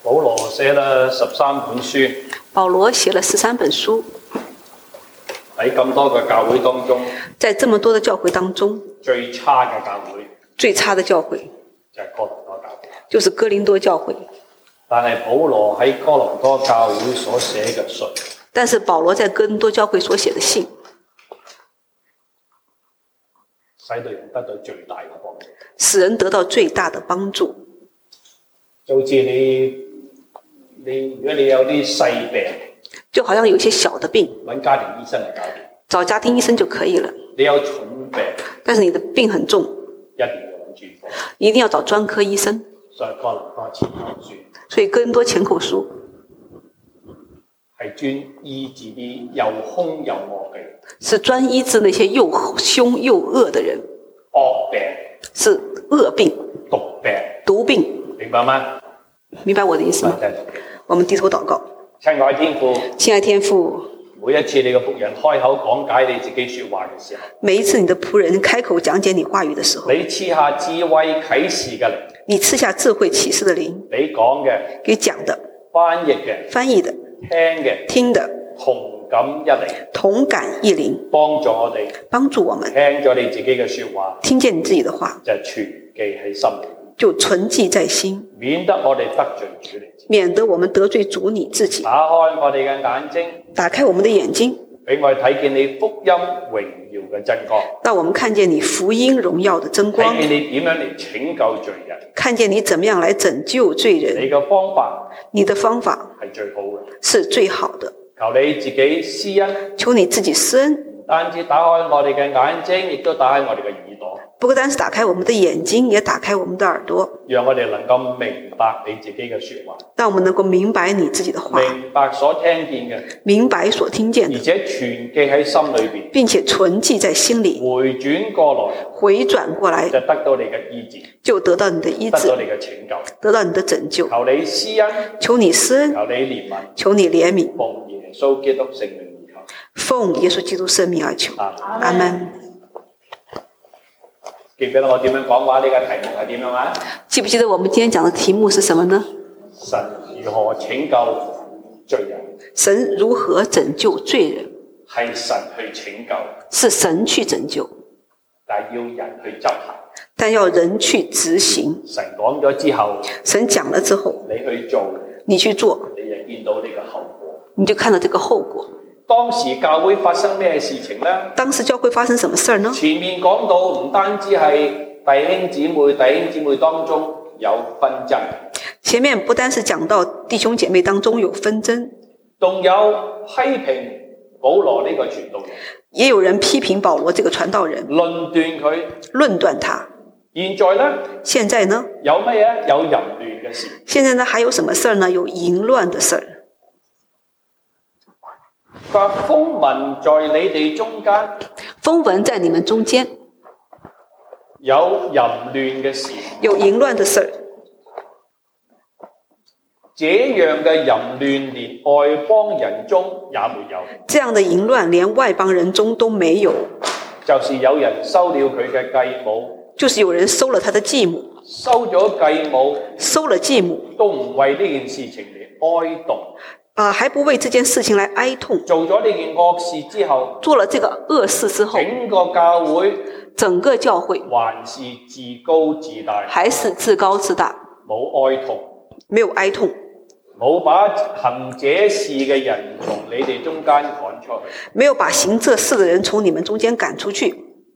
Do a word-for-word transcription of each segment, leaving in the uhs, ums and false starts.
保羅寫了十三本書， 保羅寫了十三本書， 喺咁多個教會當中， 在這麼多的教會當中， 最差嘅教會， 最差的教會就係哥林多教會， 就是哥林多教會。 但係保羅喺哥林多教會所寫嘅信， 但是保羅在哥林多教會所寫的信， 使到人得到最大嘅幫助， 使人得到最大的幫助。 就好似你你如果你有啲細病， 就好像有些小的病， 揾家庭醫生嚟搞掂， 找家庭醫生就可以了。 你有重病， 但是你的病很重， 一定要揾專科， 一定要找專科醫生。 所以哥林多前後書， 所以哥林多前後書係專醫治啲又兇又惡嘅人， 是專醫治那些又兇又惡的人， 惡病， 是惡病、 毒病， 毒病， 明白嗎？ 明白我的意思嗎？我們低頭禱告。 親愛天父， 親愛天父， 每一次你嘅僕人開口講解你自己說話嘅時候， 每一次你的僕人開口講解你話語的時候， 你賜下智慧啟示嘅靈， 你賜下智慧啟示的靈， 你講嘅、 給講的、 翻譯嘅、 翻譯的、 聽嘅、 聽的， 同感一靈， 同感一靈， 幫助我哋， 幫助我們聽咗你自己嘅說話， 聽見你自己的話， 就存記喺心裏， 就存記在心， 免得我哋得罪主你， 免得我們得罪主你自己。 打開我哋嘅眼睛， 打開我們的眼睛， 俾我哋睇見你福音榮耀嘅真光， 讓我們看見你福音榮耀的真光， 睇見你點樣嚟拯救罪人， 看見你怎麼樣來拯救罪人， 你嘅方法， 你的方法係最好嘅， 是最好的。 求你自己施恩， 求你自己施恩， 唔單止打開我哋嘅眼睛，亦都打開我哋嘅耳朵， 不單是打開我們的眼睛，也打開我們的耳朵， 讓我哋能夠明白你自己嘅說話， 讓我們能夠明白你自己的話， 明白所聽見嘅， 明白所聽見的， 而且存記喺心裏邊， 並且存記在心裏， 回轉過來， 回轉過來就得到你嘅醫治， 就得到你的醫治， 得到你嘅拯救， 得到你的拯救。 求你施恩， 求你施恩， 求你憐憫， 求你憐憫， 奉耶穌基督聖名而求， 奉耶穌基督聖名而求。阿門。 記唔記得我點樣講話？呢個題目係點樣啊？ 記不記得我們今天講的題目是什麼呢？ 神如何拯救罪人？ 神如何拯救罪人？ 係神去拯救， 是神去拯救， 但係要人去執行。 但要人去執行。 神講咗之後， 神講了之後， 你去做， 你去做， 你就見到呢個後果。 你就看到這個後果。 當時教會發生咩事情呢？ 當時教會發生什麼事呢？ 前面講到唔單止係弟兄姊妹，弟兄姊妹當中有紛爭。 前面不單是講到弟兄姐妹當中有紛爭， 仲有批評保羅呢個傳道人， 也有人批評保羅這個傳道人， 論斷佢， 論斷他。 現在呢？ 現在呢？ 有乜嘢？有淫亂嘅事。 現在呢？還有什麼事呢？有淫亂的事。 佢話風聞在你哋中間， 風聞在你們中間有淫亂嘅事， 有淫亂的事。 這樣嘅淫亂連外邦人中也沒有。 這樣的淫亂連外邦人中都沒有。 就是有人收了佢嘅繼母， 就是有人收了他的繼母， 收咗繼母， 收了繼母， 都唔為呢件事情嚟哀慟。 啊、呃，還不為這件事情來哀痛。 做咗呢件惡事之後， 做了這個惡事之後， 整個教會， 整個教會還是自高自大， 還是自高自大， 冇哀痛， 沒有哀痛， 冇把行這事嘅人從你哋中間趕出去， 沒有把行這事的人從你們中間趕出去。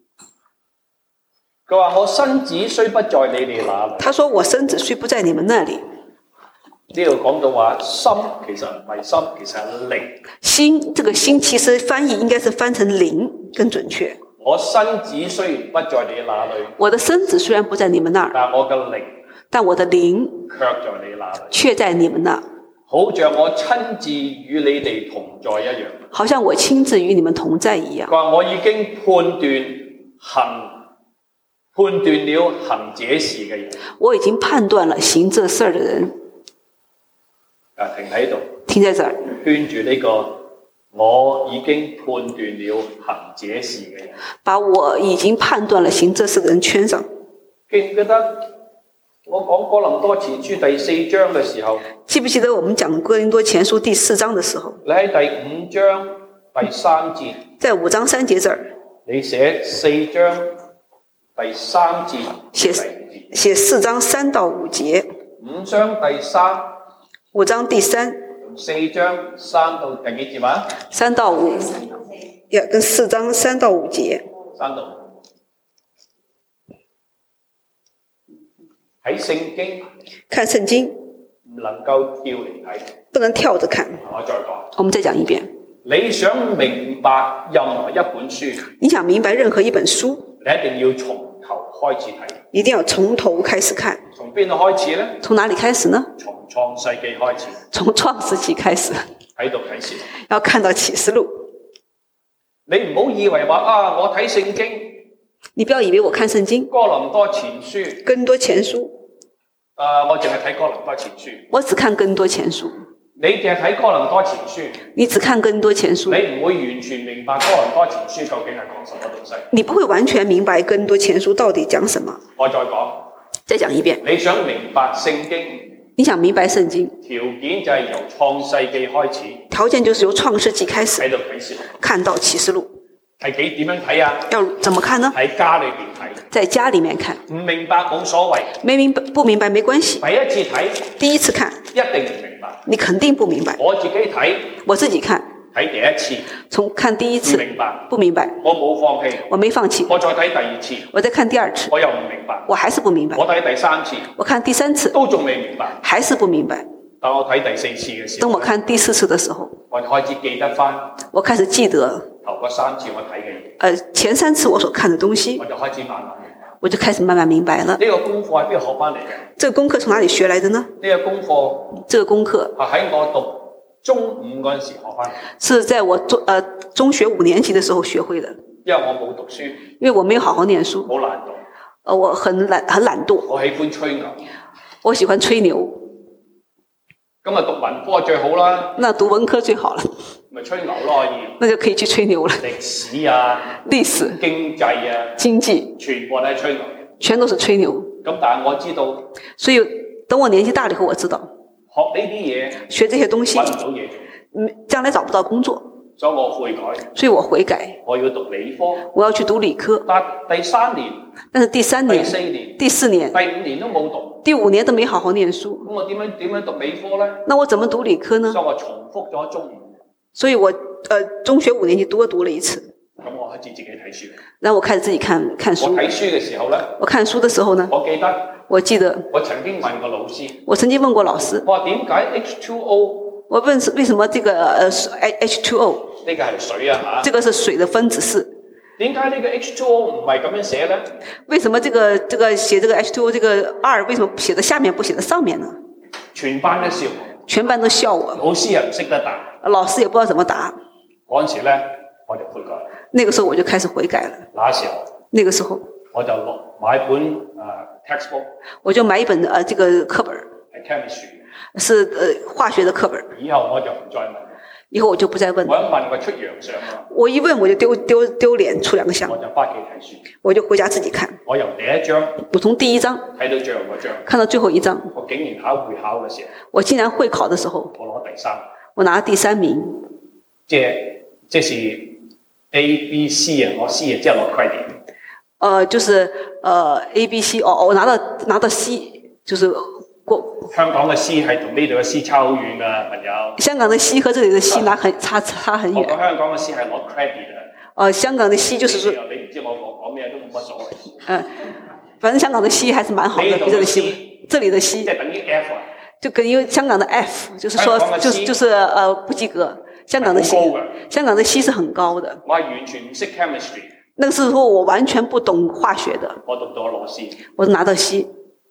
佢話我身子雖不在你哋那裏， 他說我身子雖不在你們那裏。 呢度講到話心其實唔係心，其實係靈。 心，這個心其實翻譯應該是翻成靈更準確。 我身子雖然不在你那裏， 我的身子雖然不在你們那兒， 但我嘅靈， 但我的靈卻在你那裏， 卻在你們那， 好像我親自與你哋同在一樣。 好像我親自與你們同在一樣。 佢話我已經判斷行判斷了行這事嘅人， 我已經判斷了行這事的人。 啊，停喺度， 停在這兒， 圈住呢個我已經判斷了行這事嘅人， 把我已經判斷了行這事的人圈上。 記唔記得我講哥林多前書第四章嘅時候， 記不記得我們講哥林多前書第四章的時候？ 你喺第五章第三節， 在五章三節這兒， 你寫四章第三節， 寫寫四章三到五節， 五章第三， 五章第三， 四章三到第幾節嘛？ 三到五，要跟四章三到五節， 三到五。喺聖經看聖經唔能夠跳嚟睇， 不能跳着看。 我再講， 我們再講一遍。 你想明白任何一本書， 你想明白任何一本書， 你一定要從頭開始睇。 一定要從頭開始看。 從邊度開始呢？ 從哪裡開始呢？ 從創世記開始。 從創世記開始。 喺度啟示。 要看到啟示錄。 你唔好以為話啊，我睇聖經。 你不要以為我看聖經。 哥林多前書。 哥林多前書。 啊，我淨係睇哥林多前書。 我只看哥林多前書。 你淨係睇哥林多前書。 你只看哥林多前書。 你唔會完全明白哥林多前書究竟係講什麼東西。 你不會完全明白哥林多前書到底講什麼。 我再講。 再講一遍。 你想明白聖經？ 你想明白聖經？ 條件就係由創世記開始。 條件就是由創世記開始。 喺度啟示錄。 看到啟示錄。 係幾點樣睇啊？ 要怎麼看呢？ 喺家裏邊睇。 在家裡面看。 唔明白冇所謂。 沒明白不明白沒關係。 第一次睇。 第一次看。 一定唔明白。 你肯定不明白。 我自己睇。 我自己看。 睇第一次。 從看第一次。 唔明白。 不明白。 我冇放棄。 我沒放棄。 我再睇第二次。 我再看第二次。 我又唔明白。 我還是不明白。 我睇第三次。 我看第三次。 都仲未明白。 還是不明白。 當我睇第四次嘅時候。 等我看第四次的時候。 我就開始記得返。 我開始記得。 頭嗰三次我睇嘅嘢。 呃，前三次我所看的東西。 我就開始慢慢明白。 我就開始慢慢明白了。 呢個功課喺邊度學返嚟嘅？ 這個功課從哪裡學來的呢？ 呢個功課。 這個功課。 係喺我讀中五嗰陣時學返嚟。 是在我中呃中學五年級的時候學會的。 因為我冇讀書。 因為我沒有好好念書。 好懶惰。 呃，我很懶，很懶惰。 我喜歡吹牛。 我喜歡吹牛。 咁啊，讀文科最好啦。 那讀文科最好了。 咪吹牛咯，可以。 那就可以去吹牛了。 歷史啊。 歷史。 經濟啊。 經濟。 全部都係吹牛。 全都是吹牛。 咁但係我知道。 所以等我年紀大了以後，我知道。 學呢啲嘢。 學這些東西。 揾唔到嘢做。 嗯，將來找不到工作。 所以我悔改。 所以我悔改。 我要讀理科。 我要去讀理科。 但第三年。 但是第三年。 第四年。 第四年。 第五年都冇讀。 第五年都沒好好念書。 咁我點樣點樣讀理科呢？ 那我怎麼讀理科呢？ 所以我重複咗中五。 所以我呃中學五年級多讀了一次。 咁我開始自己睇書。 然後我開始自己看看書。 我睇書嘅時候呢， 我看書的時候呢， 我記得。 我記得。 我曾經問過老師。 我曾經問過老師。 我話點解 H 二 O？ 我問是為什麼這個呃 H 二 O？ 呢個係水啊嚇。 這個是水的分子式。 點解呢個 H 二 O 唔係咁樣寫呢？ 為什麼這個這個寫這個 H 二 O 這個二為什麼寫在下面不寫在上面呢？ 全班都笑。 全班都笑我。 老師又唔識得答。 老師也不知道怎麼答。 嗰陣時咧，我就悔改。 那個時候我就開始悔改了。 那時候。 那個時候。 我就落買本誒、uh, textbook。 我就買一本呃這個課本。 係 chemistry。 是呃化學的課本。 以後我就唔再問。 以後我就不再問。 我一問我出洋相啊。 我一問我就丟丟丟臉出兩個相。 我就翻屋企睇書。 我就回家自己看。 我由第一章。 我從第一章。 睇到最後嗰章。 看到最後一章。 我竟然考會考嘅時候。 我竟然會考的時候。 我攞第三。 我拿第三名。 即係即是 A B C 啊，我 C 啊，即係攞 credit。 呃，就是呃 A B C 哦，我拿到拿到 C，就是過。 香港嘅 C 係同呢度嘅 C 差好遠㗎，朋友。 香港的 C 和這裡的 C 拿很差差很遠。 我講香港嘅 C 係攞 credit 啊。 呃，香港的 C 就是說。 你唔知我講講咩都冇乜所謂。 嗯、呃，反正香港的 C 還是蠻好的，比這裡的 C。這裡的 C。 即係等於 F 啊。 就等於香港的 F，就是說，就是就是呃不及格。香港的 C，香港的 C 是很高的。 我係完全唔識 chemistry。 那個時候我完全不懂化學的。 我讀到攞 C。 我拿到 C。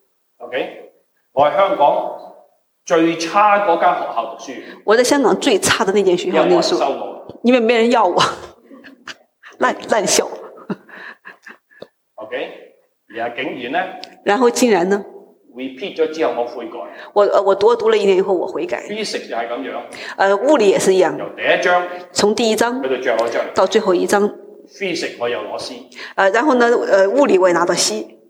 OK， 我係香港最差嗰間學校讀書。 我在香港最差的那間學校念書。因為沒人要我，爛爛校。 OK， 然後竟然呢？ 然後竟然呢？ repeat 咗之後我悔改。 我我多讀了一年以後我悔改。 physics 就係咁樣。 呃，物理也是一樣。 由第一章。 從第一章。 去到最後一章。 到最後一章。 physics 我又攞 C。 呃，然後呢，呃，物理我也拿到 C。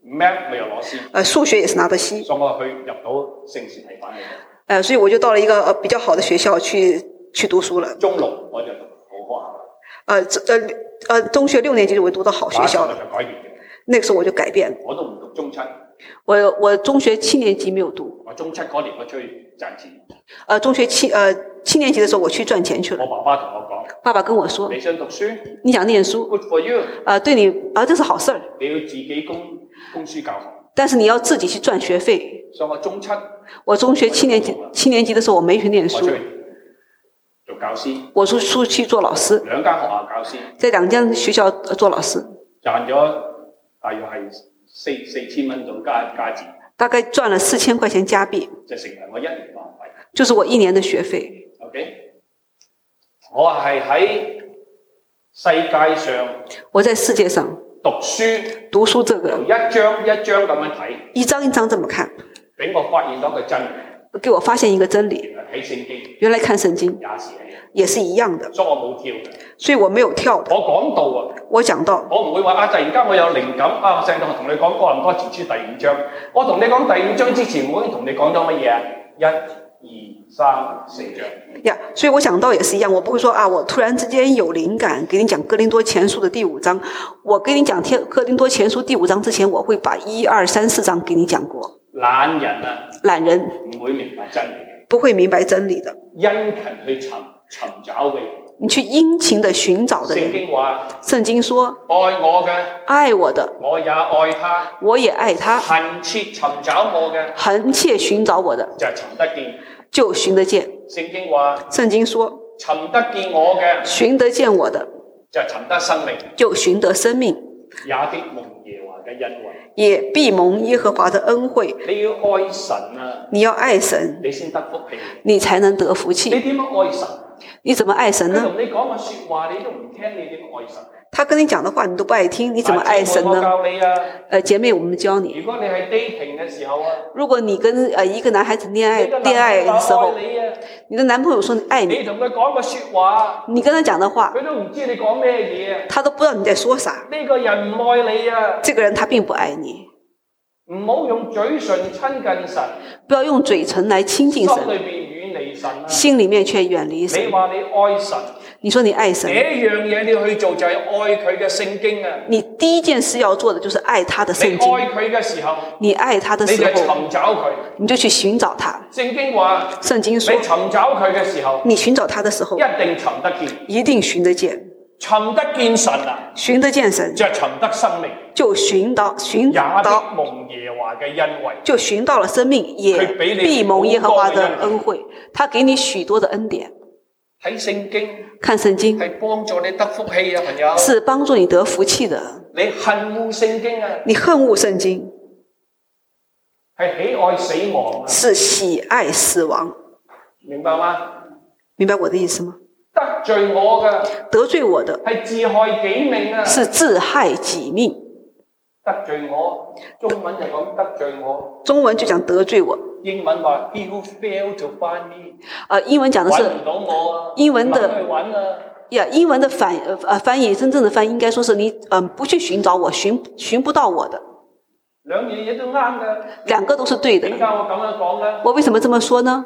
，Math 我又攞 C， 呃，數學也是拿到 C， 所以我去入到聖士提反嘅。 呃，所以我就到了一個呃比較好的學校去去讀書了。 中六我就讀好學校。 呃，呃，呃，中學六年級就會讀到好學校了。 就改變嘅。 那個時候我就改變。 我都唔讀中七。 我我中學七年級沒有讀。 我中七嗰年我出去賺錢。 呃，中學七呃七年級的時候我去賺錢去了。 我爸爸同我講。 爸爸跟我說。 你想讀書？ 你想念書 ？Good for you。 呃，對你啊，這是好事兒。 你要自己供供書教學。 但是你要自己去賺學費。 所以我中七。 我中學七年級七年級的時候我沒去念書。 做教師。 我出出去做老師。 兩間學校教師。 在兩間學校做老師。 賺咗大約係四四千蚊到加加字。 大概賺了四千塊錢加幣。 就成為我一年學費。 就是我一年的學費。 OK。我係喺世界上。 我在世界上。 讀書。 讀書這個。 一張一張咁樣睇。 一張一張這麼看。 俾我發現到個真理。 給我發現一個真理。 睇聖經。 原來看聖經。 也是一樣。 也是一樣的。 所以我冇跳嘅。 所以我沒有跳的。 我講到啊。 我講到。 我唔會話啊！突然間我有靈感啊！聖堂同你講哥林多前書第五章。我同你講第五章之前，我已經同你講咗乜嘢啊？一、二、三、四章。 呀，所以我講到也是一樣，我不會說啊，我突然之間有靈感，給你講哥林多前書的第五章。我跟你講天哥林多前書第五章之前，我會把一二三四章給你講過。 懶人啊！ 懶人唔會明白真理嘅。 不會明白真理的。 殷勤去尋尋找嘅。 你去殷勤的尋找的人。 聖經話。 聖經說。 愛我嘅。 愛我的。 我也愛他。 我也愛他。 懇切尋找我嘅。 懇切尋找我的。 就係尋得見。 就尋得見。 聖經話。 聖經說。 尋得見我嘅。 尋得見我的。 就係尋得生命。 就尋得生命。 也必蒙耶和華嘅恩惠。 也必蒙耶和華的恩惠。 你要愛神啊！ 你要愛神， 你先得福氣， 你才能得福氣。 你點樣愛神？ 你怎麼愛神呢？ 佢同你講嘅說話，你都唔聽，你點愛神？ 他跟你講的話，你都不愛聽，你怎麼愛神呢？ 我教你啊！ 呃，姐妹，我們教你。 如果你係 dating 嘅時候啊， 如果你跟呃一個男孩子戀愛戀愛嘅時候，你的男朋友說你愛你， 你同佢講個說話， 你跟他講的話， 佢都唔知你講咩嘢， 他都不知道你在說啥。 呢個人唔愛你啊！ 這個人他並不愛你。 唔好用嘴唇親近神， 不要用嘴唇來親近神， 心裏邊遠離神啊！ 心裏面卻遠離神。 你話你愛神， 你說你愛神， 第一樣嘢你要去做就係愛佢嘅聖經啊！ 你第一件事要做的就是愛他的聖經。 你愛佢嘅時候， 你愛他的時候， 你就尋找佢， 你就去尋找他。 聖經話， 聖經說， 你尋找佢嘅時候， 你尋找他的時候， 一定尋得見， 一定尋得見。 尋得見神啊！ 尋得見神， 就係尋得生命， 就尋到尋到蒙耶華嘅恩惠， 就尋到了生命，也必蒙耶和華的恩惠。他給你許多的恩典。 睇聖經， 看聖經係幫助你得福氣啊，朋友。 是幫助你得福氣的。 你恨惡聖經啊？ 你恨惡聖經， 係喜愛死亡啊？ 是喜愛死亡。 明白嗎？ 明白我的意思嗎？ 得罪我嘅， 得罪我的係自害己命啊！ 是自害己命。 得罪我，中文就講得罪我。 中文就講得罪我。 英文話 He who failed to find me。 啊，英文講的是。 揾唔到我啊！ 英文的。 去揾啊！ 呀，英文的反呃翻譯，真正的翻譯應該說是你嗯、呃、不去尋找我，尋尋不到我的。 兩樣嘢都啱嘅。 兩個都是對的。 點解我咁樣講呢？ 我為什麼這麼說呢？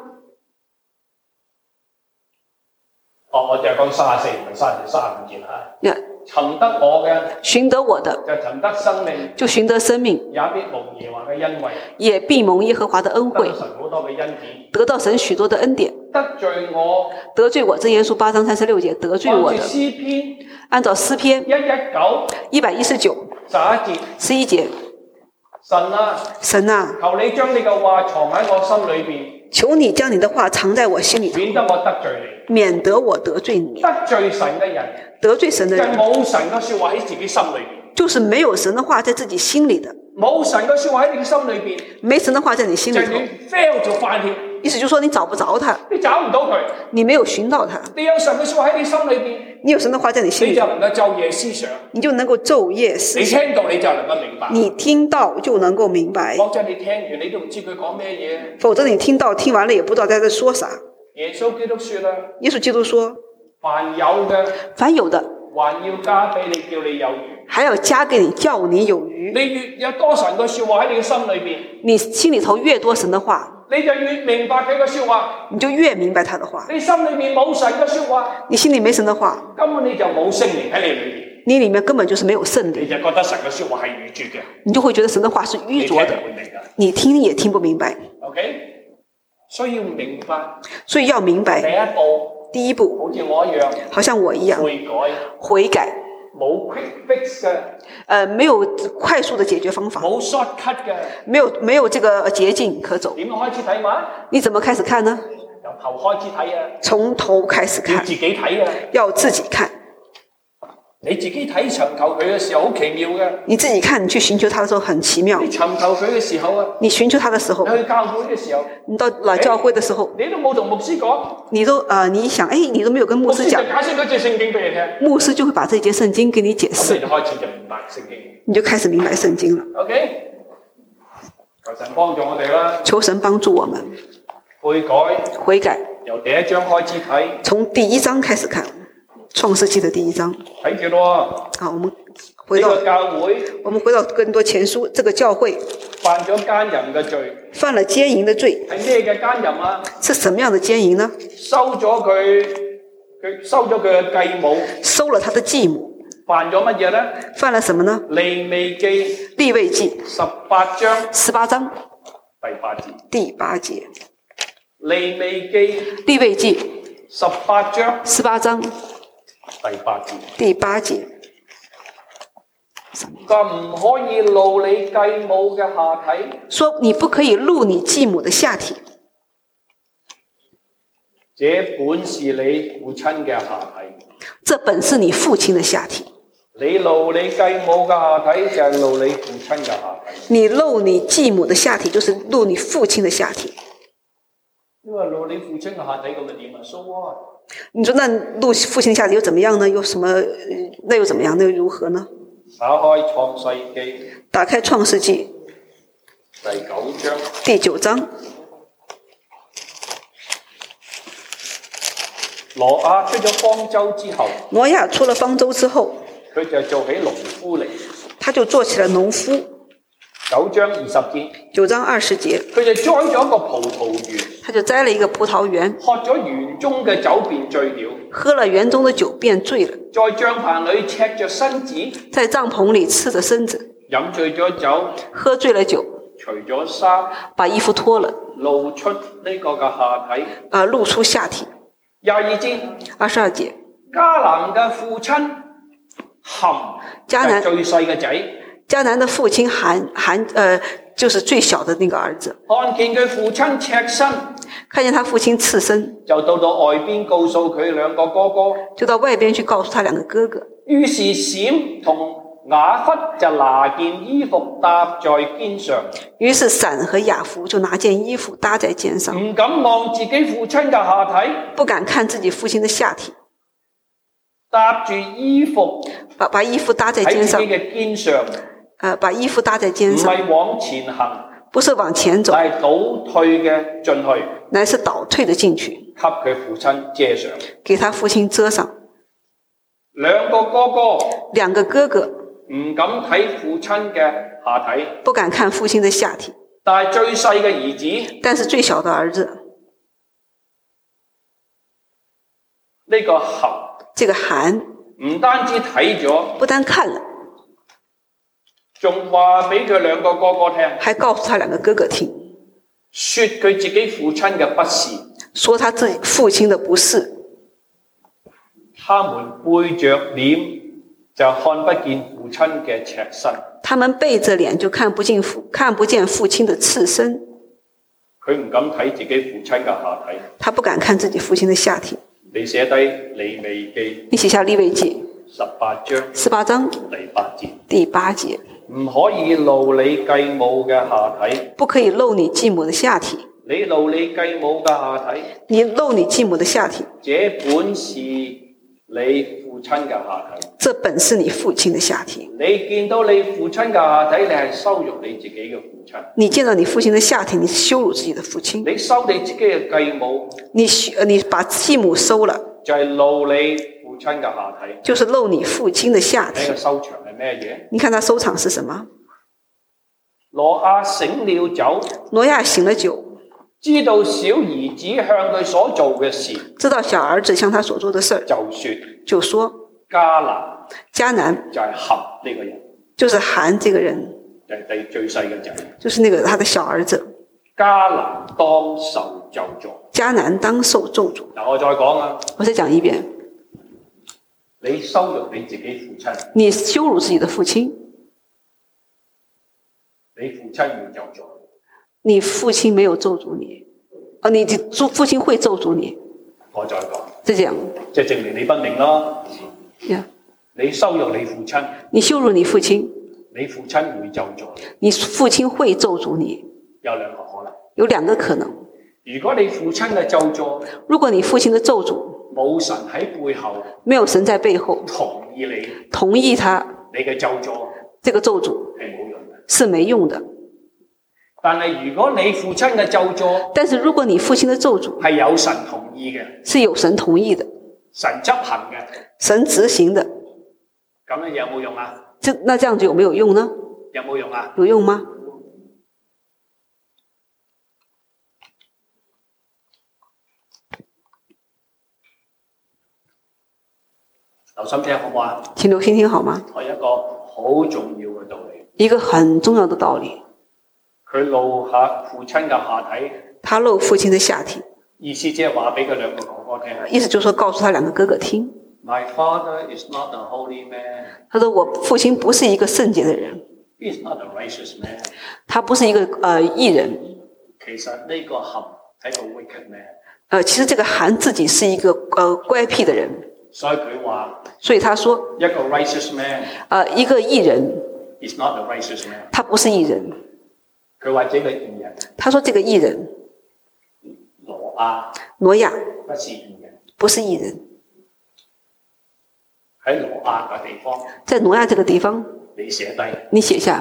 哦，我就係講三十四唔係三十三十五節嚇。 Yeah. 尋得我嘅， 尋得我的， 就尋得生命， 就尋得生命， 也必蒙耶和華嘅恩惠， 也必蒙耶和華的恩惠， 得到神好多嘅恩典， 得到神許多的恩典。 得罪我， 得罪我，箴言書八章三十六節，得罪我的。 詩篇， 按照詩篇一一九一百一十九十一節， 十一節， 神啊， 神啊， 求你將你嘅話藏喺我心裏邊。 求你將你的話藏在我心裏頭， 免得我得罪你， 免得我得罪你。 得罪神嘅人， 得罪神的人， 就冇神嘅說話喺自己心裏邊， 就是沒有神的話在自己心裏的， 冇神嘅說話喺你心裏邊， 沒神的話在你心裏頭， 就你 fail 就翻天， 意思就是說你找不着他， 你找唔到佢， 你沒有尋到他。 你有神嘅說話喺你心裏邊， 你有神的話在你心裏， 你就能夠晝夜思想， 你就能夠晝夜思想。 你聽到你就能夠明白， 你聽到就能夠明白。 否則你聽完你都唔知佢講咩嘢。 否則你聽到聽完了也不知道他在說啥。 耶穌基督說啦， 耶穌基督說， 凡有嘅， 凡有的， 還要加俾你，叫你有餘。 還要加給你，叫你有餘。 你越有多神嘅說話喺你嘅心裏邊， 你心裏頭越多神的話， 你就越明白佢嘅說話。 你就越明白他的話。 你心裏面冇神嘅說話， 你心裏沒神的話， 根本你就冇聖靈喺你裏邊， 你裏面根本就是沒有聖你靈， 就覺得神嘅說話係愚拙嘅， 你就會覺得神的話是愚拙的，你聽也聽不明白。 OK， 需要明白。 所以要明白， 第一步， 第一步， 好似我一樣， 好像我一樣， 悔改， 悔改， 冇 quick fix 嘅， 呃，沒有快速的解決方法， 冇 shortcut 嘅， 沒有沒有這個捷徑可走。 點樣開始睇嘛？ 你怎麼開始看呢？ 由頭開始睇啊， 從頭開始看， 要自己睇啊， 要自己看。 你自己睇尋求佢嘅時候好奇妙嘅， 你自己看，你去尋求他的時候很奇妙。 你尋求佢嘅時候啊， 你尋求他的時候， 你去教會嘅時候， 你到來教會的時候， 你都冇同牧師講， 你都呃，你想，哎，你都沒有跟牧師講， 牧師就解釋嗰節聖經俾你聽， 牧師就會把這節聖經給你解釋， 咁你就開始就明白聖經， 你就開始明白聖經了。 OK， 求神幫助我哋啦， 求神幫助我們悔改， 悔改， 由第一章開始睇， 從第一章開始看，創世記的第一章。 睇住咯。 好，我們回到呢個教會我們回到哥林多前書，這個教會犯咗奸淫嘅罪， 犯了奸淫的罪， 係咩嘅奸淫啊？ 是什麼樣的奸淫呢？ 收咗佢，佢收咗佢嘅繼母， 收了他的繼母， 犯咗乜嘢咧？ 犯了什麼呢？ 利未記利未記十八章十八章第八節。 第八節， 利未記利未記十八章十八章第八節。 第八節， 就唔可以露你繼母嘅下體， 說你不可以露你繼母的下體， 這本是你父親嘅下體。 這本是你父親的下體。 你露你繼母嘅下體就係露你父親嘅下體。 你露你繼母的下體，就是露你父親的下體。 因為露你父親嘅下體咁咪點啊 ？So what？ 你說那露父親的下體又怎麼樣呢？又什麼？那又怎麼樣？那又如何呢？ 打開創世記， 打開創世記第九章， 第九章， 挪亞出咗方舟之後， 挪亞出了方舟之後， 佢就做起農夫嚟。 他就做起了農夫。 九章二十節， 九章二十節， 佢就栽咗一個葡萄園， 他就栽了一個葡萄園， 喝咗園中嘅酒變醉了， 喝了園中的酒變醉了， 在帳棚裏赤着身子， 在帳篷裏赤着身子， 飲醉咗酒， 喝醉了酒， 除咗衫， 把衣服脫了， 露出呢個嘅下體。 啊、呃，露出下體。 廿二節， 二十二節， 迦南嘅父親含， 迦南最細嘅仔， 迦南的父親含含，呃，就是最小的那個兒子， 看見佢父親赤身， 看見他父親赤身， 就到到外邊告訴佢兩個哥哥， 就到外邊去告訴他兩個哥哥。 於是閃同雅弗就拿件衣服搭在肩上， 於是閃和雅弗就拿件衣服搭在肩上， 唔敢望自己父親嘅下體， 不敢看自己父親的下體， 搭住衣服， 把把衣服搭在肩上， 喺自己嘅肩上， 呃，把衣服搭在肩上， 唔係往前行， 不是往前走， 係倒退嘅進去， 乃是倒退的進去， 給佢父親遮上。 給他父親遮上。 兩個哥哥， 兩個哥哥唔敢睇父親嘅下體， 不敢看父親的下體， 但係最細嘅兒子， 但是最小的兒子， 呢、這個含， 這個含唔單止睇咗， 不單看了， 仲話俾佢兩個哥哥聽， 還告訴他兩個哥哥聽， 說佢自己父親嘅不是， 說他自己父親的不是， 他們背着臉就看不見父親嘅赤身， 他們背着臉就看不見父看不見父親的赤身， 佢唔敢睇自己父親嘅下體， 他不敢看自己父親的下體。 你寫低利未記， 你寫下利未記十八章， 十八章第八節， 第八節， 唔可以露你繼母嘅下體， 不可以露你繼母的下體。 你露你繼母嘅下體， 你露你繼母的下體， 這本是你父親嘅下體。 這本是你父親的下體。 你見到你父親嘅下體，你係羞辱你自己嘅父親。 你見到你父親的下體，你羞辱自己的父親。 你收你自己嘅繼母， 你你把繼母收了， 就係露你父親嘅下體。 就是露你父親的下體。 呢個收場係係咩嘢？ 你看他收場是什麼？ 挪亞醒了酒， 挪亞醒了酒， 知道小兒子向佢所做嘅事， 知道小兒子向他所做的事兒， 就說就說迦南迦南就係含呢個人， 就是含這個人， 就係第最細嘅仔。 就是那個他的小兒子。 迦南當受咒詛。 迦南當受咒詛。 嗱，我再講啊， 我再講一遍。 你羞辱你自己父親， 你羞辱自己的父親， 你父親會咒詛。 你父親沒有咒詛你，啊，你的父親會咒詛你。 我再講， 就這樣， 即係證明你不明咯。 Yeah. 你羞辱你父親， 你羞辱你父親， 你父親會咒詛。 你父親會咒詛你。 有兩個可能， 有兩個可能。 如果你父親嘅咒詛， 如果你父親的咒詛冇神喺背後， 沒有神在背後同意你， 同意他， 你嘅咒詛， 這個咒詛係冇用嘅， 是沒用的。 但係如果你父親嘅咒詛， 但是如果你父親的咒詛係有神同意嘅， 是有神同意的， 神執行嘅， 神執行的， 咁樣有冇用啊？ 這那這樣子有沒有用呢？ 有冇用啊？ 有用嗎？ 留心聽好唔好啊？ 請留心聽好嗎？ 係一個好重要嘅道理。 一個很重要的道理。 佢露下父親嘅下體， 他露父親的下體， 意思即係話俾佢兩個哥哥聽。 意思就是說告訴他兩個哥哥聽。 My father is not a holy man。 他說我父親不是一個聖潔的人。 He is not a righteous man。 他不是一個呃義人。 其實呢個含係個 wicked man。 呃，其實這個含自己是一個呃乖僻的人。 所以佢話， 所以他說一個 righteous man， 呃，一個義人 is not a righteous man， 他不是義人。 佢話這個義人， 他說這個義人， 挪亞， 挪亞不是義人， 不是義人。 喺挪亞嘅地方， 在挪亞這個地方， 你寫低， 你寫下。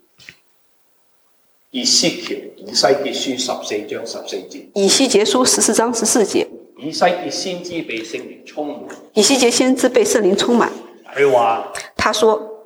以西結以西結書十四章十四節， 以西結書十四章十四節。 以西結先知被聖靈充滿， 以西結先知被聖靈充滿。 佢話， 他說，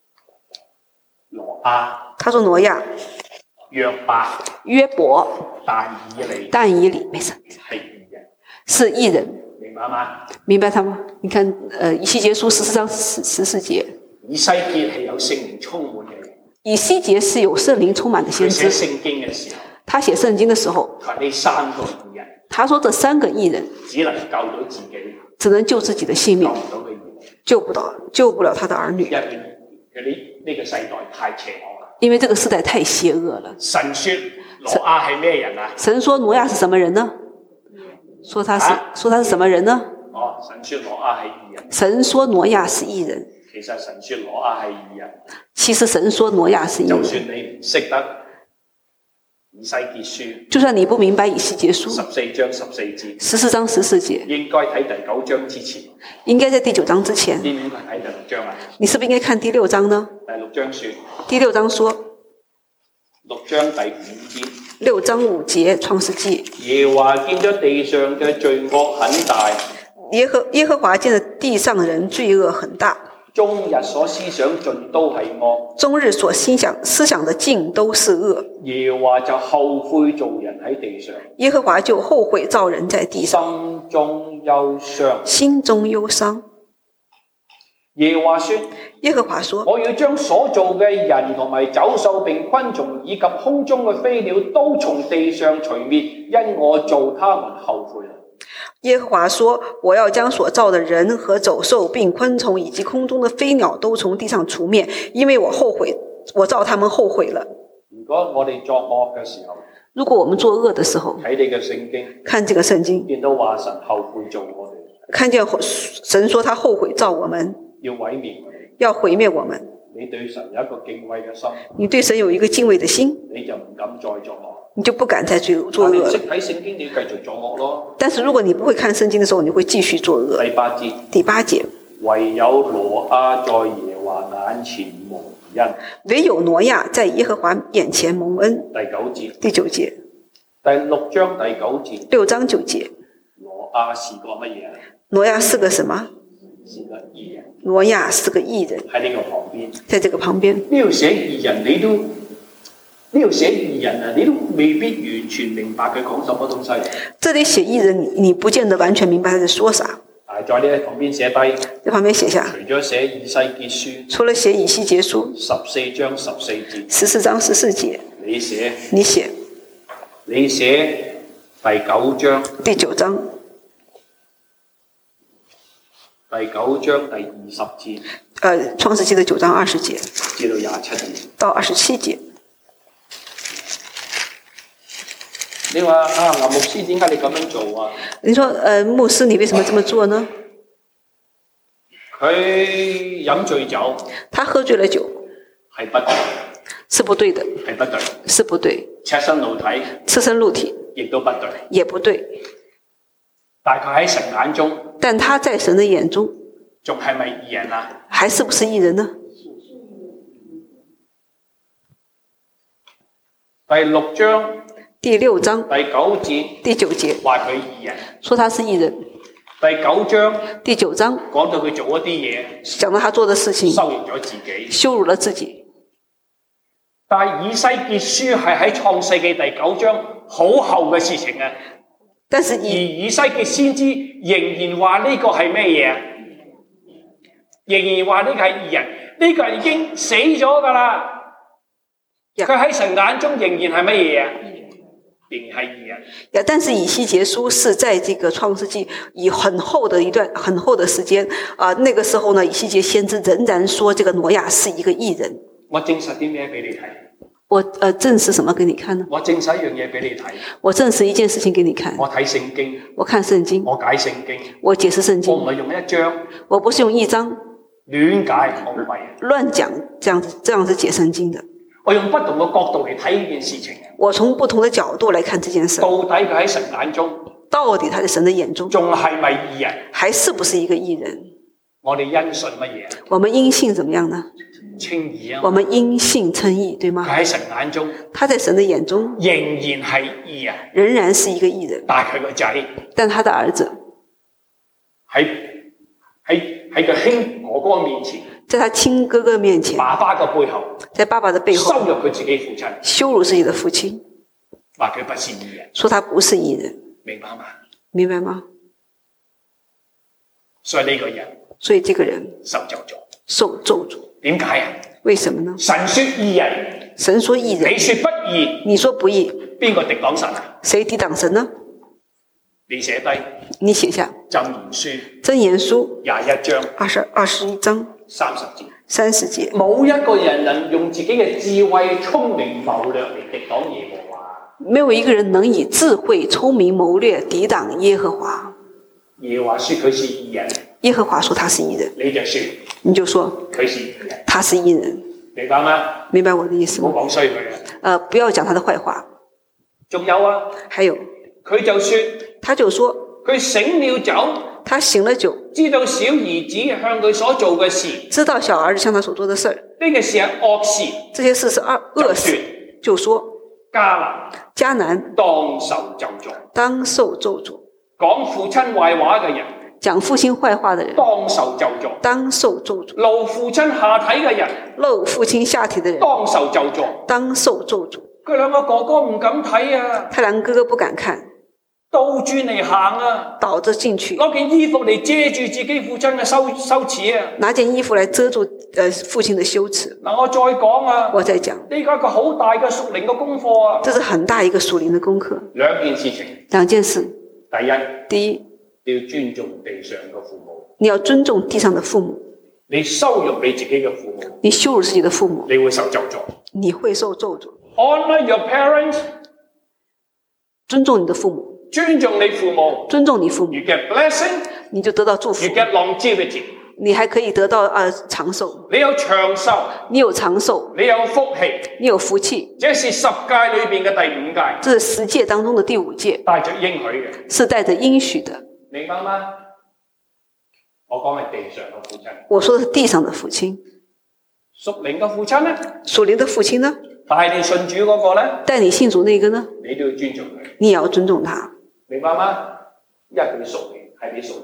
挪亞， 他說挪亞， 約伯， 約伯， 但以理， 但以理，沒事， 係義人， 是義人， 明白嗎？ 明白他嗎？你看，呃，以西結書十四章十十四節， 以西結係有聖靈充滿嘅人， 以西結是有聖靈充滿的先知。 佢寫聖經嘅時候， 他寫聖經的時候， 佢呢三個義人。 他說這三個義人只能救到自己， 只能救自己的性命， 救唔到佢兒女， 救不到，救不了他的兒女。 因為佢呢呢個世代太邪惡啦。 因為這個世代太邪惡了。 神說挪亞係咩人啊？ 神說挪亞是什麼人呢？說他是、啊、說他是什麼人呢？ 哦，神說挪亞係義人。 神說挪亞是義人。 其實神說挪亞係義人。 其實神說挪亞是義人。 就算你唔識得以西結書， 就算你不明白以西結書十四章十四節， 十四章十四節， 應該睇第九章之前， 應該在第九章之前。 應唔應該睇第六章啊？ 你是不是應該看第六章呢？ 第六章說， 第六章說， 六章第五節， 六章五節創世記， 耶和華見咗地上嘅罪惡很大， 耶和耶和華見咗地上人罪惡很大。 終日所思想盡都係惡， 終日所心想思想的盡都是惡。 耶和華就後悔造人喺地上， 耶和華就後悔造人在地上， 心中憂傷， 心中憂傷。 耶和華說： 耶和華說， 我要將所造嘅人同埋走獸並昆蟲以及空中嘅飛鳥都從地上除滅，因我造他們後悔了。 耶和華說，我要將所造的人和走獸並昆蟲以及空中的飛鳥都從地上除滅，因為我後悔，我造他們後悔了。 如果我哋作惡嘅時候， 如果我們作惡的時候， 睇你嘅聖經， 看這個聖經， 見到話神後悔造我哋， 看見神說他後悔造我們， 要毀滅我哋， 要毀滅我們。 你對神有一個敬畏嘅心， 你對神有一個敬畏的心， 你就唔敢再作惡。 你就不敢再做惡了。 你識睇聖經，你繼續作惡咯。 但是如果你不會看聖經的時候，你會繼續作惡。 第八節， 第八節， 唯有挪亞在耶和華眼前蒙恩。 唯有挪亞在耶和華眼前蒙恩。 第九節， 第九節， 第六章第九節， 六章九節， 挪亞是個乜嘢？ 挪亞是個什麼？ 是個義人， 挪亞是個義人， 喺呢個旁邊。 在這個旁邊。 呢度寫義人，你都呢度寫義人啊，你都未必完全明白佢講什麼東西。 這裡寫義人，你不見得完全明白他在說啥。 啊，在呢旁邊寫低， 在旁邊寫下。 除咗寫以西結書， 除了寫以西結書， 十四章十四節， 十四章十四節， 你寫， 你寫， 你寫第九章， 第九章， 第九章第二十節， 呃，創世記的九章二十節至到廿七節， 到二十七節。 你話啊，林牧師點解你咁樣做啊？ 你說，呃，牧師你為什麼這麼做呢？ 佢飲醉酒， 他喝醉了酒， 係不對， 是不對的， 係不對， 是不對。 赤身露體， 赤身露體， 亦都不對， 也不對。 但佢喺神眼中， 但他在神的眼中， 仲係咪義人啊？ 還是不是義人呢？ 第六章。 第六章第九節， 第九節話佢義人， 說他是義人。 第九章， 第九章講到佢做一啲嘢， 講到他做的事情， 羞辱咗自己， 羞辱了自己。 但係以西結書係喺創世記第九章好後嘅事情啊。 但是而以西結先知仍然話呢個係咩嘢啊？仍然話呢個係義人，呢、這個人已經死咗噶啦。佢喺神眼中仍然係乜嘢啊？仍然係義人。 呀，但是以西結書是在這個創世紀以很厚的一段很厚的時間啊、呃，那個時候呢，以西結先知仍然說這個挪亞是一個義人。 我證實啲咩俾你睇？ 我呃證實什麼給你看呢？ 我證實一樣嘢俾你睇。 我證實一件事情給你看。 我睇聖經。 我看聖經。 我解聖經。 我解釋聖經。 我唔係用一章。 我不是用一章。 亂解，我唔係。 亂講，這樣子這樣子解聖經的。 我用不同嘅角度嚟睇呢件事情。 我從不同的角度來看這件事。 到底佢喺神眼中， 到底他在神的眼中， 仲係咪義人？ 還是不是一個義人？ 我哋因信乜嘢？ 我們因信怎麼樣呢？ 稱義啊！ 我們因信稱義，對嗎？ 佢喺神眼中， 他在神的眼中仍然係義人， 仍然是一個義人。 但係佢個仔， 但他的兒子喺喺喺個兄哥哥面前， 在他親哥哥面前， 爸爸嘅背後， 在爸爸的背後羞辱佢自己父親， 羞辱自己的父親， 話佢不是義人， 說他不是義人， 明白嗎？ 明白嗎？ 所以呢個人， 所以這個人受咒詛， 受咒詛。 點解啊？ 為什麼呢？ 神說義人， 神說義人， 你說不義， 你說不義， 邊個敵擋神啊？ 誰抵擋神呢？ 你寫低， 你寫下箴言書， 箴言書廿一章， 二十二十一章三十節， 三十節。 冇一個人能用自己嘅智慧、聰明、謀略嚟敵擋耶和華。 沒有一個人能以智慧、聰明、謀略抵擋耶和華。 耶和華說佢是義人， 耶和華說他是義人， 你就說你就說佢是義人， 他是義人， 明白嗎？ 明白我的意思嗎？ 唔好講衰佢啊！ 呃，不要講他的壞話。 仲有啊， 還有， 佢就說， 他就說佢醒了酒， 他醒了酒， 知道小兒子向佢所做嘅事， 知道小兒子向他所做的事， 呢個事係惡事， 這些事是惡惡事，就說迦南迦南當受咒詛， 當受咒詛。 講父親壞話嘅人， 講父親壞話的人， 當受咒詛， 當受咒詛。 露父親下體嘅人， 露父親下體的人， 當受咒詛， 當受咒詛。 佢兩個哥哥唔敢睇啊， 他兩個哥哥不敢看， 倒轉嚟行啊， 倒着進去， 攞件衣服嚟遮住自己父親嘅羞羞恥啊， 拿件衣服來遮住呃父親的羞恥。 嗱，我再講啊， 我再講， 呢個一個好大嘅屬靈嘅功課啊， 這是很大一個屬靈的功課。 兩件事情， 兩件事， 第一， 第一， 你要尊重地上嘅父母， 你要尊重地上的父母。 你羞辱你自己嘅父母， 你羞辱自己的父母， 你會受咒詛。 你會受咒詛。 Honor your parents， 尊重你的父母， 尊重你父母， 尊重你父母， you get blessing， 你就得到祝福 you get longevity， 你還可以得到呃長壽， 你有長壽， 你有長壽， 你有福氣， 你有福氣。 這是十誡裏邊嘅第五誡， 這是十誡當中的第五誡， 帶着應許嘅， 是帶着應許的。 明白嗎？我講係地上嘅父親， 我說的是地上的父親。 屬靈嘅父親呢？ 屬靈的父親呢？ 帶你信主嗰個呢？ 帶你信主那個呢？ 你都要尊重佢， 你也要尊重他， 明白嗎？因為佢屬靈係你屬靈嘅父親，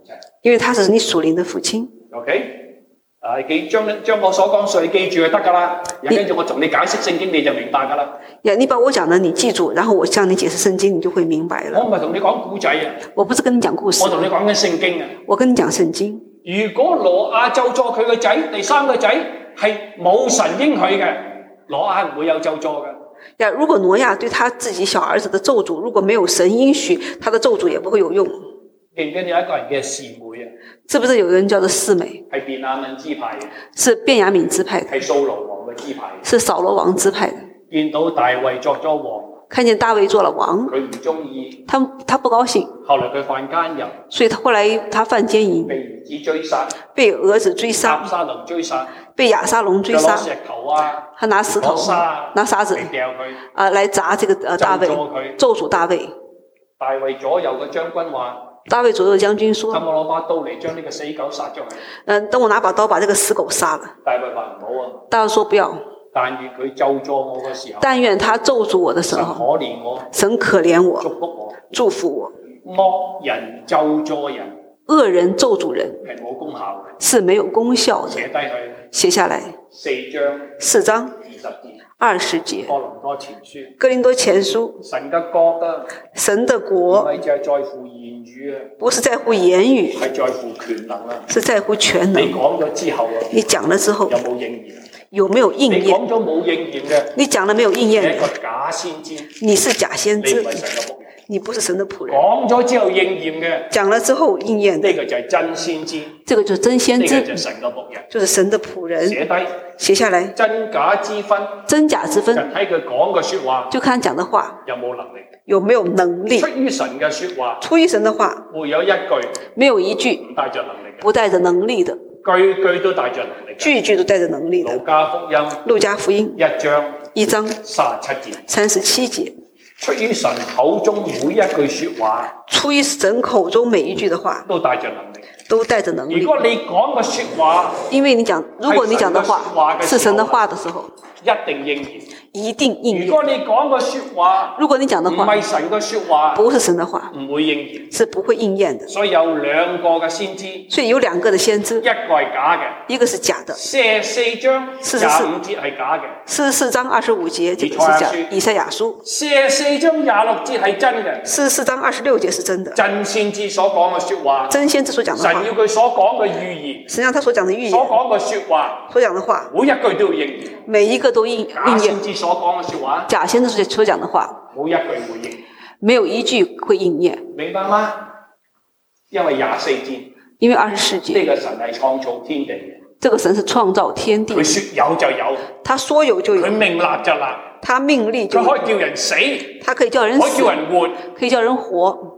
親。 因為他是你屬靈的父親。 OK， 啊，記將將我所講述你記住就得㗎啦。跟住我同你解釋聖經，你就明白㗎啦。 呀，你把我講的你記住，然後我向你解釋聖經，你就會明白了。 我唔係同你講古仔啊， 我不是跟你講故事， 我同你講緊聖經啊。 我跟你講聖經。 如果挪亞咒詛佢個仔，第三個仔係冇神應許嘅，挪亞唔會有咒詛嘅。 呀，如果挪亞對他自己小兒子的咒詛，如果沒有神應許，他的咒詛也不會有用。 記唔記得有一個人嘅示每啊？ 是不是有個人叫做示每？ 係便雅憫支派嘅， 是便雅憫支派的， 係掃羅王嘅支派嘅， 是掃羅王支派的。 見到大衛作咗王， 看見大衛做了王， 佢唔中意， 他他不高興， 後來佢犯奸淫， 所以他後來他犯奸淫， 被兒子追殺， 被兒子追殺， 押沙龍追殺， 被亞沙龍追殺， 攞石頭啊， 他拿石頭、拿沙子嚟掉佢， 啊，來砸這個呃大衛，咒詛大衛。 大衛左右嘅將軍話。 大衛左右將軍說： 等我攞把刀嚟將呢個死狗殺咗佢。 嗯，等我拿把刀把這個死狗殺了。 大衛話唔好啊。 大衛說不要。 但願佢咒詛我嘅時候， 但願他咒詛我的時候， 神可憐我， 神可憐我， 祝福我， 祝福我。 惡人咒詛人， 惡人咒詛人係冇功效嘅， 是沒有功效的。 寫低佢， 寫下來。 四章， 四章二十節。 二十節， 哥林多前書， 哥林多前書， 神嘅國啊， 神的國唔係就係在乎言語啊， 不是在乎言語， 係在乎權能啊， 是在乎權能。 你講咗之後啊， 你講了之後有冇應驗？ 有沒有應驗？ 你講咗冇應驗嘅， 你講了沒有應驗？ 你係一個假先知， 你是假先知， 你唔係神嘅僕人。 你不是神的僕人。 講咗之後應驗嘅， 講了之後應驗的， 呢個就係真先知， 這個就是真先知， 呢個就係神嘅僕人， 就是神的僕人。 寫低， 寫下來， 真假之分， 真假之分， 就睇佢講嘅說話， 就看他講的話有冇能力， 有沒有能力。 出於神嘅說話， 出於神的話， 會有一句， 沒有一句唔帶着能力嘅， 不帶着能力的， 句句都帶着能力嘅， 句句都帶着能力的。 路加福音， 路加福音一章一章三十七節， 三十七節。 出於神口中每一句說話， 出於神口中每一句的話， 都帶着能力， 都帶着能力。 如果你講嘅說話， 因為你講，如果你講的話是神的話的時候， 一定應驗， 一定應驗。 如果你講嘅說話， 如果你講的話唔係神嘅說話， 不是神的話， 唔會應驗， 是不會應驗的。 所以有兩個嘅先知， 所以有兩個的先知， 一個係假嘅， 一個是假的。 四十四章廿五節係假嘅， 四十四章二十五節這個是假，以賽亞書。 四十四章廿六節係真嘅， 四十四章二十六節是真的。 真先知所講嘅說話， 真先知所講的話， 神要佢所講嘅預言， 神讓他所講的預言， 所講嘅說話， 所講的話， 每一句都要應驗， 每一個都應應假先驗。 知所講嘅說話， 假先知所講的話， 冇一句會應驗， 沒有一句會應驗。 明白嗎？因為廿四節， 因為二十四呢節， 個神係創造天地嘅， 這個神是創造天地， 佢說有就有， 他說有就有， 佢命立就立， 他命立就有， 佢可以叫人死， 他可以叫人死， 可以叫人活。 可以叫人活。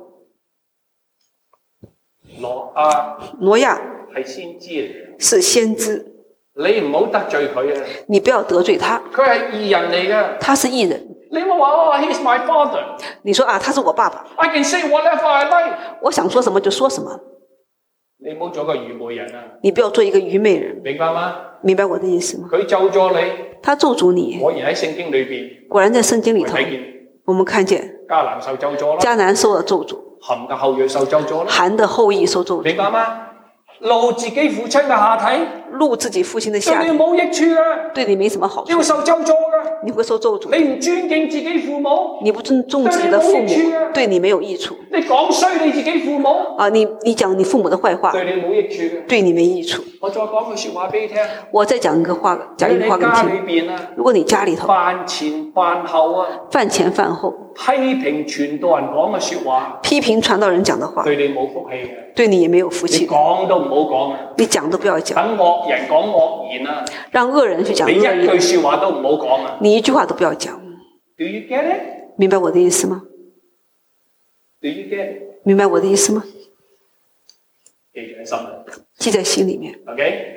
挪亞挪亞係先知嚟嘅， 是先知， 你唔好得罪佢啊！ 你不要得罪他， 佢係義人嚟嘅， 他是義人。 你冇話哦 ，He's my father， 你說啊，他是我爸爸， I can say whatever I like。 我想說什麼就說什麼， 你唔好做個愚昧人啊！ 你不要做一個愚昧人， 明白嗎？ 明白我的意思嗎？ 佢咒咗你， 他咒詛你， 果然喺聖經裏邊， 果然在聖經裏頭， 睇見我們看見迦南受咒咗啦， 迦南受了咒詛， 含嘅後裔受咒咗啦， 含的後裔受咒詛， 明白嗎？露自己父親嘅下體， 露自己父親的對下體， 你冇益處啊！ 對你沒什麼好處， 你會受咒咗噶， 你會受咒詛。 你唔尊敬自己父母， 你不尊重自己的父母，對你沒有益處。 你講衰你自己父母， 啊，你你講你父母的壞話， 對你冇益處嘅。 對你沒益處。 我再講句說話俾你聽， 我再講一個話，講一個話給你喺你家裏聽。 邊啊， 如果你家裏頭飯前飯後啊， 飯前飯後批評傳道人講嘅說話， 批評傳道人講的話， 對你冇福氣嘅， 對你也沒有福你氣。 講都唔好講啊！ 你講都不要講， 等惡人講惡言啊， 讓惡人去講你惡言， 一句說話都唔好講啊！ 你一句話都不要講。 Do you get it？ 明白我的意思嗎？ Do you get it？ 明白我的意思嗎？ 記住喺心裏記在心裏面。 ，OK？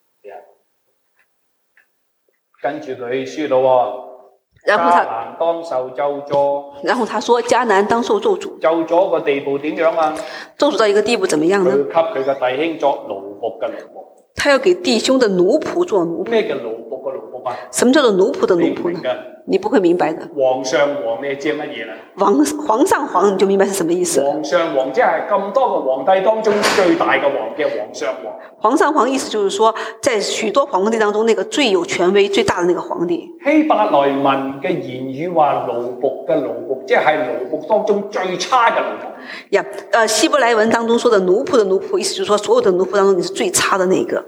跟住佢輸到喎。 然後他， 迦南當受咒詛， 然後他說迦南當受咒詛， 咒咗個地步點樣啊？ 咒詛到一個地步怎麼樣呢？ 佢給佢嘅弟兄作奴僕嘅奴僕。 他要給弟兄的奴僕做奴僕。 咩叫奴僕嘅奴僕啊？ 什麼叫做奴僕的奴僕呢？你不會明白的。 皇上皇你知乜嘢啦？ 皇皇上皇你就明白是什麼意思。 皇上皇即係咁多個皇帝當中最大嘅皇嘅皇上皇。 皇上皇意思就是說，在許多皇帝當中，那個最有權威、最大的那個皇帝。 希伯來文嘅言語話奴僕嘅奴僕，即係奴僕當中最差嘅奴僕。 呀，呃，希伯來文當中說的奴僕的奴僕，意思就是說，所有的奴僕當中你是最差的那個。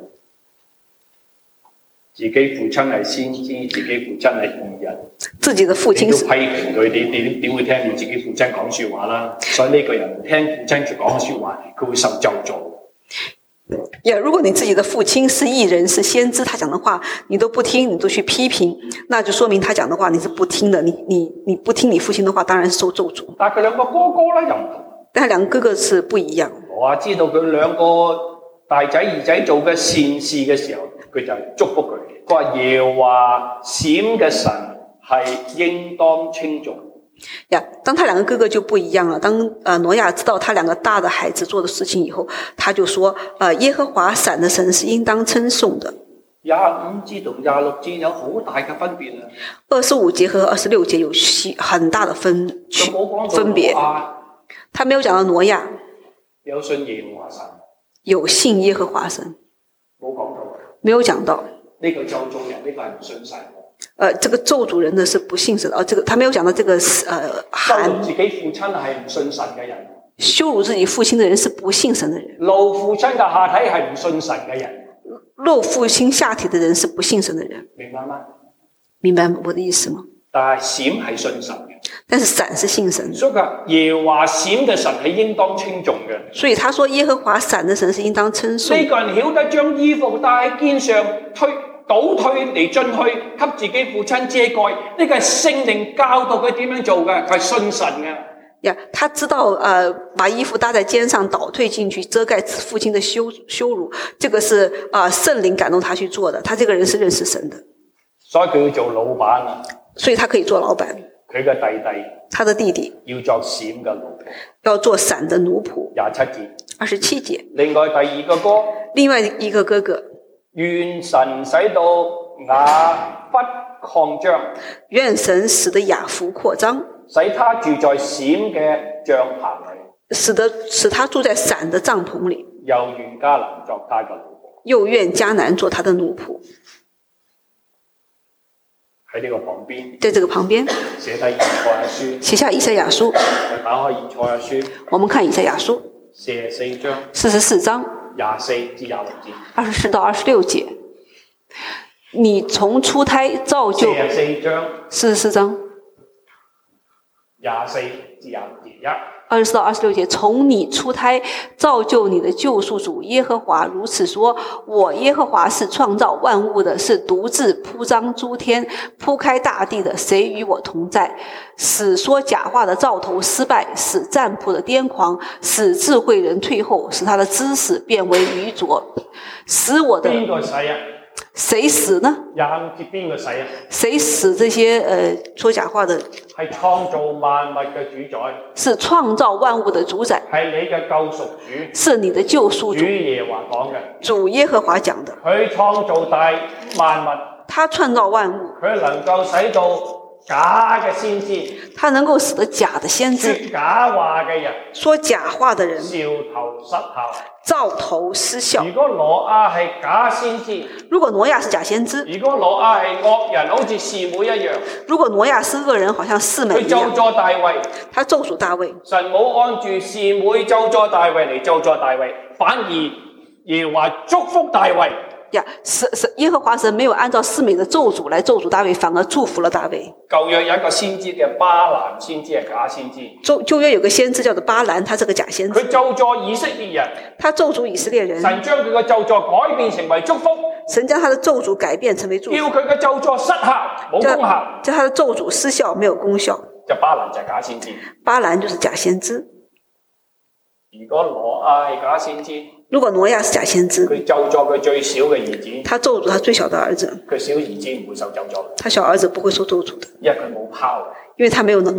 自己父親係先知，自己父親係義人， 自己的父親你都批評佢，你你點會聽你自己父親講説話啦？所以呢個人聽父親講説話，佢會受咒詛。 呀，如果你自己的父親是義人，是先知，他講的話你都不聽，你都去批評，那就說明他講的話你是不聽的。你你你不聽你父親的話，當然是受咒詛。 但係佢兩個哥哥咧又唔同， 但係兩個哥哥是不一樣。 我啊知道佢兩個大仔二仔做嘅善事嘅時候，佢就祝福佢。佢話耶和華閃嘅神係應當稱頌。 呀，當他兩個哥哥就不一樣了。當呃挪亞知道他兩個大的孩子做的事情以後，他就說：呃耶和華閃的神是應當稱頌的。 廿五節同廿六節有好大嘅分別啊！ 二十五節和二十六節有很大的分區分別。他沒有講到挪亞， 有信耶和華神， 有信耶和華神， 冇講到， 沒有講到。 呢個咒詛人，呢個係唔信神。 呃，這個咒詛人呢是不信神的。哦，這個他沒有講到這個呃羞辱自己父親係唔信神嘅人。 羞辱自己父親的人是不信神的人。 露父親嘅下體係唔信神嘅人。 露父親下體的人是不信神的人。 明白嗎？ 明白我的意思嗎？ 但係閃係信神嘅。 但是閃是信神的。 所以耶和華閃嘅神係應當稱頌嘅。 所以他說耶和華閃的神是應當稱頌。 呢個人曉得將衣服戴喺肩上，推倒退嚟進去，給自己父親遮蓋。呢、這個係聖靈教導佢點樣做嘅，佢係信神嘅。 呀，他知道，呃，把衣服搭在肩上，倒退進去，遮蓋父親的羞羞辱，這個是啊、呃、聖靈感動他去做的。他這個人是認識神的， 所以佢要做老闆啊。 所以他可以做老闆。 佢嘅弟弟， 他的弟弟要做閃嘅奴僕， 要做閃的奴僕。 廿七節， 二十七節。 另外第二個哥， 另外一個哥哥， 願神使到雅弗擴張， 願神使得雅弗擴張， 使他住在閃嘅帳棚裏， 使得使他住在閃的帳篷裏。 又願迦南作他嘅奴僕， 又願迦南做他的奴僕。 喺呢個旁邊， 在這個旁邊寫低以賽亞書， 寫下以賽亞書。 打開以賽亞書， 我們看以賽亞書四十四章， 四十四章廿四至廿六節， 二十四到二十六節。你從出胎造就， 四十四章， 四十四章， 廿四至廿六節一。 二十四到二十六節，從你出胎造就你的救贖主耶和華如此說：我耶和華是創造萬物的，是獨自鋪張諸天、鋪開大地的，誰與我同在？使說假話的兆頭失敗，使占卜的癲狂，使智慧人退後，使他的知識變為愚拙，使我的邊個使啊？ 誰使呢？ 廿五節邊個使啊？ 誰使這些呃說假話的？ 係創造萬物嘅主宰， 是創造萬物的主宰， 係你嘅救贖主， 是你的救贖主。 主耶和華講嘅， 主耶和華講的。 佢創造大萬物， 他創造萬物， 佢能夠使到假嘅先知， 他能夠使得假的先知， 說假話嘅人， 說假話的人， 兆頭失效， 兆頭失效。 如果挪亞係假先知， 如果挪亞是假先知， 如果挪亞係惡人，好似示每一樣， 如果挪亞是惡人，好像示每一樣， 佢咒詛大衛， 他咒詛大衛， 神冇按住示每咒詛大衛嚟咒詛大衛，反而耶和華祝福大衛。 呀，是是耶和華神沒有按照示每的咒詛來咒詛大衛，反而祝福了大衛。 舊約有一個先知嘅巴蘭先知係假先知， 舊舊約有個先知叫做巴蘭，他是個假先知。 佢咒詛以色列人， 他咒詛以色列人， 神將佢嘅咒詛改變成為祝福， 神將他的咒詛改變成為祝福， 叫佢嘅咒詛失效冇功效， 叫他的咒詛失效沒有功效。 就巴蘭就係假先知， 巴蘭就是假先知。 如果挪亞係假先知， 如果挪亞是假先知， 佢咒詛佢最小嘅兒子， 他咒詛他最小的兒子， 佢小兒子唔會受咒詛， 他小兒子不會受咒詛的， 因為佢冇 power， 因為他沒有能力。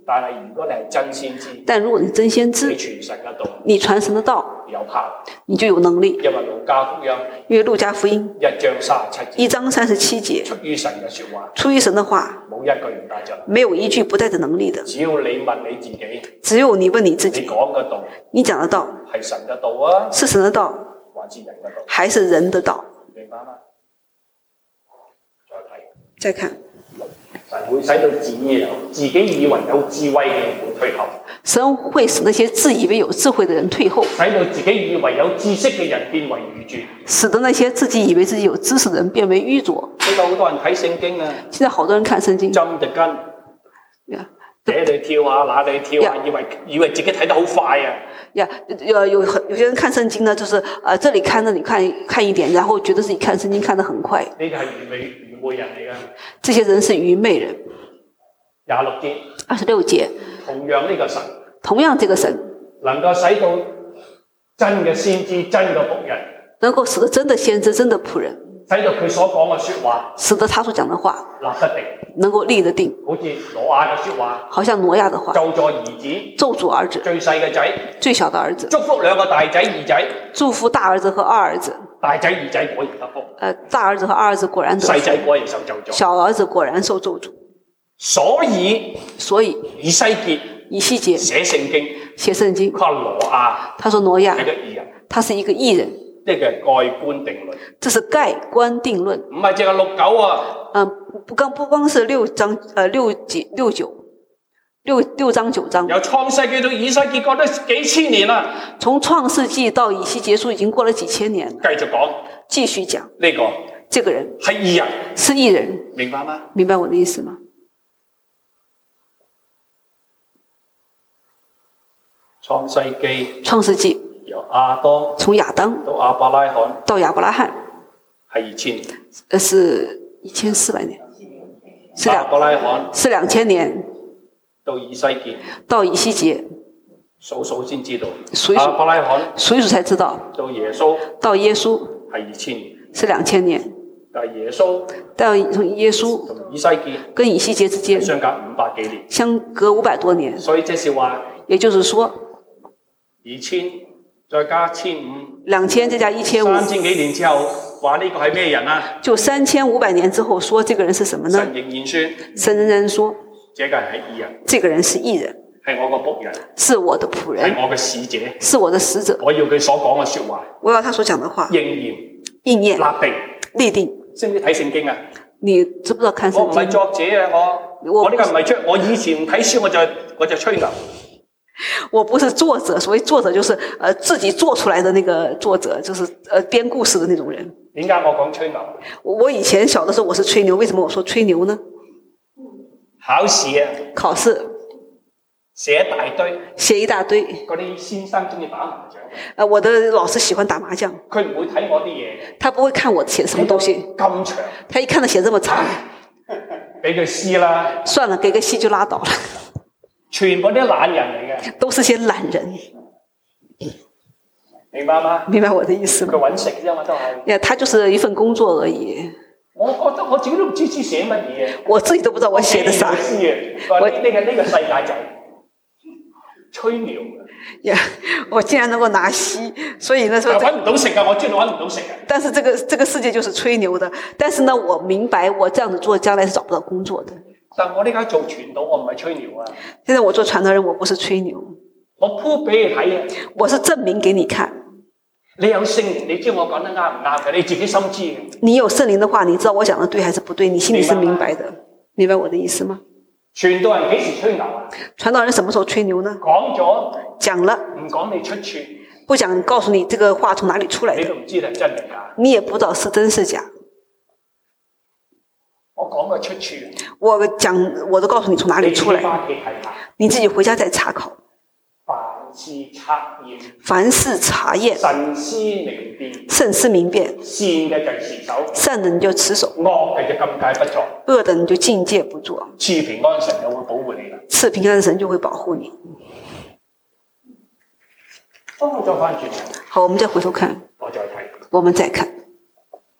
但係如果你係真先知， 但如果你真先知， 你傳神嘅道， 你傳神的道， 有效， 你就有能力。 因為路加福音因為路加福音一章三十七節， 一章三十七節， 出於神嘅說話， 出於神的話， 冇一句唔帶着， 沒有一句不帶着能力的。 只要你問你自己， 只有你問你自你己， 講嘅道你講的道係神嘅道啊， 是神的道， 還是人嘅道？ 還是人的道？ 明白嗎？再睇， 再看， 神會使到自己有自己以為有智慧嘅人會退後， 神會使那些自以為有智慧的人退後， 使到自己以為有知識嘅人變為愚拙， 使得那些自己以為自己有知識的人變為愚拙。 現在好多人睇聖經啊， 現在好多人看聖經， 針就根， 呀， 這裏跳下，那裏跳下，以為以為自己睇得好快啊！ 呀，有有很有些人看聖經呢，就是呃這裏看那裏看看一點，然後覺得自己看聖經看得很快。 呢個係愚昧愚昧人嚟㗎。 這些人是愚昧人。 廿六節， 二十六節， 同樣呢個神， 同樣這個神能夠使到真嘅先知、真嘅僕人， 能夠使得真的先知、真的僕人， 使到佢所講嘅說話， 使得他所講的話立得定， 能夠立得定。 好似挪亞嘅說話， 好像挪亞的話， 咒詛兒子， 咒詛兒子， 最細嘅仔， 最小的兒子， 祝福兩個大仔二仔， 祝福大兒子和二兒子。 大仔二仔果然得福， 呃，大兒子和二兒子果然得福， 細仔果然受咒詛， 小兒子果然受咒詛。 所以， 所以以西結以西結寫聖經， 寫聖經， 佢話挪亞他說挪亞係個義人， 他是一個義人， 呢個係蓋棺定論， 這是蓋棺定論。 唔係淨係六九啊， 嗯、呃，不光不光是六章，呃六幾六九，六六章九章。 由創世紀到以西結過咗幾千年啦， 從創世紀到以西結束已經過了幾千年。 繼續講， 繼續講呢個這個人係義人， 是義人， 明白嗎？ 明白我的意思嗎？ 創世紀， 創世紀由亞當從亞當到亞伯拉罕到亞伯拉罕係二千年， 呃是一千四百年，是亞兩伯拉罕是兩千年到以西結， 到以西結， 數數先知道， 數一數亞伯拉罕數一數才知道到耶穌到耶穌係二千年， 是兩千年， 但係耶穌到從耶穌同以西結跟以西結之間相隔五百幾年， 相隔五百多年， 所以這是話也就是說二千再加千五， 兩千再加一千五， 三千幾年之後話呢個係咩人啊？ 就三千五百年之後說這個人是什麼呢？ 神仍然說， 神仍然說， 這個人係義人， 這個人是義人， 係我個僕人， 是我的僕人， 係我嘅使者， 是我的使者。 我要佢所講嘅說話我要他所講的話應驗應驗立定， 立定。 識唔識睇聖經啊？ 你知不知道看聖經？ 我唔係作者啊，我我我呢個唔係出，我以前唔睇書我就我就吹牛。 我不是作者，所謂作者就是呃自己做出來的那個作者，就是呃編故事的那種人。 點解我講吹牛？ 我我以前小的時候我是吹牛，為什麼我說吹牛呢？ 考試啊， 考試寫一大堆， 寫一大堆。 嗰啲先生中意打麻將， 呃，我的老師喜歡打麻將， 佢唔會睇我啲嘢， 他不會看我寫什麼東西， 咁長， 他一看到寫這麼長， 俾佢撕啦， 算了，給個戲就拉倒了。 全部啲懶人嚟嘅， 都是些懶人， 明白嗎？ 明白我的意思嗎？ 佢揾食啫嘛，都係。 呀，他就是一份工作而已。 我覺得我自己都唔知知寫乜嘢， 我自己都不知道我寫的啥。 我呢個呢個世界就吹牛呀，我竟然能夠拿西，所以呢說揾唔到食㗎，我知道揾唔到食㗎。 但是這個這個世界就是吹牛的，但是呢，我明白我這樣子做將來是找不到工作的。 但我呢家做傳道，我唔係吹牛啊！ 現在我做傳道人，我不是吹牛， 我鋪俾你睇啊！ 我是證明給你看。 你有聖靈，你知我講得啱唔啱嘅，你自己心知嘅。 你有聖靈的話，你知道我講的對還是不對，你心裡是明白的。明白我的意思嗎？ 傳道人幾時吹牛啊？ 傳道人什麼時候吹牛呢？ 講咗， 講了， 唔講你出處， 不講告訴你這個話從哪裡出來的， 你都唔知係真定假。 你也不知道是真是假。 我講個出處， 我講我都告訴你從哪裡出來，你自己回家再查考。 凡事察驗， 凡事查驗， 慎思明辨， 慎思明辨， 善嘅就持守， 善的你就持守， 惡嘅就禁戒不作， 惡的你就禁戒不做。 賜平安神就會保護你啦。 賜平安的神就會保護你。 當我再翻轉， 好，我們再回頭看， 我再睇， 我們再看。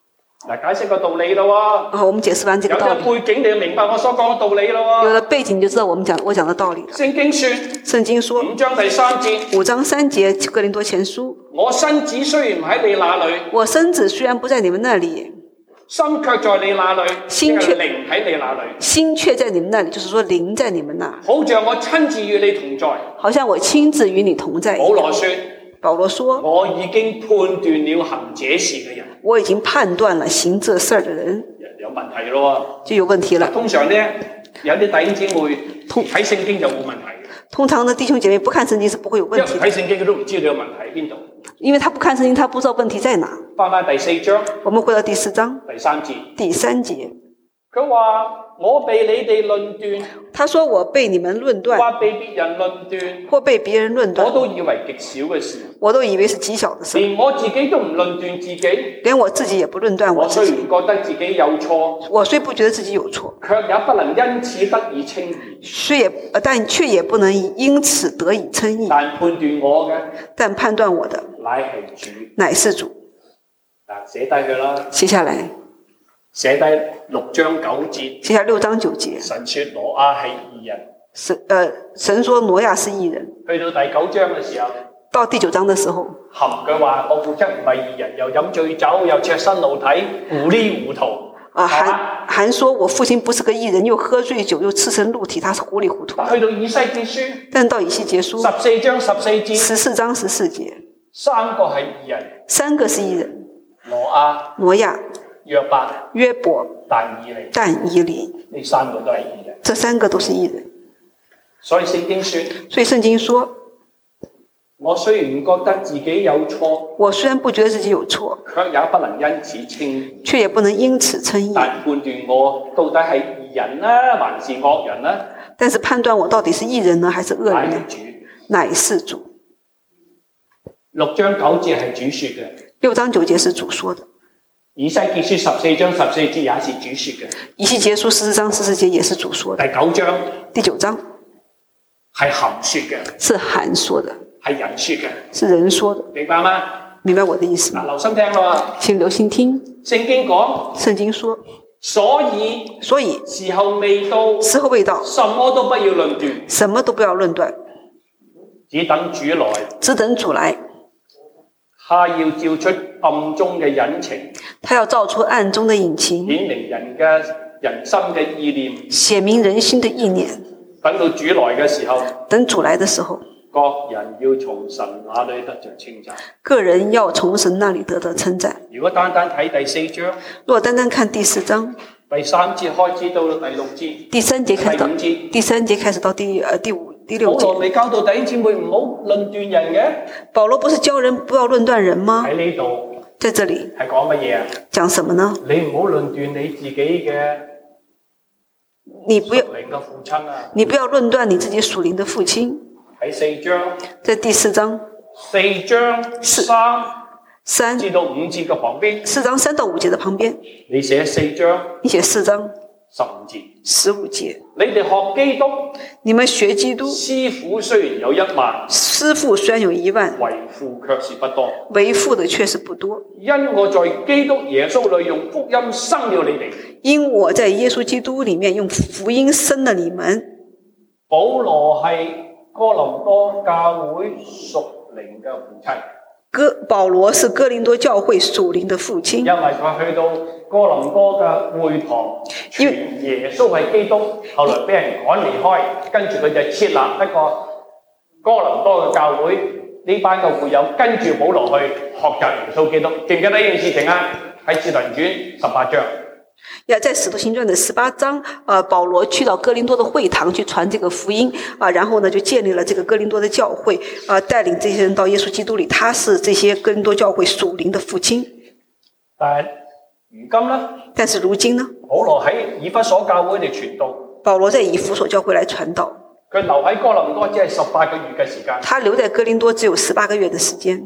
嗱，解釋個道理咯喎。 好，我們解釋完這個道理。 有咗背景，你就明白我所講嘅道理咯喎。 有了背景，你就知道我們講我講的道理。 聖經說， 聖經說五章第三節， 五章三節，哥林多前書。 我身子雖然唔喺你那裏， 我身子雖然不在你們那裏， 心卻在你那裏， 心卻靈喺你那裏， 心卻在你們那裏，就是說靈在你們那。 好像我親自與你同在， 好像我親自與你同在。 保羅說， 保羅說， 我已經判斷了行這事嘅人， 我已經判斷了行這事的人， 有問題咯， 就有問題了。 通常呢，有啲弟兄姊妹睇聖經就冇問題。 通常的弟兄姐妹不看聖經是不會有問題的， 睇聖經佢都唔知道有問題喺邊度， 因為他不看聖經，他不知道問題在哪。 翻翻第四章， 我們回到第四章第三節， 第三節， 佢話我被你哋論斷， 他說我被你們論斷， 或被別人論斷， 或被別人論斷， 我都以為極小嘅事， 我都以為是極小的事， 連我自己都唔論斷自己， 連我自己也不論斷我自己。 我雖然覺得自己有錯， 我雖不覺得自己有錯， 卻也不能因此得以稱義， 雖也但卻也不能因此得以稱義。 但判斷我嘅， 但判斷我的乃係主， 乃是主。 嗱，寫低佢啦， 寫下來， 寫低六章九節， 寫下六章九節。 神說挪亞係義人， 神呃神說挪亞是義人。 去到第九章嘅時候， 到第九章的時候， 含佢話我父親唔係義人，又飲醉酒，又赤身露體，糊裡糊塗。 啊，還還說我父親不是個義人，又喝醉酒，又赤身露體，他是糊裡糊塗。 去到以西結書， 但到以西結書十四章十四節， 十四章十四節， 三個係義人， 三個是義人。 挪亞、 挪亞、 約伯、 約伯、 但以理、 但以理， 呢三個都係義人。 這三個都是義人。 所以聖經說， 所以聖經說， 我雖然唔覺得自己有錯， 我雖然不覺得自己有錯， 卻也不能因此稱義， 卻也不能因此稱義。 但判斷我到底係義人呢，還是惡人呢？ 但是判斷我到底是義人呢，還是惡人呢？乃是主。 六章九節係主說嘅。 六章九節是主說的。 以西結書十四章十四節也是主說嘅。 以西結書十四章十四節也是主說的。 第九章， 第九章係含說嘅， 是含說的， 係人說嘅， 是人說的。 明白嗎？ 明白我的意思嗎？ 留心聽咯， 請留心聽。 聖經講， 聖經說， 所以所以時候未到， 時候未到， 什麼都不要論斷， 什麼都不要論斷， 只等主來， 只等主來。 他要照出暗中嘅隱情， 他要照出暗中的隱情， 顯明人嘅人心嘅意念， 顯明人心的意念。 等到主來嘅時候， 等主來的時候， 各人要從神那裏得着稱讚。 個人要從神那裏得到稱讚。 如果單單睇第四章， 如果單單看第四章， 第三節開始到第六節， 第三節開始到第五節， 第三節開始到第呃第五第六節。 保羅未教導弟兄姊妹唔好論斷人嘅。 保羅不是教人不要論斷人嗎？ 喺呢度， 在這裡係講乜嘢啊？ 講什麼呢？ 你唔好論斷你自己嘅， 你不要屬靈嘅父親啊！ 你不要論斷你自己屬靈的父親。 喺四章， 在第四章， 四章三三至到五節嘅旁邊， 四章三到五節的旁邊， 你寫四章， 你寫四章十五節， 十五節。 你哋學基督， 你們學基督， 師傅雖然有一萬， 師傅雖然有一萬， 為父卻是不多， 為父的卻是不多。 因我在基督耶穌裏用福音生了你哋， 因我在耶穌基督裡面用福音生了你們。 保羅係哥林多教會屬靈嘅父親。 哥保羅是哥林多教會屬靈的父親， 因為佢去到哥林多嘅會堂，傳耶穌係基督，後來俾人趕離開，跟住佢就設立一個哥林多嘅教會，呢班嘅會友跟住保羅去學習耶穌基督，記唔記得呢件事情啊？喺《使徒行傳》十八章。 要在使徒行傳的十八章，呃，保羅去到哥林多的會堂去傳這個福音啊、呃，然後呢就建立了這個哥林多的教會啊、呃，帶領這些人到耶穌基督裏，他是這些哥林多教會屬靈的父親。 但係如今呢？ 但是如今呢？ 保羅喺以弗所教會嚟傳道。 保羅在以弗所教會來傳道。 佢留喺哥林多只係十八個月嘅時間。 他留在哥林多只有十八個月的時間。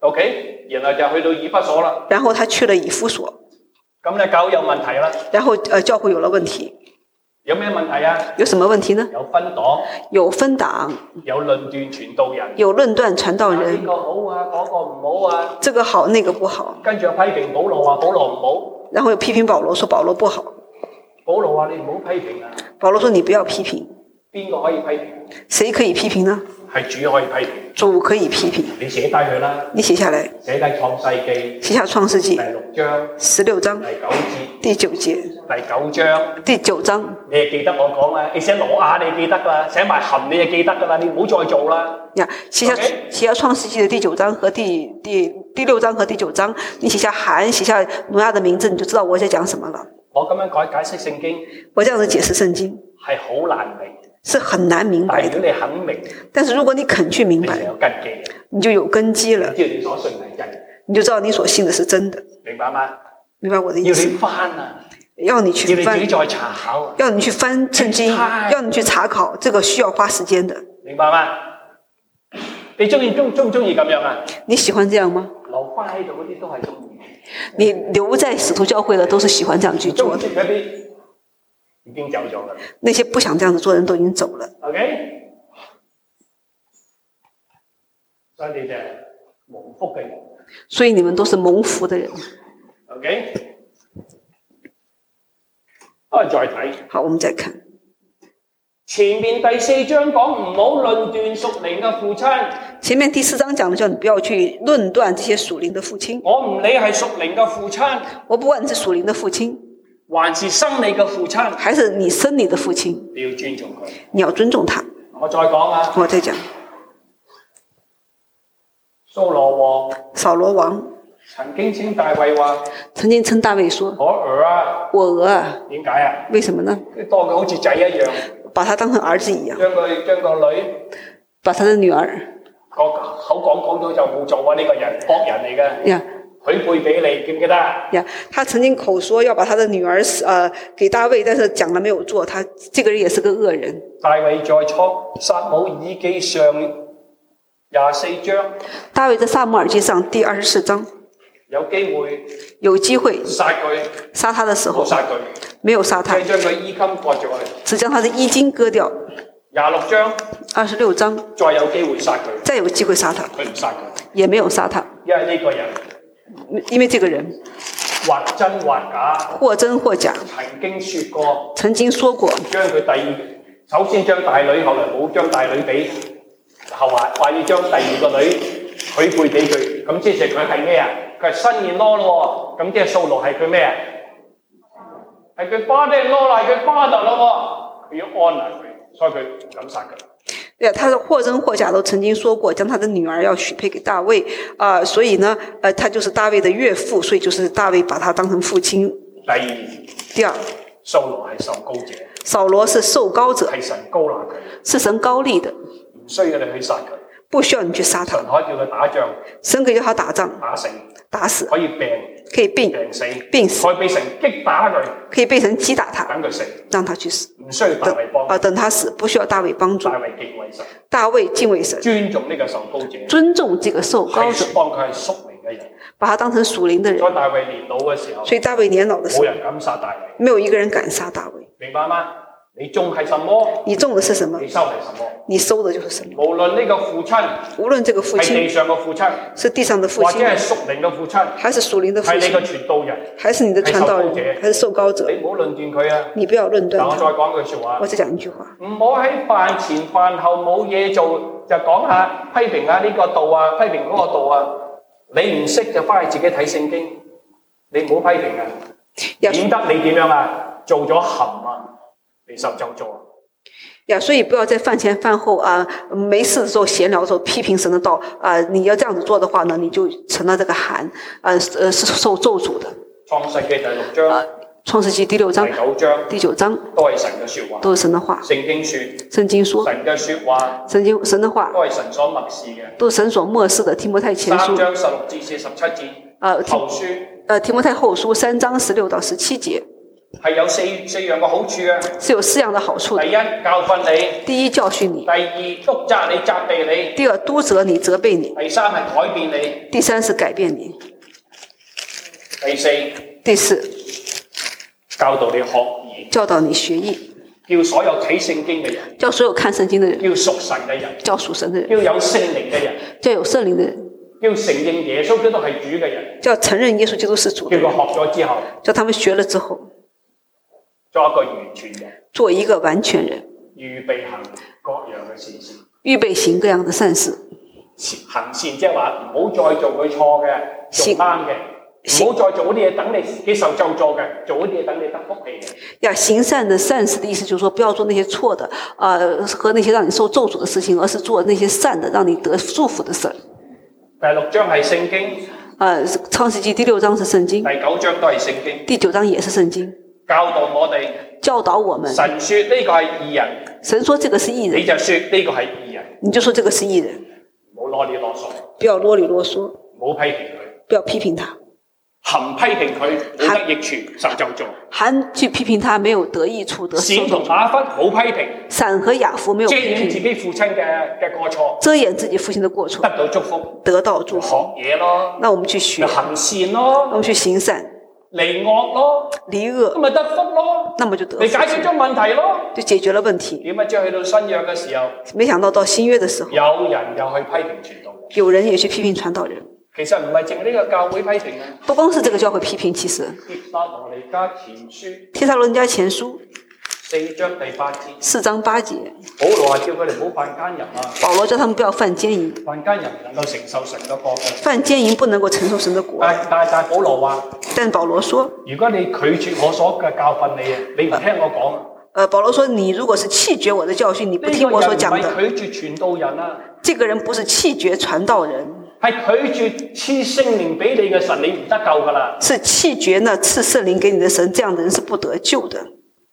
OK，然後就去到以弗所啦。 然後他去了以弗所。 咁你教會有問題啦。 然後，呃，教會有了問題。 有咩問題啊？ 有什麼問題呢？ 有分黨。有分黨。 有論斷傳道人。 有論斷傳道人。 呢個好啊，嗰個唔好啊。 這個好，那個不好。 跟住批評保羅話保羅唔好。 然後又批評保羅，說保羅不好。 保羅話你唔好批評啊。 保羅說你不要批評。 邊個可以批評？ 誰可以批評呢？ 係主可以批評。 主可以批評。 你寫低佢啦。 你寫下來。 寫低創世記。 寫下創世記。 第六章。 十六章。 第九節。 第九節。 第九章。 第九章。 你係記得我講啦，你寫挪亞你記得啦，寫埋含你就記得噶啦，你唔好再做啦。 呀，寫下寫下創世記的第九章和第第第六章和第九章，你寫下含，寫下挪亞的名字，你就知道我在講什麼了。 我咁樣解解釋聖經。 我這樣子解釋聖經。 係好難明。 是很難明白的。 但如果你肯明， 但是如果你肯去明白， 你就有根基， 你就有根基了。 知道你所信係真， 你就知道你所信的是真的。 明白嗎？ 明白我的意思。 要你翻啊， 要你去翻， 要你自己再查考， 要你去翻聖經，要你去查考，這個需要花時間的。 明白嗎？你中意中中唔中意咁樣啊？ 你喜歡這樣嗎？ 留翻喺度嗰啲都係中意。 你留在使徒教會的都是喜歡這樣去做的。 已經走咗啦。 那些不想這樣子做的人都已經走了。 OK， 所以你哋蒙福嘅人。 所以你們都是蒙福的人。 OK， 我哋再睇。 好，我們再看。 前面第四章講唔好論斷屬靈嘅父親。 前面第四章講的叫你不要去論斷這些屬靈的父親。 我唔理係屬靈嘅父親， 我不管你是屬靈的父親， 還是生你嘅父親， 還是你生你的父親， 你要尊重佢。 你要尊重他。 我再講啊， 我再講。 掃羅王， 掃羅王曾經稱大衛話， 曾經稱大衛說： 我兒啊， 我兒啊。 點解啊？ 為什麼呢？ 當佢好似仔一樣， 把他當成兒子一樣， 將佢將個女， 把他的女兒， 個口講講咗就冇做啊！呢、這個人惡人嚟嘅。 呀， 許配俾你，記唔記得？ 呀，他曾經口說要把他的女兒，呃，給大衛，但是講了沒有做，他這個人也是個惡人。 大衛在創撒母耳記上廿四章。 大衛在撒母耳記上第二十四章。 有機會， 有機會殺佢， 殺他的時候， 冇殺佢， 沒有殺他， 即係將佢衣襟割咗去， 只將他的衣襟割掉。 廿六章， 二十六章， 再有機會殺佢， 再有機會殺他， 佢唔殺佢， 也沒有殺他， 因為呢個人， 因為這個人或真或假， 或真或假， 曾經說過， 曾經說過， 將佢第二，首先將大女，後來冇將大女俾，後話話要將第二個女許配俾佢，咁即係佢係咩啊？佢係新年囉咯，咁即係掃羅係佢咩啊？係佢爸爹囉啦，係佢爸爸咯，佢要安撫佢，所以佢唔敢殺佢。 對，他或真或假都曾經說過，將他的女兒要許配給大衛啊、呃，所以呢，呃，他就是大衛的岳父，所以就是大衛把他當成父親。 第二， 第二， 掃羅係受膏者， 掃羅是受膏者， 係神膏立佢， 是神膏立的， 唔需要你去殺佢， 不需要你去殺他， 神可以叫佢打仗， 神可以叫他打仗， 打死， 打死， 可以病， 可以病， 病死， 病死， 可以被神擊打佢， 可以被神擊打他， 等佢死， 讓他去死， 唔需要大衛幫， 啊，等他死，不需要大衛幫助， 大衛敬畏神， 大衛敬畏神， 尊重呢個受膏者， 尊重這個受膏者， 當佢係屬靈嘅人， 把他當成屬靈的人。 所以大衛年老嘅時候， 所以大衛年老的時候， 冇人敢殺大衛， 沒有一個人敢殺大衛。 明白嗎？你種係什麼？ 你種的是什麼？ 你收係什麼？ 你收的就是什麼？ 無論呢個父親， 無論這個父親係地上嘅父親， 是地上的父親， 或者係屬靈嘅父親， 還是屬靈的父親， 係你嘅傳道人， 還是你的傳道人，還是受膏者？ 你唔好論斷佢啊！ 你不要論斷他。 我再講句說話， 我再講一句話， 唔好喺飯前飯後冇嘢做就講下批評下呢個道啊，批評嗰個道啊。你唔識就翻去自己睇聖經，你唔好批評啊，免得你點樣啊？做咗含啊，你受咒詛。 呀，所以不要在飯前飯後啊，沒事的時候閒聊的時候批評神的道啊！你要這樣子做的話呢，你就成了這個含，啊，呃，是受咒詛的。 創世記第六章， 啊，創世記第六章， 第九章， 第九章都係神嘅說話， 都是神的話。 聖經說， 聖經說， 神嘅說話， 聖經神的話都係神所默示嘅， 都是神所默示的。提摩太前書三章十六至四十七節， 啊， 後書， 呃，提摩太後書三章十六到十七節。 係有四四樣嘅好處啊！ 是有四樣的好處的。 第一，教訓你； 第一，教訓你； 第二，督責你、責備你； 第二，督責你、責備你； 第三係改變你； 第三是改變你； 第四， 第四， 教導你學義； 教導你學義； 叫所有睇聖經嘅人； 叫所有看聖經的人； 叫屬神嘅人； 叫屬神的人； 叫有聖靈嘅人； 叫有聖靈的人。 叫承認耶穌基督係主嘅人， 叫承認耶穌基督是主的人， 叫佢學咗之後， 叫他們學了之後， 做一個完全人， 做一個完全人， 預備行各樣嘅善事。 預備行各樣的善事。 行善即係話唔好再做佢錯嘅，做啱嘅。唔好再做嗰啲嘢等你自己受咒詛嘅，做嗰啲嘢等你得福氣嘅。要行善的善事的意思就是說，不要做那些錯的，呃，和那些讓你受咒詛的事情，而是做那些善的，讓你得祝福的事。 第六章係聖經。 呃，創世記第六章是聖經。 第九章都係聖經。 第九章也是聖經。 教導我哋。 教導我們。 神說呢個係義人。 神說這個是義人。 你就說呢個係義人。 你就說這個是義人。 唔好囉里囉嗦。 不要囉里囉嗦。 唔好批評佢。 不要批評他。 含批評佢冇得益處，受咒詛。 含去批評他沒有得益處，得受咒詛。 閃同雅弗冇批評。 閃和雅弗沒有批評。 遮掩自己父親嘅嘅過錯。 遮掩自己父親的過錯。 得到祝福。 得到祝福。 學嘢咯。 那我們去學。 行善咯。 我們去行善。 離惡咯。 離惡。咁咪得福咯。 那麼就得福。 你解決咗問題咯。 就解決了問題。 點解將去到新約嘅時候？ 沒想到到新約的時候。 有人又去批評傳道人。 有人也去批評傳道人。 其實唔係淨係呢個教會批評啊， 不光是這個教會批評，其實。 帖撒羅尼迦前書。 帖撒羅尼迦前書。 四章第八節。 四章八節。 保羅話叫佢哋唔好犯奸淫啊。 保羅叫他們不要犯奸淫。 犯奸淫唔能夠承受神嘅國嘅。 犯奸淫不能夠承受神的國。 但但但保羅話。 但保羅說。如果你拒絕我所嘅教訓你啊，你唔聽我講。 呃，保羅說：“你如果是棄絕我的教訓，你不聽我所講的。” 這個人唔係拒絕傳道人啊。 這個人不是棄絕傳道人。 係拒絕賜聖靈俾你嘅神，你唔得救噶啦。 是棄絕呢賜聖靈給你的神，這樣的人是不得救的。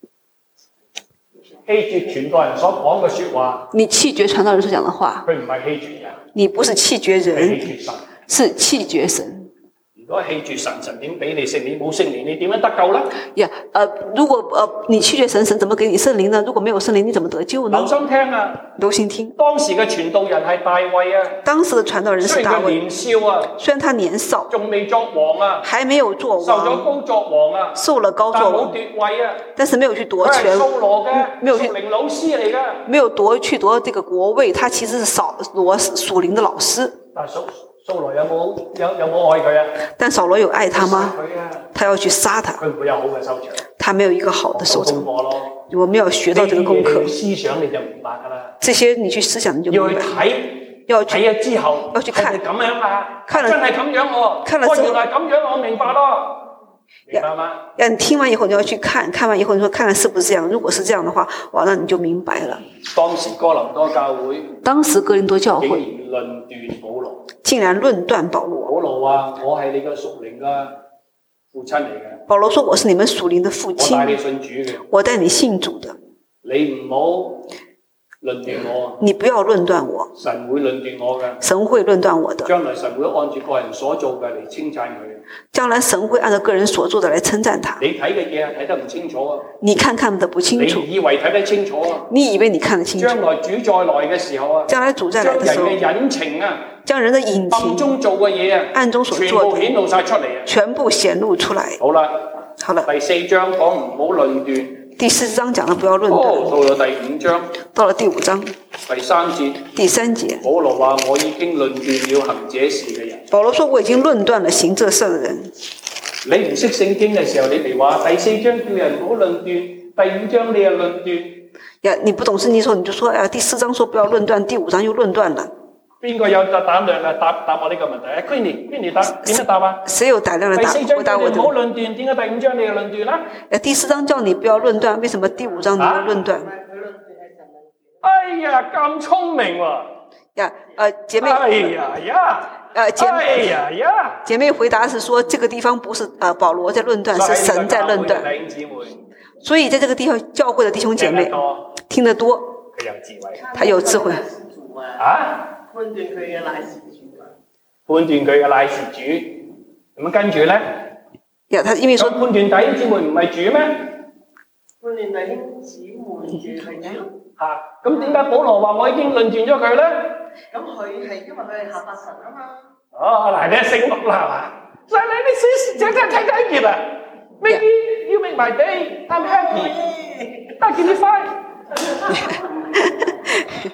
棄絕傳道人所講嘅說話， 你棄絕傳道人所講的話， 佢唔係棄絕人。 你不是棄絕人， 棄絕神， 是棄絕神。 如果棄絕神，神點俾你聖靈？冇聖靈，你點樣得救呢？ 呀、yeah, 呃，如果呃你棄絕神，神怎麼給你聖靈呢？如果沒有聖靈，你怎麼得救呢？ 留心聽啊！ 留心聽。 當時嘅傳道人係大衛啊。 當時嘅傳道人是大衛。 雖然佢年少啊， 雖然他年少， 仲未作王啊， 還沒有作王， 受咗高作王啊， 受了高作王， 但冇奪位啊， 但是沒有去奪權。 佢係掃羅嘅， 沒有去屬靈老師嚟㗎。 沒有奪去奪這個國位，他其實是掃羅屬靈的老師。 但掃掃羅有冇有有冇愛佢啊？ 但掃羅有愛他嗎？他要去殺他。 佢唔會有好嘅收場。他沒有一個好的收場。我們要學到這個功課。 思想你就明白㗎啦。 這些你去思想你就明白。 要去睇，要睇咗之後， 要去看。 係咁樣啊， 看了真係咁樣喎。 看了我原來咁樣，我明白咯。明白嗎？ 要你聽完以後你要去看，看完以後你說看看是不是這樣。如果是這樣的話，哇，那你就明白了。 當時哥林多教會， 當時哥林多教會竟然論斷保羅， 竟然論斷保羅。 保羅話：我係你個屬靈嘅父親嚟嘅。 保羅說：我是你們屬靈的父親。 我帶你信主嘅。 我帶你信主的。 你唔好論斷我。 你不要論斷我。 神會論斷我嘅。 神會論斷我的。 將來神會按住個人所做嘅嚟稱讚佢。 將來神會按照個人所做的來稱讚他。 你睇嘅嘢睇得唔清楚啊！ 你看看得不清楚。 你以為睇得清楚啊？ 你以為你看得清楚？ 將來主再來嘅時候啊！ 將來主再來的時候， 將人嘅隱情啊， 將人的隱情暗中做嘅嘢啊， 暗中所做的全部顯露晒出嚟啊！ 全部顯露出來。 好啦， 好了。 第四章講唔好論斷。 第四章講了不要論斷。 哦，到了第五章。 到了第五章。 第三節。 第三節。 保羅話：我已經論斷了行這事嘅人。 保羅說：我已經論斷了行這事的人。 你唔識聖經嘅時候，你哋話第四章叫人唔好論斷，第五章你又論斷。 呀，你不懂聖經時候，你就說：哎呀，第四章說不要論斷，第五章又論斷了。邊個有膽量啊？答答我呢個問題啊 Queenie，Queenie 答點樣答啊？誰有膽量嚟答？ 第四章叫你唔好論斷，點解第五章你又論斷啦？ 誒，第四章叫你不要論斷，為什麼第五章你又論斷？ 哎呀，咁聰明喎！ 呀，誒，姐妹。 哎呀呀！ 呃，姐妹， 哎呀呀！ 姐妹回答是說，這個地方不是呃保羅在論斷，是神在論斷。所以在這個地方，教會的弟兄姐妹聽得多， 佢有智慧， 他有智慧。 啊？判斷佢嘅乃是主，判斷佢嘅乃是主。咁跟住咧？ 呀，他因為說判斷弟兄姊妹唔係主咩？ 判斷弟兄姊妹係主。 嚇！咁點解保羅話我已經論斷咗佢咧？ 咁佢係因為佢係合法神啊嘛。 哦，嗱，你醒目啦係嘛？所以你啲小姐睇睇見啦 ，Maybe you make my day, I'm happy. I give you five.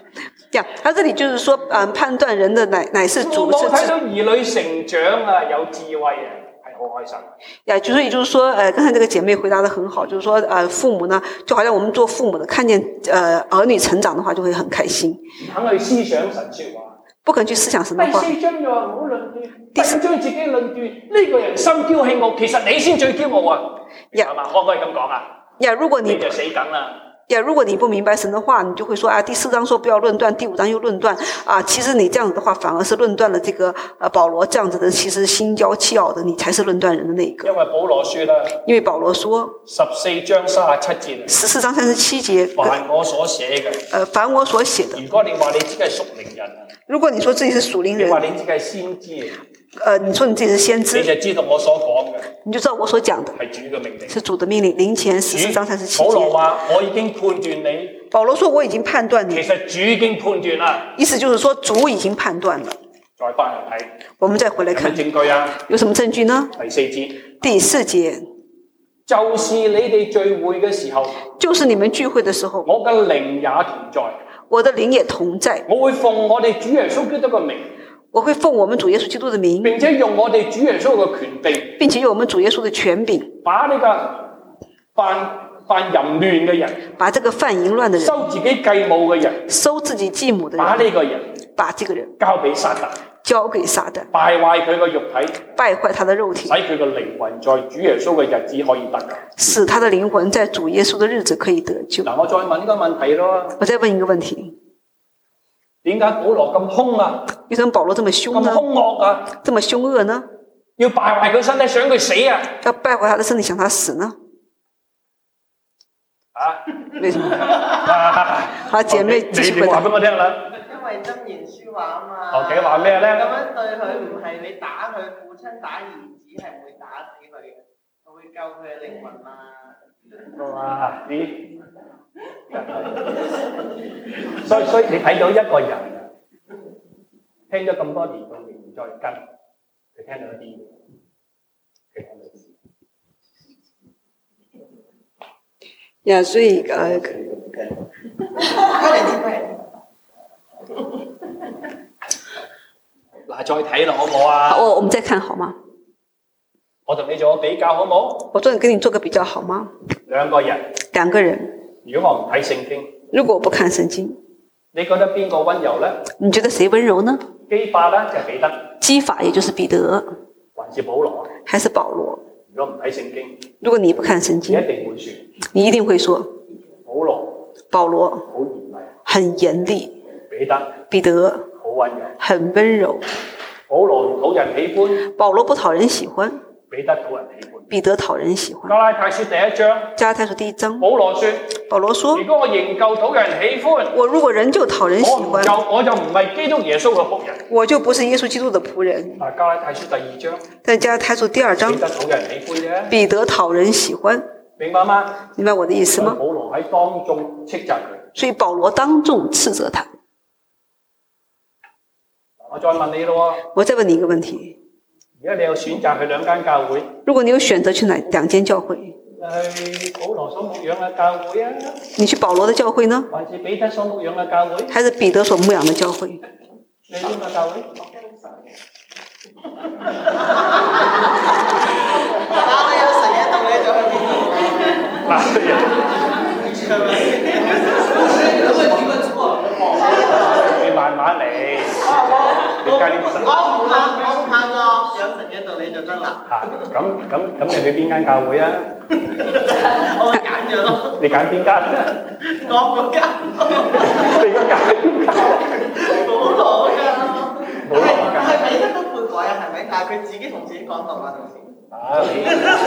呀，他這裡就是說，嗯，判斷人的乃乃是主。 我睇到兒女成長啊，有智慧啊，係好開心。 呀，就所以就是說，呃，剛才這個姐妹回答得很好，就是說，呃，父母呢，就好像我們做父母的，看見呃兒女成長的話，就會很開心。 肯去思想神說話， 不肯去思想神的話。 第四章就話唔好論斷，第五章自己論斷，呢、這個人心驕氣傲，其實你先最驕傲啊，係嘛？可唔可以咁講啊？ 呀，如果你你就死梗啦。 呀，如果你不明白神的話，你就會說啊，第四章說不要論斷，第五章又論斷啊。其實你這樣子的話，反而是論斷了這個呃保羅這樣子的，其實心驕氣傲的，你才是論斷人的那一個。 因為保羅說啦， 因為保羅說十四章三十七節， 十四章三十七節， 凡我所寫嘅， 呃，凡我所寫的。 如果你話你自己係屬靈人， 如果你說自己是屬靈人， 你話你自己係先知， 呃，你說你自己是先知， 你就知道我所講嘅， 你就知道我所講的係主嘅命令， 是主的命令。林前十四章三十七節， 保羅話我已經判斷你。 保羅說我已經判斷你， 其實主已經判斷啦， 意思就是說主已經判斷了。 再翻嚟睇， 我們再回來看， 有咩證據啊？ 有什麼證據呢？ 第四節， 第四節， 就是你哋聚會嘅時候， 就是你們聚會的時候， 我嘅靈也同在， 我的靈也同在， 我會奉我哋主耶穌基督嘅名， 我會奉我們主耶穌基督的名， 並且用我哋主耶穌嘅權柄， 並且用我們主耶穌的權柄， 把呢個犯犯淫亂嘅人， 把這個犯淫亂的人， 收自己繼母嘅人， 收自己繼母的人， 把呢個人， 把這個人交俾撒旦， 交給撒旦， 敗壞佢個肉體， 敗壞他的肉體， 使佢個靈魂在主耶穌嘅日子可以得救， 使他的靈魂在主耶穌的日子可以得救。 嗱，我再問個問題咯， 我再問一個問題， 點解保羅咁兇啊？ 為什麼保羅這麼兇呢？ 咁兇惡啊？ 這麼兇惡呢？ 要敗壞佢身體，想佢死啊？ 要敗壞他的身體，想他死呢？ 啊？ 為什麼？好，姐妹繼續回答。 話俾我聽啦。 因為箴言書話啊嘛。 哦，佢話咩咧？ 咁樣對佢唔係你打佢，父親打兒子係會打死佢嘅，佢會救佢嘅靈魂嘛。 哇！你所以所以你睇到一個人聽咗咁多年，佢仍然再跟，佢聽到一啲嘢，佢聽到啲。 呀，所以呃， 嗱，再睇啦，好唔好啊？ 好，我我們再看好嗎？ 我同你做個比較，好唔好？ 我做跟你做個比較好嗎？ 兩個人， 兩個人， 如果我唔睇聖經， 如果我不看聖經， 你覺得邊個溫柔咧？ 你覺得誰溫柔呢？ 基法咧就係彼得， 基法也就是彼得， 還是保羅？ 還是保羅？ 如果唔睇聖經， 如果你不看聖經， 你一定會說， 你一定會說， 保羅， 保羅好嚴厲， 很嚴厲， 彼得， 彼得好溫柔， 很溫柔， 保羅唔討人喜歡， 保羅不討人喜歡， 彼得討人喜歡， 彼得討人喜歡。 加拉太書第一章， 加拉太書第一章， 保羅說， 保羅說， 如果我仍舊討人喜歡， 我如果仍舊討人喜我唔就歡， 我就唔係基督耶穌嘅僕人。 我就不是耶穌基督的僕人。 啊，加拉太書第二章， 在加拉太書第二章彼，得討人喜歡啫， 彼得討人喜歡， 明白嗎？ 明白我的意思嗎？ 保羅喺當中斥責佢。 所以保羅當眾斥責他。 我再問你咯， 我再問你一個問題： 而家你有選擇去兩間教會， 如果你有選擇去哪兩間教會， 去保羅所牧養嘅教會啊， 你去保羅的教會呢， 還是彼得所牧養嘅教會？ 還是彼得所牧養的教會？ 你邊個教會？ 打你有神一動你就去邊度？ 你慢慢嚟，你跟神。 我唔怕，我唔怕㗎，有神一動你就得啦。 嚇，咁咁咁，你去邊間教會啊？ 我揀咗咯。 你揀邊間？ 我嗰間。 你嗰間係邊間？ 保羅㗎。 保羅㗎。 係彼得都悔改啊，係咪？但係佢自己同自己講道啊，同時。 啊，你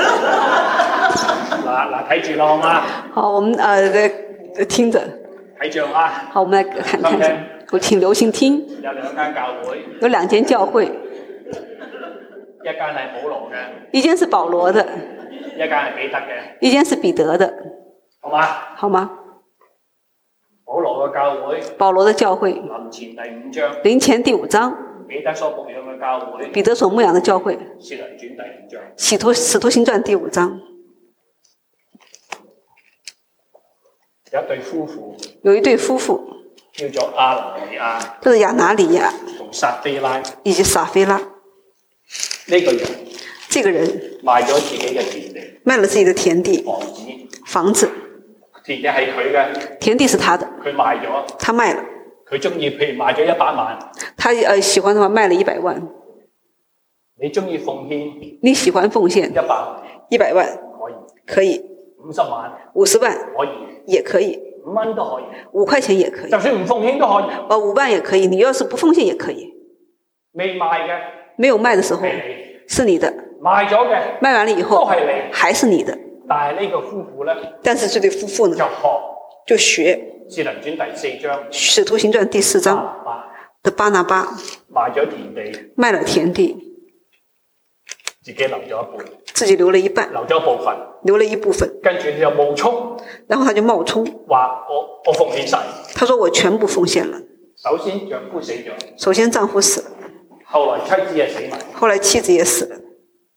嗱嗱睇住咯，好嗎？ 好，我們呃聽着。 睇住啊！ 好，我們來看看着，我請留心聽。 有兩間教會， 有兩間教會， 一間係保羅嘅， 一間是保羅的， 一間係彼得嘅， 一間是彼得的， 好嗎？ 好嗎？ 保羅嘅教會， 保羅的教會， 林前第五章， 林前第五章， 彼得所牧養嘅教會， 彼得所牧養的教會， 使徒傳第五章， 使徒使徒行傳第五章， 有一對夫婦， 有一對夫婦， 叫做亞拿尼亞這是亞拿尼亞同撒非拉以及撒非拉。 呢個人這個人賣咗自己嘅田地， 賣了自己的田地、 房子， 房子， 田地係佢嘅， 田地是他的， 佢賣咗， 他賣了。 佢中意譬如賣咗一百萬， 他呃喜歡的話賣了一百萬。 你中意奉獻， 你喜歡奉獻一百一百萬可以， 可以， 五十萬五十萬可以， 也可以， 五蚊都可以， 五塊錢也可以， 就算唔奉獻都可以。 呃五萬也可以，你要是不奉獻也可以。 未賣嘅沒有賣的時候係你， 是你的， 賣咗嘅賣完了以後都係你， 還是你的。 但係呢個夫婦咧但是這對夫婦呢就學就學 《使徒行傳》第四章 《使徒行傳》第四章巴的巴拿巴賣咗田地， 賣了田地， 自己留咗一半， 自己留了一半， 留咗部分， 留了一部分， 跟住就冒充然後他就冒充話我我奉獻晒。 他說我全部奉獻了。 首先丈夫死咗， 首先丈夫死了， 後來妻子也死埋。 後來妻子也死了。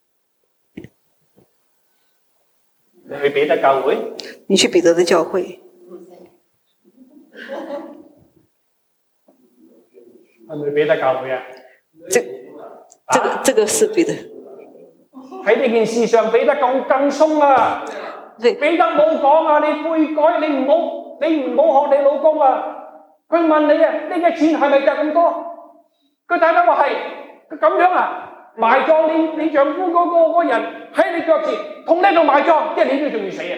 你去彼得教會， 你去彼得的教會， 係咪彼得教會啊？ 這這個這個是彼得。 喺呢件事上，彼得講更鬆啊！ 對， 彼得冇講啊，你悔改，你唔好你唔好學你老公啊！佢問你啊，呢嘅錢係咪就咁多？佢太太話係，佢咁樣啊，埋葬你你丈夫嗰個嗰個人喺你腳前，同呢度埋葬，即係你都仲要死啊！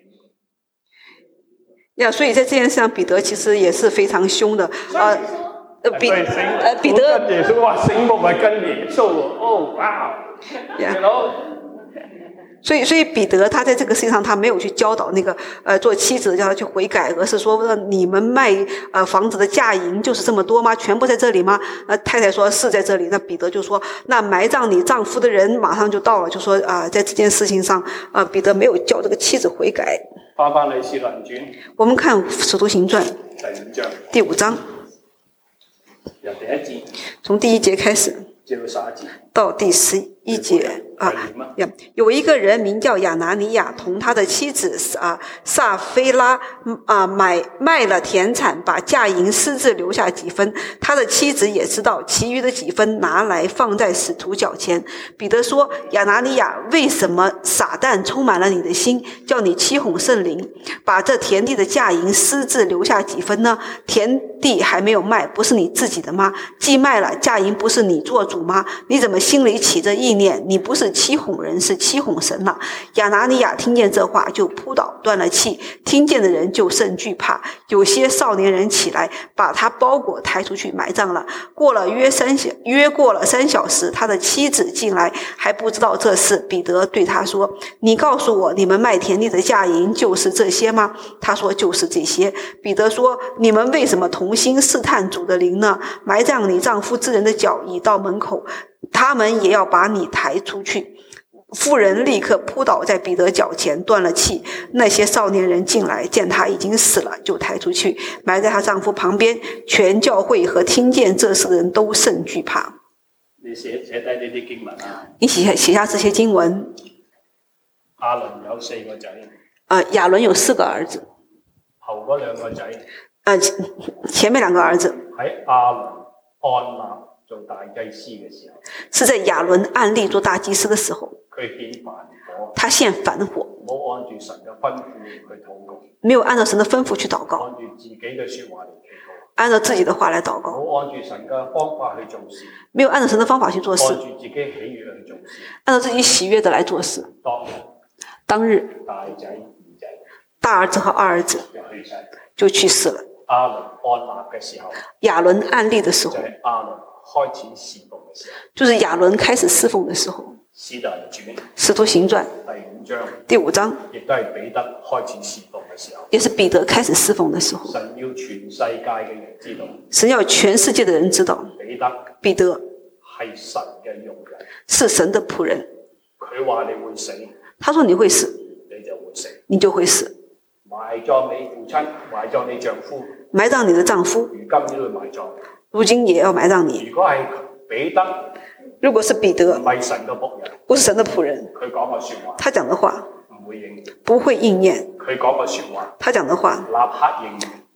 呀，所以在這件事上，彼得其實也是非常兇的。呃，呃彼呃彼得跟耶穌話醒目係跟耶穌哦，哇！ 呀，所以所以彼得他在這個事情上，他沒有去教導那個呃做妻子的叫他去悔改，而是說你們賣呃房子的價銀就是這麼多嗎？全部在這裡嗎？呃太太說是在這裡，那彼得就說那埋葬你丈夫的人馬上就到了，就說啊、呃、在這件事情上啊、呃、彼得沒有教這個妻子悔改。 翻翻嚟《使徒行傳》， 我們看《使徒行傳》 第五章， 第五章由第一節從第一節開始至到十一節。 到第十一節啊，有一個人名叫亞拿尼亞，同他的妻子啊撒非拉啊買賣了田產，把價銀私自留下幾分。他的妻子也知道，其餘的幾分拿來放在使徒腳前。彼得說：亞拿尼亞，為什麼撒旦充滿了你的心，叫你欺哄聖靈，把這田地的價銀私自留下幾分呢？田地還沒有賣，不是你自己的嗎？既賣了，價銀不是你做主嗎？你怎麼心裡起這意念？你不是欺哄人，是欺哄神了。亞拿尼亞聽見這話，就撲倒，斷了氣。聽見的人就甚懼怕。有些少年人起來，把他包裹抬出去埋葬了。過了約三小約過了三小時，他的妻子進來，還不知道這事。彼得對他說：你告訴我，你們賣田地的價銀就是這些嗎？他說：就是這些。彼得說：你們為什麼同心試探主的靈呢？埋葬你丈夫之人的腳已到門口，他們也要把你抬出去。婦人立刻撲倒在彼得腳前，斷了氣。那些少年人進來，見他已經死了，就抬出去，埋在她丈夫旁邊。全教會和聽見這事的人都甚懼怕。 你寫寫低呢啲經文啊？ 你寫下寫下這些經文。 亞倫有四個仔。 啊、呃，亞倫有四個兒子。 後嗰兩個仔。 啊、呃，前面兩個兒子。 喺亞倫按立做大祭司嘅時候。 是在亞倫按立做大祭司的時候。 佢獻燔火， 他獻燔火， 冇按住神嘅吩咐去禱告， 沒有按照神的吩咐去禱告， 按住自己嘅說話嚟祈禱， 按照自己的話來禱告， 冇按住神嘅方法去做事， 沒有按照神的方法去做事， 按住自己喜悅去做事， 按照自己喜悅的來做事。 當日， 當日， 大仔二仔， 大兒子和二兒子就去世了。 亞倫按立嘅時候， 亞倫按立的時候， 就係亞倫開始侍奉嘅時候， 就是亞倫開始侍奉的時候。 使徒行傳， 使徒行傳第五章， 第五章， 亦都係彼得開始侍奉嘅時候， 也是彼得開始侍奉的時候。 神要全世界嘅人知道， 神要全世界的人知道， 彼得， 彼得係神嘅用人， 是神的僕人。 佢話你會死， 他說你會死， 你就會死， 你就會死。 埋葬你父親，埋葬你丈夫， 埋葬你的丈夫， 如今都要埋葬， 如今也要埋葬你。 如果係彼得， 如果是彼得， 唔係神嘅僕人， 不是神的僕人， 佢講嘅說話， 他講的話唔會應驗， 不會應驗。 佢講嘅說話， 他講的話立刻應驗，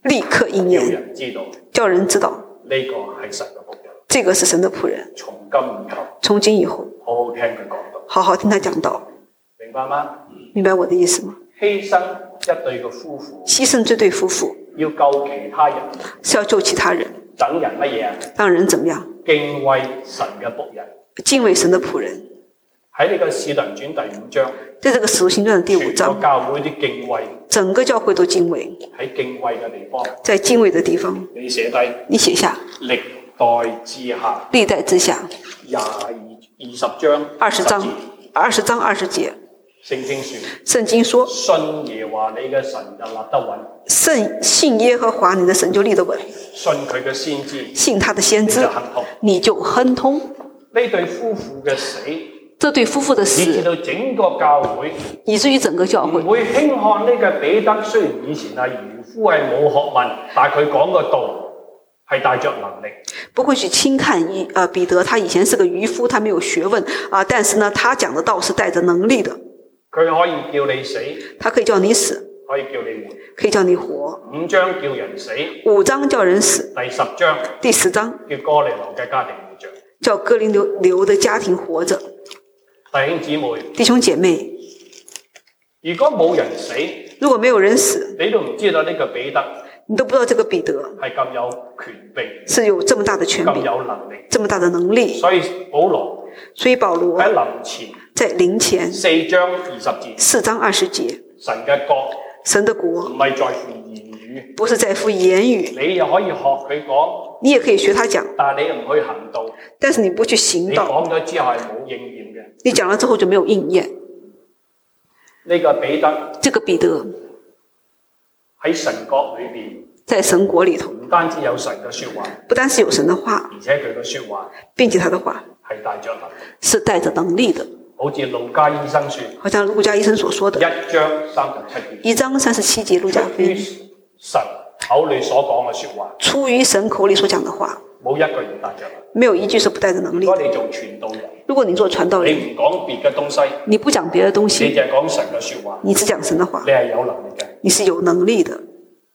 立刻應叫驗， 人知道叫人知道呢個係神嘅僕人。 這個是神的僕人。 從今以後， 從今以後， 好好聽佢講道， 好好聽他講道， 明白嗎？ 明白我的意思嗎？ 犧牲一對嘅夫婦， 犧牲這對夫婦要救其他人， 是要救其他人， 等人乜嘢啊？ 讓人怎麼樣？ 敬畏神嘅僕人。 敬畏神的僕人。 喺呢個使徒行傳第五章， 在這個使徒行傳的第五全個章， 教會啲敬畏， 整個教會都敬畏， 喺敬畏嘅地方， 在敬畏的地方， 你寫低你寫下歷代志下歷代之下廿二二十章二十章節二十章二十節， 聖經說， 聖經說信耶和華你嘅神就立得穩， 信信耶和華你的神就立得穩， 信佢嘅先知， 信他的先知你就亨通。 你就亨通。 呢對夫婦嘅死， 這對夫婦的以至死， 到整個教會以至於整個教會唔會輕看呢個彼得。雖然以前係漁夫係冇學問，但係佢講個道係帶着能力。 不會去輕看一呃彼得，他以前是個漁夫，他沒有學問啊、呃，但是呢，他講的道是帶着能力的。 佢可以叫你死， 他可以叫你死， 可以叫你活。 可以叫你活。 五章叫人死， 五章叫人死， 第十章第十章叫哥尼流嘅家庭活着。 叫哥林流流的家庭活着。 弟兄姊妹， 弟兄姐妹， 如果冇人死， 如果沒有人死， 你都唔知道呢個彼得你都不知道這個彼得係咁有權柄， 是有這麼大的權咁柄， 有能力， 這麼大的能力。 所以保羅所以保羅喺臨前在臨前四章二十節， 四章二十節， 神嘅國神的國唔係在乎言語， 不是在乎言語， 你又可以學佢講， 你也可以學他講， 但係你唔去行道， 但是你不去行你道， 講咗之後係冇應驗嘅。 你講了之後就沒有應驗。 呢個彼得這個彼得喺神國裏邊， 在神國裏頭， 唔單止有神嘅說話， 不單是有神的話， 而且佢嘅說話並且他的話係帶着能力， 是帶着能力的。 好似路加醫生說， 好像路加醫生所說的， 一章三十七節， 一章三十七節，路加福於音， 神口裏所講嘅說話， 出於神口裏所講的話， 冇一個人帶着能力。 沒有一句是不帶着能力的。 如果你做傳道人， 如果你做傳道你人， 唔講別嘅東西， 你不講別的東你西， 就係講神嘅說話， 你只講神的話你，係有能力嘅。 你是有能力的。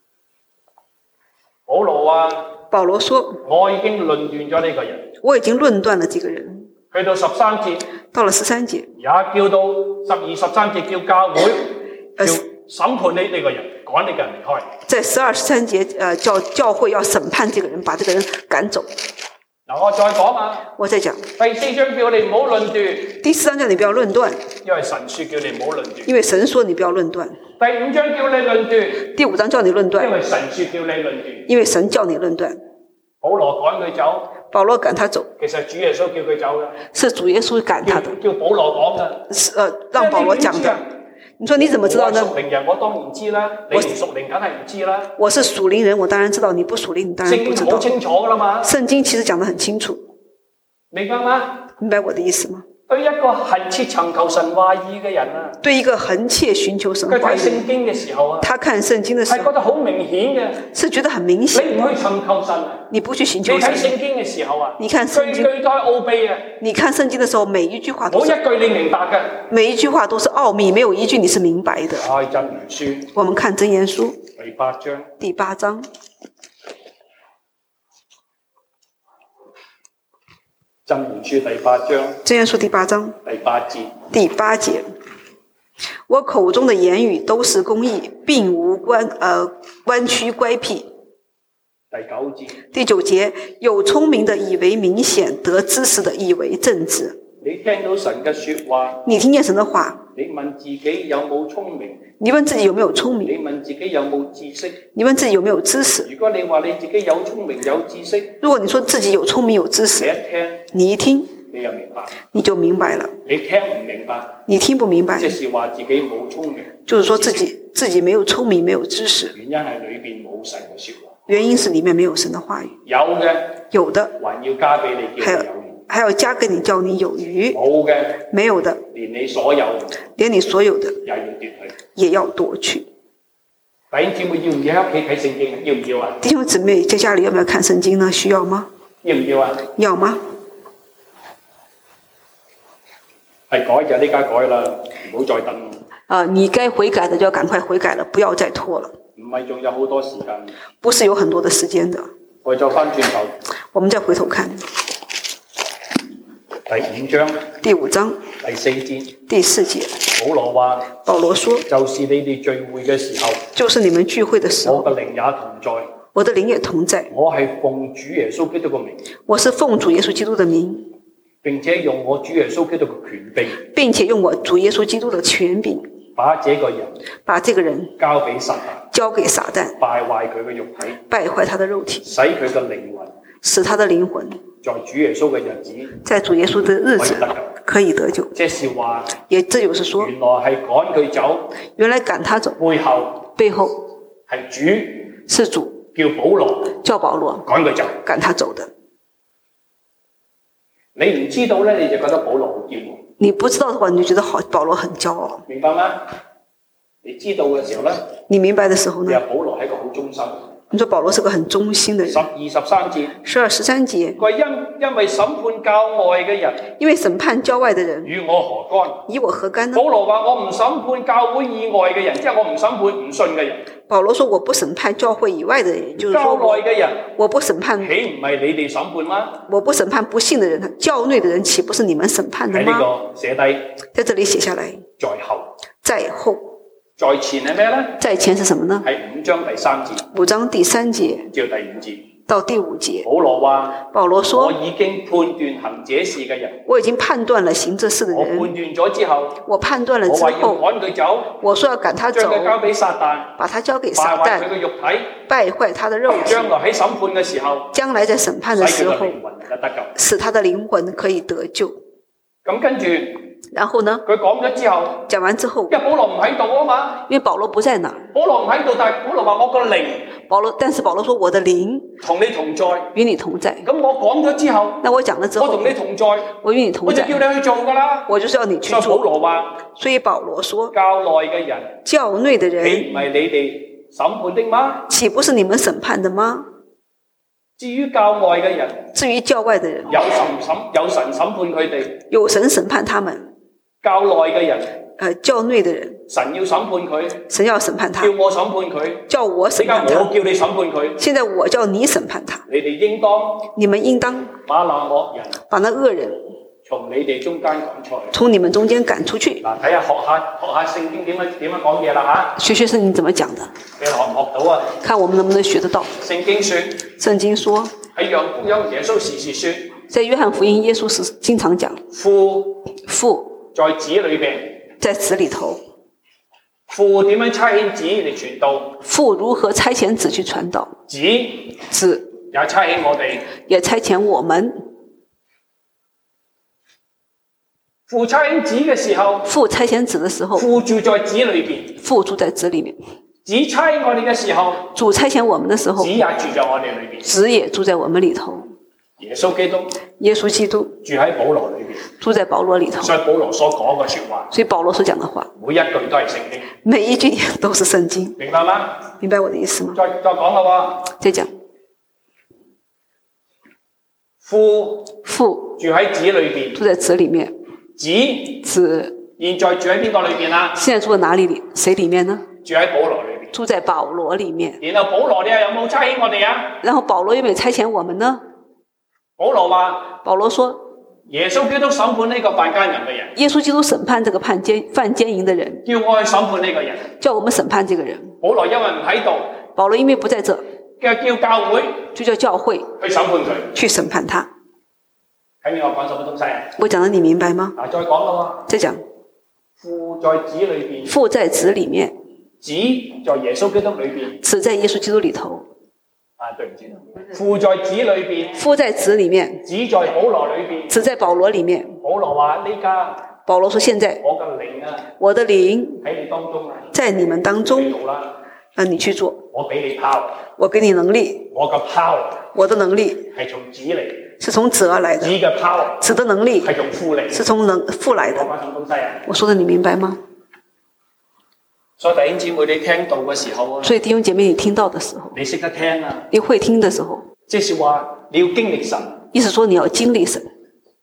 保羅啊， 保羅說， 我已經論斷咗呢個人， 我已經論斷了這個人。 去到十三節， 到了十三節， 也叫到十二十三節叫教會呃要審判呢呢個人，趕呢個人離開。 在十二十三節，呃，教教會要審判這個人，把這個人趕走。 嗱，我再講啊， 我再講， 第四章叫你唔好論斷， 第四章叫你不要論斷， 因為神說叫你唔好論斷。 因為神說你不要論斷。 第五章叫你論斷， 第五章叫你論因斷， 為神說叫你論斷。 因為神叫你論斷。 保羅趕佢走， 保羅趕他走， 其實主耶穌叫佢走嘅， 是主耶穌趕他的， 叫保羅講嘅。 是呃讓保羅講的。你說你怎麼知道呢？ 我係屬靈人，我當然知啦。你唔屬靈，梗係唔知啦。 我是屬靈人，我當然知道。你不屬靈，你當然不知道。 聖經好清楚噶啦嘛。 聖經其實講得很清楚， 明白嗎？ 明白我的意思嗎？ 對一個懇切尋求神話語嘅人啊， 對一個懇切尋求神佢話語， 睇聖經嘅時候啊， 他看聖經的時候係覺得好明顯嘅。 是覺得很明顯。 你唔去尋求神， 你不去尋你求神， 睇聖經嘅時候啊， 你看聖經句句都係奧秘啊， 你看聖經的時候，每一句話都冇是一句你明白嘅。 每一句話都是奧秘，沒有一句你是明白的。 開箴言書我們看箴言書第八章， 第八章， 箴言書第八章箴言書第八章第八節， 第八節，我口中的言語都是公義，並無關呃彎曲乖僻。 第九節， 第九節，有聰明的以為明顯，得知識的以為正直。 你聽到神嘅說話， 你聽見神的話， 你問自己有冇聰明？ 你問自己有沒有聰你明？ 問自己有冇知識？ 你問自己有沒有知識？ 如果你話你自己有聰明有知識， 如果你說自己有聰明有知你識， 一聽你一聽你又明白， 你就明白了。 你聽唔明白， 你聽不明白， 即是話自己冇聰明， 就是說自己自己沒有聰明，沒有知識。 原因係裏邊冇神嘅說話。 原因是裡面沒有神的話語。 有嘅有的還要加俾你，叫還有你有餘； 還要加給你，叫你有餘。 冇嘅沒有的， 連你所有連你所有的也要奪去。 也要奪去。 弟兄姊妹要唔要喺屋企睇聖經？要唔要啊？ 弟兄姊妹在家裡要不要看聖經呢？需要嗎？ 要唔要啊？ 要嗎？ 係改就呢家改啦，唔好再等。 呃，你該悔改的就要趕快悔改了，不要再拖了。 唔係仲有好多時間， 不是有很多的時間的。 我再翻轉頭， 我們再回頭看第五章， 第五章第四節， 第四節， 保羅話， 保羅說， 就是你哋聚會嘅時候， 就是你們聚會的時候， 我嘅靈也同在， 我的靈也同在， 我係奉主耶穌基督嘅名， 我是奉主耶穌基督的名， 並且用我主耶穌基督嘅權柄， 並且用我主耶穌基督的權柄， 把這個人， 把這個人交俾撒旦， 交給撒旦， 敗壞佢嘅肉體， 敗壞他的肉體， 使佢嘅靈魂， 使他的靈魂， 在主耶穌嘅日子， 在主耶穌的日子可以得救。 這是話， 也這就是說， 原來係趕佢走， 原來趕他走， 背後背後係主， 是主叫保羅， 叫保羅趕佢走， 趕他走的。 你唔知道咧，你就覺得保羅好驕傲。 你不知道的話，你就覺得好保羅很驕傲。 明白嗎？你知道嘅時候咧， 你明白的時候呢？ 其實保羅係一個好忠心。 你說保羅是個很忠心的人。 十二十三節， 十二十三節， 佢因因為審判教外嘅人， 因為審判教外的人， 與我何干？ 與我何干呢？ 保羅話：我唔審判教會以外嘅人，即係我唔審判唔信嘅人。 保羅說：我不審判教會以外的人，就是說教內嘅人， 我不審判， 豈唔係你哋審判嗎？ 我不審判不信的人，教內的人豈不是你們審判的嗎？ 喺呢個寫低， 在這裡寫下來， 在後， 在後。 在前係咩呢？ 在前是什麼呢？ 係五章第三節。 五章第三節至到第五節。 到第五節。 保羅話： 保羅說： 我已經判斷行這事嘅人。 我已經判斷了行這事的人。 我判斷咗之後。 我判斷了之後。 我話要趕佢走。 我說要趕他走。 將佢交俾撒旦。 把他交給撒旦。 敗壞佢嘅肉體。 敗壞他的肉體。 將來喺審判嘅時候。 將來在審判的時候。 使佢嘅靈魂能夠得救。 使他的靈魂可以得救。 咁跟住。 然後呢？ 佢講咗之後， 講完之後， 因為保羅唔喺度啊嘛， 因為保羅不在那， 保羅唔喺度，但係保羅話我個靈， 保羅，但是保羅說我的靈同你同在， 與你同在。 咁我講咗之後， 那我講咗之後， 我同你同在， 我與你同在， 我就叫你去做噶啦， 我就是要你去做。 所以保羅話， 所以保羅說， 教內嘅人， 教內的人， 豈唔係你哋審判的嗎？ 豈不是你們審判的嗎？ 至於教外嘅人， 至於教外的人， 有神審有神審判佢哋， 有神審判他們。 教內嘅人， 呃，教內的人， 神要審判佢， 神要審判他， 叫我審判佢， 叫我審判他， 而家我叫你審判佢， 現在我叫你審判他， 你哋應當， 你們應當把那惡人， 把那惡人從你哋中間趕出去， 從你們中間趕出去。 嗱，睇下學下學下聖經點樣點樣講嘢啦嚇。 學學聖經怎麼講的？ 你學唔學到啊？ 看我們能不能學得到。 聖經說， 聖經說， 喺約福音耶穌時時說， 在約翰福音耶穌是經常講， 父父在子裏邊。 在子裏頭， 父點樣差遣子嚟傳道？ 父如何差遣子去傳道？ 子子也差遣我哋， 也差遣我們。 父差遣子嘅時候， 父差遣子的時候， 父住在子裏邊， 父住在子裏面。 子差遣我哋嘅時候， 主差遣我們的時候， 子也住在我哋裏邊， 子也住在我們裏頭。 耶穌基督， 耶穌基督住喺保羅裏邊， 住在保羅裏頭。 所以保羅所講嘅說話， 所以保羅所講的話， 每一句都係聖經， 每一句都是聖經。 明白嗎？ 明白我的意思嗎？ 再再講啦喎， 再講， 父父住喺子裏邊， 住在子裏面。 子子現在住喺邊個裏邊啊？ 現在住在哪裏裏？誰裏面呢？ 住喺保羅裏邊。 住在保羅裏面。 然後保羅你又有冇差遣我哋啊？ 然後保羅有沒有差遣我們呢？ 保羅話： 保羅說， 耶穌基督審判呢個犯奸淫嘅人。 耶穌基督審判這個犯奸犯奸淫的人， 叫我去審判呢個人。 叫我們審判這個人。 保羅因為唔喺度， 保羅因為不在這， 叫叫教會， 就叫教會去審判佢， 去審判他。 睇明我講什麼東西啊？ 我講得你明白嗎？ 嗱，再講啦喎。 再講， 父在子裏邊， 父在子裏面， 子在耶穌基督裏邊， 子在耶穌基督裏頭。 啊，對唔住，父在子裏邊， 父在子裏面， 子在保羅裏邊， 子在保羅裏面。 保羅話呢家， 保羅說現在我嘅靈啊， 我的靈喺你當中啊， 在你們當中， 做啦， 啊，你去做， 我俾你 power， 我給你能力， 我嘅 power， 我的能力係從子嚟， 是從子而來的， 子嘅 power， 子的能力係從父嚟， 是從能父來的。 我講什麼東西啊？ 我說的你明白嗎？ 所以弟兄姊妹，你聽到嘅時候啊， 所以弟兄姐妹，你聽到的時候， 你識得聽啊， 你會聽的時候， 即是話你要經歷神， 意思說你要經歷神。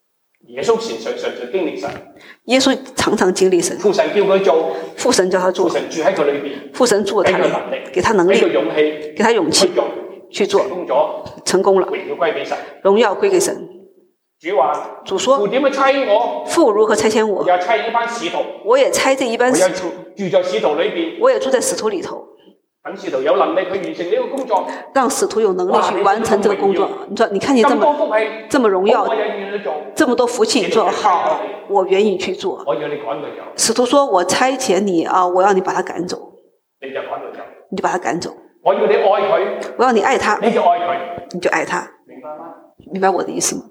耶穌常常常常經歷神， 耶穌常常經歷神， 父神叫佢做， 父神叫他做， 父神住喺佢裏邊， 父神住喺他裏，給他能力， 俾佢勇氣， 給他勇氣去做， 成功咗， 成功了， 榮耀歸俾神， 榮耀歸給神。 主話： 主說： 父點去差我？ 父如何差遣我？ 我又差呢班使徒， 我也差這一班使徒， 住在使徒裏邊， 我也住在使徒裏頭。 等使徒有能力去完成呢個工作， 讓使徒有能力去完成這個工作。你說，你看見這麼這麼榮耀，這麼多福氣，你說好，我願意去做。 我要你趕佢走。 使徒說：我差遣你啊，我要你把他趕走。 你就趕佢走。 你就把他趕走。 我要你愛佢。 我要你愛他。 你就愛佢。 你就愛他。 明白嗎？ 明白我的意思嗎？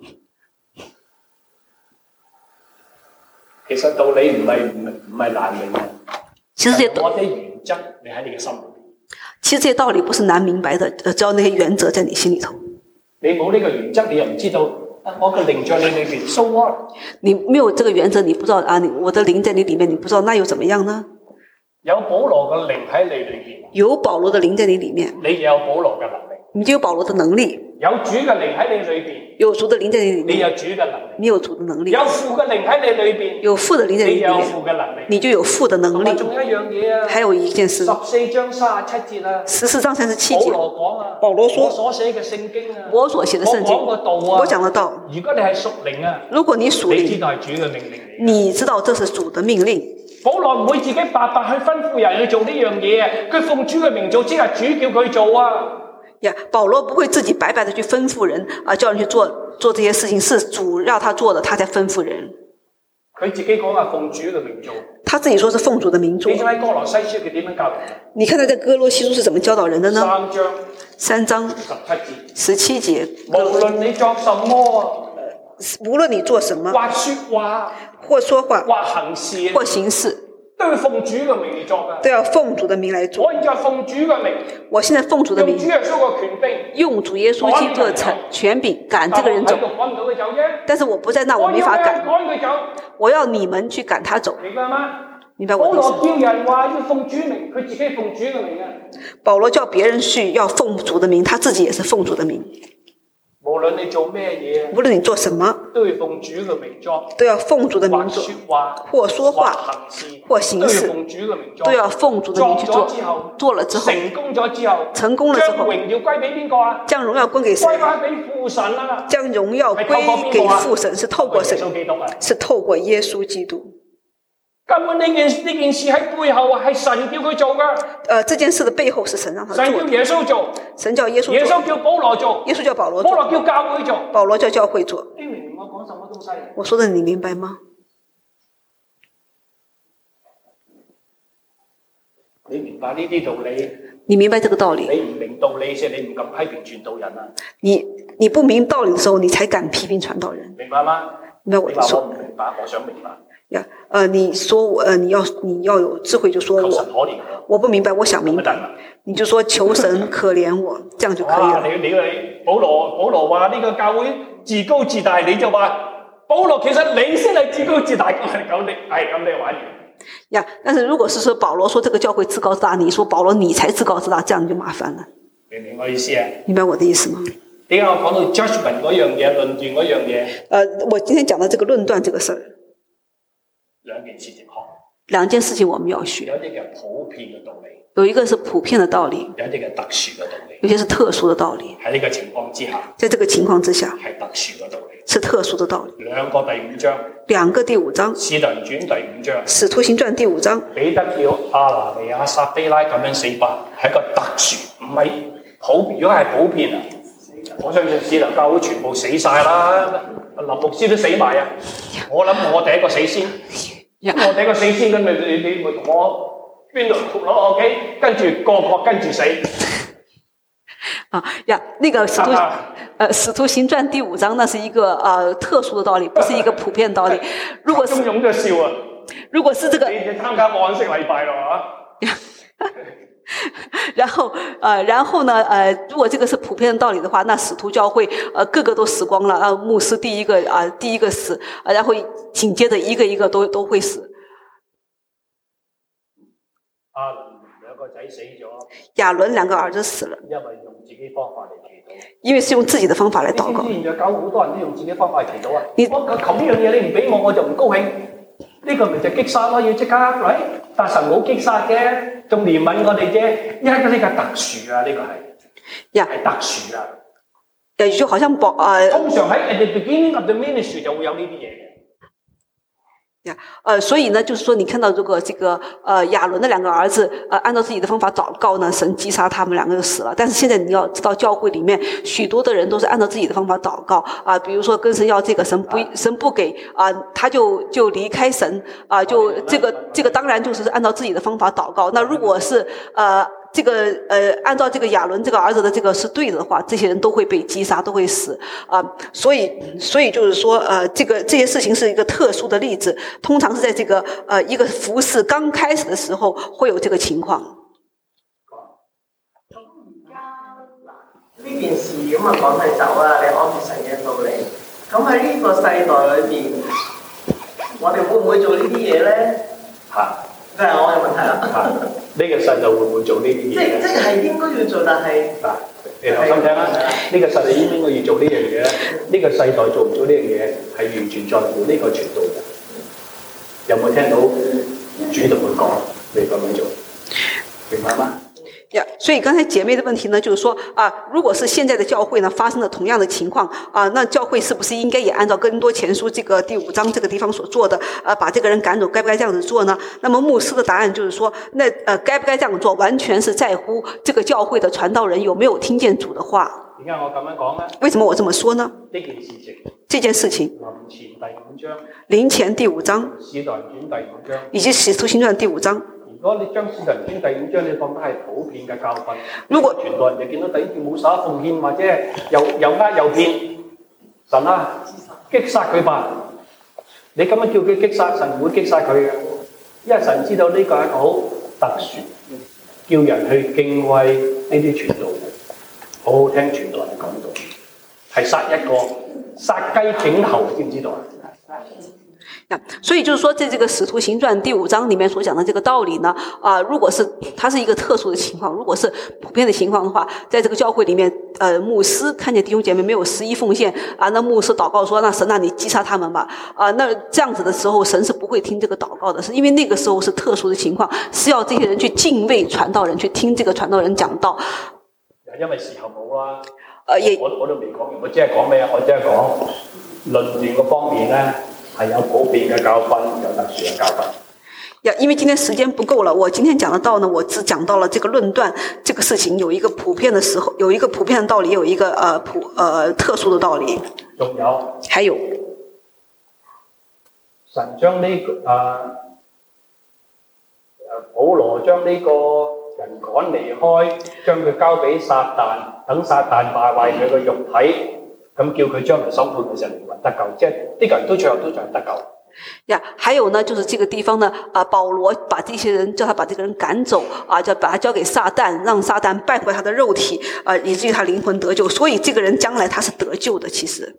其實道理唔係唔唔係難明嘅。 其實這些我啲原則你喺你嘅心裏。 其實這些道理不是難明白的，只要那些原則在你心裏頭。 你冇呢個原則，你又唔知道我嘅靈在你裏邊 ，so what？ 你沒有這個原則，你不知道啊，你我的靈在你裏面，你不知道那又怎麼樣呢？ 有保羅嘅靈喺你裏邊， 有保羅的靈在你裏面， 你就有保羅嘅能力， 你就有保羅的能力。 有主嘅靈喺你裏邊， 有主的靈在你裏面， 你有主嘅能力， 你有主的能力。 有父嘅靈喺你裏邊， 有父的靈在你裏面， 你有父嘅能力， 你就有父的能力。 仲有一樣嘢啊， 還有一件事， 十四章三十七節啊， 十四章三十七節， 保羅講啊， 保羅說， 我所寫嘅聖經啊， 我所寫的聖經， 我講個道啊， 我講的道。 如果你係屬靈啊， 如果你屬靈， 你知道係主嘅命令嚟， 你知道這是主的命令。 保羅唔會自己白白去吩咐人去做呢樣嘢啊，佢奉主嘅名做，即係主叫佢做啊。 呀，保羅不會自己白白的去吩咐人啊，叫人去做做這些事情，是主要他做的，他才吩咐人。 佢自己講啊，奉主嘅名做。 他自己說是奉主的名做。 你睇喺哥羅西書佢點樣教人？ 你看他在哥羅西書是怎麼教導人的呢？ 三章， 三章十七節， 十七節。 無論你作什麼啊， 無論你做什麼， 或說話， 或說話， 或行事， 或行事。 都要奉主嘅名嚟作㗎， 都要奉主的名來做。 我現在奉主嘅名， 我現在奉主的名， 用主耶穌嘅權柄， 用主耶穌基督的權柄趕這個人走。但是我不在那，我沒法趕。我要你們去趕他走。 明白嗎？ 明白我的意思。 保羅叫人話要奉主名，佢自己奉主嘅名啊。 保羅叫別人去要奉主的名，他自己也是奉主的名。 無論你做咩嘢， 無論你做什麼， 都要奉主嘅名作， 都要奉主的名做，或說話，或行事，都要奉主的名去做。做了之後， 成功咗之後， 成功了之後， 將榮耀歸俾邊個啊？ 將榮耀歸給誰？ 歸翻俾父神啊！ 將榮耀歸給父神，是透過誰？是透過耶穌基督。 根本呢件呢件事喺背後係神叫佢做噶。 呃，這件事的背後是神讓他做。 神叫耶穌做， 神叫耶穌做。 耶穌叫保羅做， 耶穌叫保羅做。 保羅叫教會做， 保羅叫教會做。 你明唔明我講什麼東西？ 我說的你明白嗎？ 你明白呢啲道理？ 你明白這個道理？ 你唔明道理先，你唔敢批評傳道人啊！ 你你不明道理的時候，你才敢批評傳道人。 明白嗎？ 明白我的說。 我唔明白，我想明白。 呀，呃，你說我，呃，你要你要有智慧，就說我，我不明白，我想明白，你就說求神可憐我，這樣就可以了。 你你你，保羅保羅話呢個教會自高自大，你就話保羅其實你先係自高自大，咁你係咁你玩完。 呀，但是如果是說保羅說這個教會自高自大，你說保羅你才自高自大，這樣就麻煩了。 明唔明我意思啊？明白我的意思嗎？ 點解我講到 judgment 嗰樣嘢，論斷嗰樣嘢？ 呃，我今天講到這個論斷這個事兒。 兩件事情學， 兩件事情我們要學。 有一啲嘅普遍嘅道理， 有一個是普遍的道理， 有一啲嘅特殊嘅道理， 有些是特殊的道理。 喺呢個情況之下， 在這個情況之下， 係特殊嘅道理， 是特殊的道理。 兩個第五章， 兩個第五章， 使徒行傳第五章， 使徒行傳第五章， 彼得叫亞拿尼亞撒非拉咁樣死法，係一個特殊，唔係普遍。如果係普遍啊，我相信使徒教會全部死晒啦，林牧師都死埋啊！我諗我第一個死先。Yeah. 我第一個死先，咁你你你咪同我邊度攞我機，跟住個個跟住死。 啊呀，那個使徒，呃，使徒行傳第五章，那是一個呃特殊的道理，不是一個普遍道理。如果是， 中勇就笑啊！ 如果是這個， 你你參加安息禮拜咯啊！ 然後，呃，然後呢，呃，如果這個是普遍的道理的話，那使徒教會，呃，個個都死光了，啊，牧師第一個啊、呃，第一個死，啊，然後緊接着一個一個都都會死。 阿倫兩個仔死咗， 亞倫兩個兒子死了， 因為用自己方法嚟祈禱。 因為是用自己的方法來禱告。 你知唔知現在教好多人都用自己方法嚟祈禱啊？ 你我求呢樣嘢你唔俾我，我就唔高興。呢、這個咪就擊殺咯，要即刻嚟。但神冇擊殺嘅，仲憐憫我哋啫。因為呢個特殊啊，呢、這個係呀係特殊啊。 誒，就好像บอก誒， 通常喺 at the beginning of the ministry 就會有呢啲嘢嘅。 呀，呃，所以呢，就是說，你看到這個這個呃亞倫的兩個兒子，呃，按照自己的方法禱告呢，神擊殺他們兩個就死了。但是現在你要知道，教會裡面許多的人都是按照自己的方法禱告啊、呃，比如說跟神要這個，神不神不給啊、呃，他就就離開神啊、呃，就這個這個當然就是按照自己的方法禱告。那如果是呃。這個呃，按照這個亞倫這個兒子的這個是對的話，這些人都會被擊殺，都會死啊、呃。所以，所以就是說，呃，這個這些事情是一個特殊的例子，通常是在這個呃一個服事剛開始的時候會有這個情況。 咁而家嗱呢件事咁啊講係走啦，你按住神嘅道理。咁喺呢個世代裏邊，我哋會唔會做呢啲嘢咧？ 嚇！ 即係我嘅問題啦。 呢、這個世代會唔會做呢啲嘢？ 即即係應該要做，但係嗱，你留心聽啦。呢、這個世代應唔應該要做呢樣嘢咧？呢、這個世代做唔做呢樣嘢係完全在乎呢個傳道人。有冇聽到主同佢講你咁樣做？明白嗎？ 呀、yeah, 所以剛才姐妹的問題呢，就是說啊，如果是現在的教會呢發生了同樣的情況啊，那教會是不是應該也按照哥林多前書這個第五章這個地方所做的啊，把這個人趕走，該不該這樣子做呢？那麼牧師的答案就是說，那呃該不該這樣做，完全是在乎這個教會的傳道人有沒有聽見主的話。 點解我咁樣講呢？ 為什麼我這麼說呢？ 呢件事情， 這件事情， 林前第五章， 林前第五章， 使徒行傳第五章， 以及使徒行傳第五章。 如果你將使徒行傳第五章你放得係普遍嘅教訓， 如果傳道人就見到弟兄冇撒奉獻或者係又又呃又騙，神啊擊殺佢吧！你咁樣叫佢擊殺，神唔會擊殺佢嘅，因為神知道呢個係一個好特殊，叫人去敬畏呢啲傳道人，好好聽傳道人講道，係殺一個殺雞儆猴，知唔知道啊？ 所以就是說，在這個使徒行傳第五章裡面所講的這個道理呢，啊、呃，如果是它是一個特殊的情況，如果是普遍的情況的話，在這個教會裡面，呃，牧師看見弟兄姐妹沒有十一奉獻啊，那牧師禱告說：“那神啊，你擊殺他們吧！”啊，那這樣子的時候，神是不會聽這個禱告的，是因為那個時候是特殊的情況，是要這些人去敬畏傳道人，去聽這個傳道人講道。 因為時候冇啦， 呃，也我我都未講完，我只係講咩啊？我只係講論斷個方面咧。係有普遍嘅教訓，有特殊嘅教訓。 呀，因為今天時間不夠了，我今天講的道呢，我只講到了這個論斷這個事情有一個普遍的時候，有一個普遍的道理，有一個呃普呃特殊的道理。 仲有， 還有， 神將呢、這個啊誒保羅將呢個人趕離開，將佢交俾撒旦，等撒旦敗壞佢嘅肉體。咁叫佢將來審判嘅時候靈魂得救，即係呢個人都最後都仲得救。 呀，還有呢，就是這個地方呢，啊，保羅把這些人叫他把這個人趕走，啊，就把他交給撒旦，讓撒旦敗壞他的肉體，啊，以至於他靈魂得救。所以這個人將來他是得救的，其實。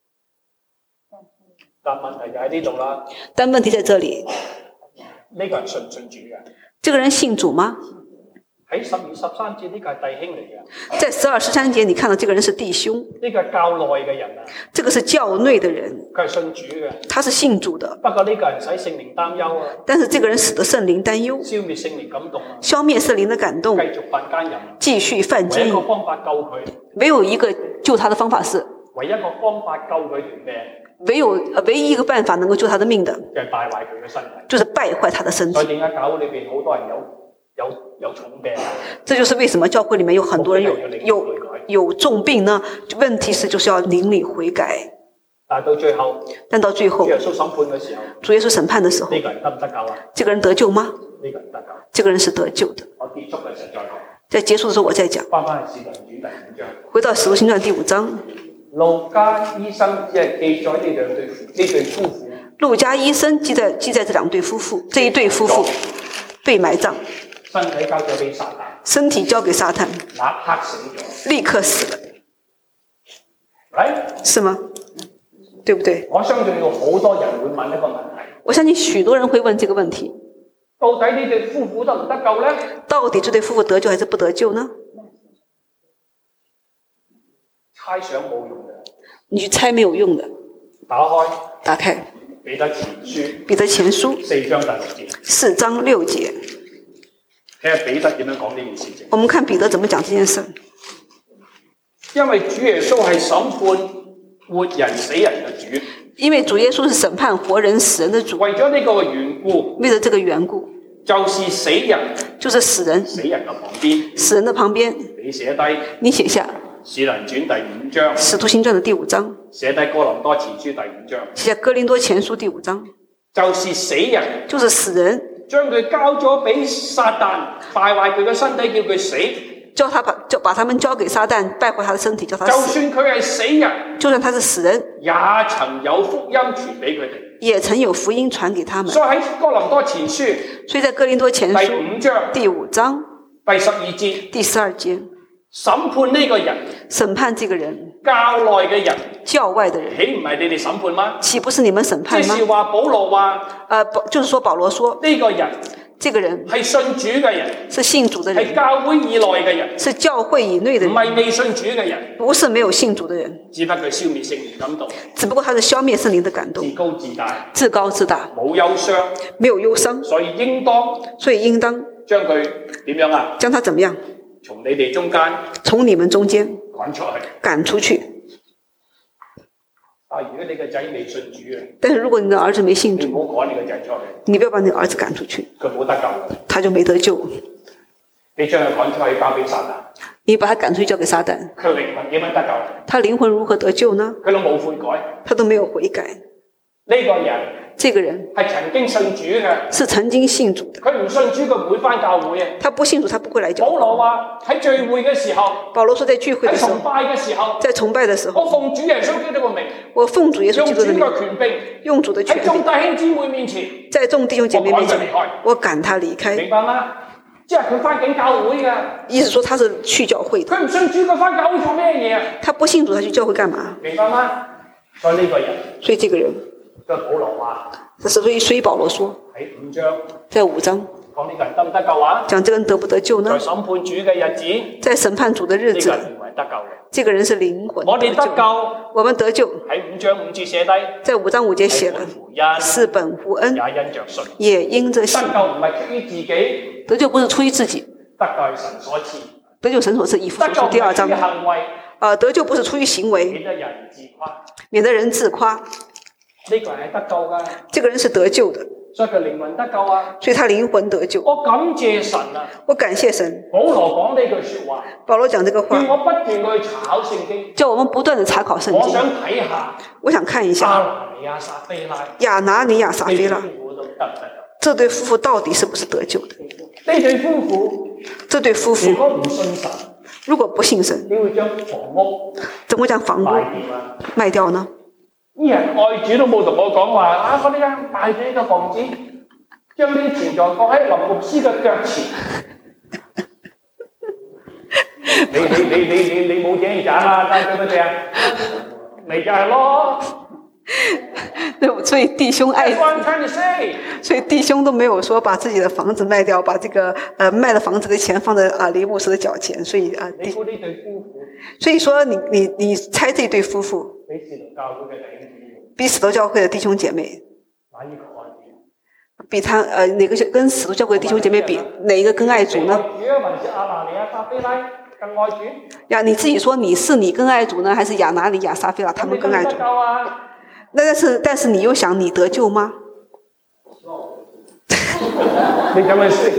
但問題就喺呢度啦。 但問題在這裡。 呢個人信唔信主嘅？ 這個人信主嗎？ 喺十二十三節呢個係弟兄嚟嘅， 在十二十三節你看到這個人是弟兄， 呢個係教內嘅人啊， 這個是教內的人， 佢係信主嘅， 他是信主的。 不過呢個人使聖靈擔憂啊， 但是這個人使得聖靈擔憂， 消滅聖靈感動啊， 消滅聖靈的感動， 繼續犯奸淫， 繼續犯奸淫。 唯一個方法救佢， 唯有一個救他的方法是， 唯一個方法救佢條命， 唯有唯一一個辦法能夠救他的命的， 就係敗壞佢嘅身體， 就是敗壞他的身體。 所以點解教會裏邊好多人有有有重病？ 這就是為什麼教會裡面有很多人有有有重病呢？問題是就是要靈裡悔改。 但到最後， 但到最後， 主耶穌審判嘅時候， 主耶穌審判的時候， 呢個人得唔得救啊？ 這個人得救嗎？ 呢個人得救， 這個人是得救的。 我結束嘅時候再講。 在結束的時候我再講。 翻返去使徒行傳第五章。 回到使徒行傳第五章。 路加醫生只係記載呢兩對呢對夫婦。 路加醫生記在記在這兩對夫婦，這一對夫婦被埋葬， 身體交咗俾撒旦， 身體交給撒旦， 立刻死咗， 立刻死了， 係、right? 是嗎？對不對？ 我相信有好多人會問一個問題， 我相信許多人會問這個問題。 到底呢對夫婦得唔得救呢？ 到底這對夫婦得救還是不得救呢？ 猜想冇用嘅， 你去猜沒有用的。 打開， 打開彼得前書， 彼得前書四章第六節， 四章六節， 睇下彼得點樣講呢件事情。 我們看彼得怎麼講這件事。 因為主耶穌係審判活人死人嘅主， 因為主耶穌是審判活人死人的主。 為咗呢個緣故， 為了這個緣故， 就是死人， 就是死人， 死人嘅旁邊， 死人的旁邊， 你寫低， 你寫下 《使徒行傳》第五章，《 使徒行傳》的第五章， 寫低《哥林多前書》第五章， 寫下《哥林多前書》第五章， 就是死人， 就是死人， 將佢交咗俾撒旦，敗壞佢嘅身體，叫佢死。 叫他把就把他們交給撒旦，敗壞他的身體，叫他死。 就算佢係死人， 就算他是死人， 也曾有福音傳俾佢哋， 也曾有福音傳給他們。 所以喺哥林多前書， 所以在哥林多前書第五章第五章第十二節， 第十二節， 審判呢個人， 審判這個人， 教內嘅人， 教外的人， 豈唔係你哋審判嗎？ 豈不是你們審判嗎？ 即是話保羅話， 呃，就是說保羅說呢個人。 這個人係信主嘅人， 是信主的人， 係教會以內嘅人， 是教會以內的人， 唔係未信主嘅人， 不是沒有信主的人， 只不過消滅聖靈感動， 只不過他是消滅聖靈的感動， 自高自大， 自高自大， 冇憂傷， 沒有憂傷， 所以應當， 所以應當將佢點樣啊？ 將他怎麼樣？ 從你哋中間， 從你們中間趕出去， 趕出去。 但如果你個仔未信主嘅， 但是如果你的兒子沒信主， 你唔好趕你個仔出去， 你不要把你的兒子趕出去， 佢冇得救， 他就沒得救。 你將佢趕出去交俾撒旦， 你把他趕出去交給撒旦， 佢靈魂點樣得救？ 他靈魂如何得救呢？ 佢都冇悔改， 他都沒有悔改。 呢個人， 這個人係曾經信主嘅， 是曾經信主的。 佢唔信主，佢唔會返教會嘅。 他不信主，他不會來教會。 保羅話喺聚會嘅時候， 保羅說在聚會的時候， 喺崇拜嘅時候， 在崇拜的時候， 我奉主耶穌基督嘅名， 我奉主耶穌基督的名， 用主嘅權柄， 用主的權柄， 喺眾弟兄姊妹面前， 在眾弟兄姐妹面前， 我趕他離開。 明白嗎？即係佢返緊教會嘅。 意思說他是去教會的。 佢唔信主，佢返教會做咩嘢啊？ 他不信主，他去教會幹嘛？ 明白嗎？所以呢個人， 所以這個人， 個保羅話， 所以所以保羅說喺五章， 在五章講呢個人得唔得救啊？ 講這個人得不得救呢？ 在審判主嘅日子， 在審判主的日子， 呢個人係得救嘅。 這個人是靈魂。 我哋得救， 我們得救。 喺五章五節寫低， 在五章五節寫了，是本乎恩， 也因着信， 也因着信。 得救唔係出於自己， 得救不是出於自己， 得救係神所賜。 得救神所賜，以弗所書第二章。 得救唔係出於行為， 啊，得救不是出於行為， 免得人自誇， 免得人自誇。 呢個人係得救噶， 這個人是得救的， 所以佢靈魂得救啊， 所以他靈魂得救。 我感謝神啊， 我感謝神。 保羅講呢句說話， 保羅講這個話， 叫我不斷去查考聖經， 叫我們不斷地查考聖經。 我想睇下， 我想看一下亞拿尼亞撒非拉， 亞拿尼亞撒非拉，這對夫婦到底是不是得救的？ 呢對夫婦， 這對夫婦如果唔信神， 如果不信神， 你會將房屋怎麼將房屋賣掉呢？ 啲人愛主都冇同我講話啊！我哋啊賣咗呢個房子，將啲錢財放喺林牧師嘅腳前。你你你你你你冇錢賺啊！對唔對啊？咪就係咯。 對，所以弟兄愛，所以弟兄都沒有說把自己的房子賣掉，把這個呃賣了房子的錢放在啊林牧師的腳前，所以啊， 你估呢對夫婦？ 所以說你你你猜這對夫婦？比使徒教會的弟兄姐妹，比他呃哪個跟使徒教會的弟兄姐妹比，哪一個更愛主呢？呀，你自己說你是你更愛主呢，還是亞拿尼亞撒非拉他們更愛主？那但是但是你又想你得救嗎？ 你咁樣識？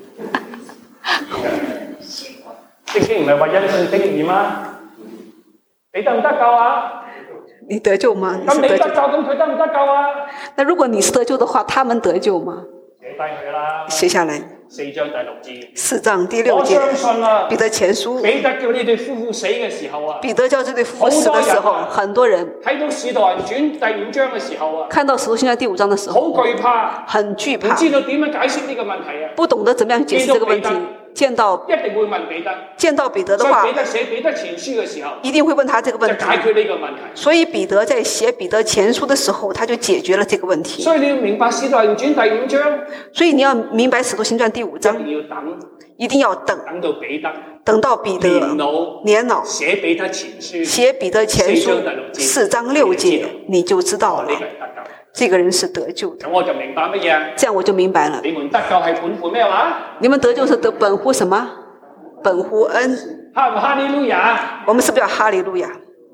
聖經唔係話因信稱義嗎？你得唔得救啊？ 你得救嗎？ 咁你得救，咁佢得唔得救啊？ 那如果你是得救的話，他們得救嗎？ 寫低佢啦。寫下來。 四章第六節。 四章第六節。 我相信啊。 彼得前書。 彼得叫呢對夫婦死嘅時候啊。 彼得叫這對夫婦死的時候，很多人睇到使徒行傳第五章嘅時候啊。 看到使徒行傳第五章的時候。 好懼怕。 很懼怕。 唔知道點樣解釋呢個問題啊。 不懂得怎麼樣解釋這個問題。 見到一定會問彼得。 見到彼得的話， 所以彼得寫彼得前書嘅時候， 一定會問他這個問題， 就解決呢個問題。 所以彼得在寫彼得前書的時候，他就解決了這個問題。 所以你要明白《使徒行傳》第五章， 所以你要明白《使徒行傳》第五章， 一定要等， 一定要等， 等到彼得， 等到彼得年老， 年老寫彼得前書， 寫彼得前書四章六節，你就知道了。這個人是得救的。 咁我就明白乜嘢？ 這樣我就明白了。 你們得救係本乎咩話？ 你們得救是得本乎什麼？本乎恩。 哈唔哈利路亞？ 我們是不是要哈利路亞？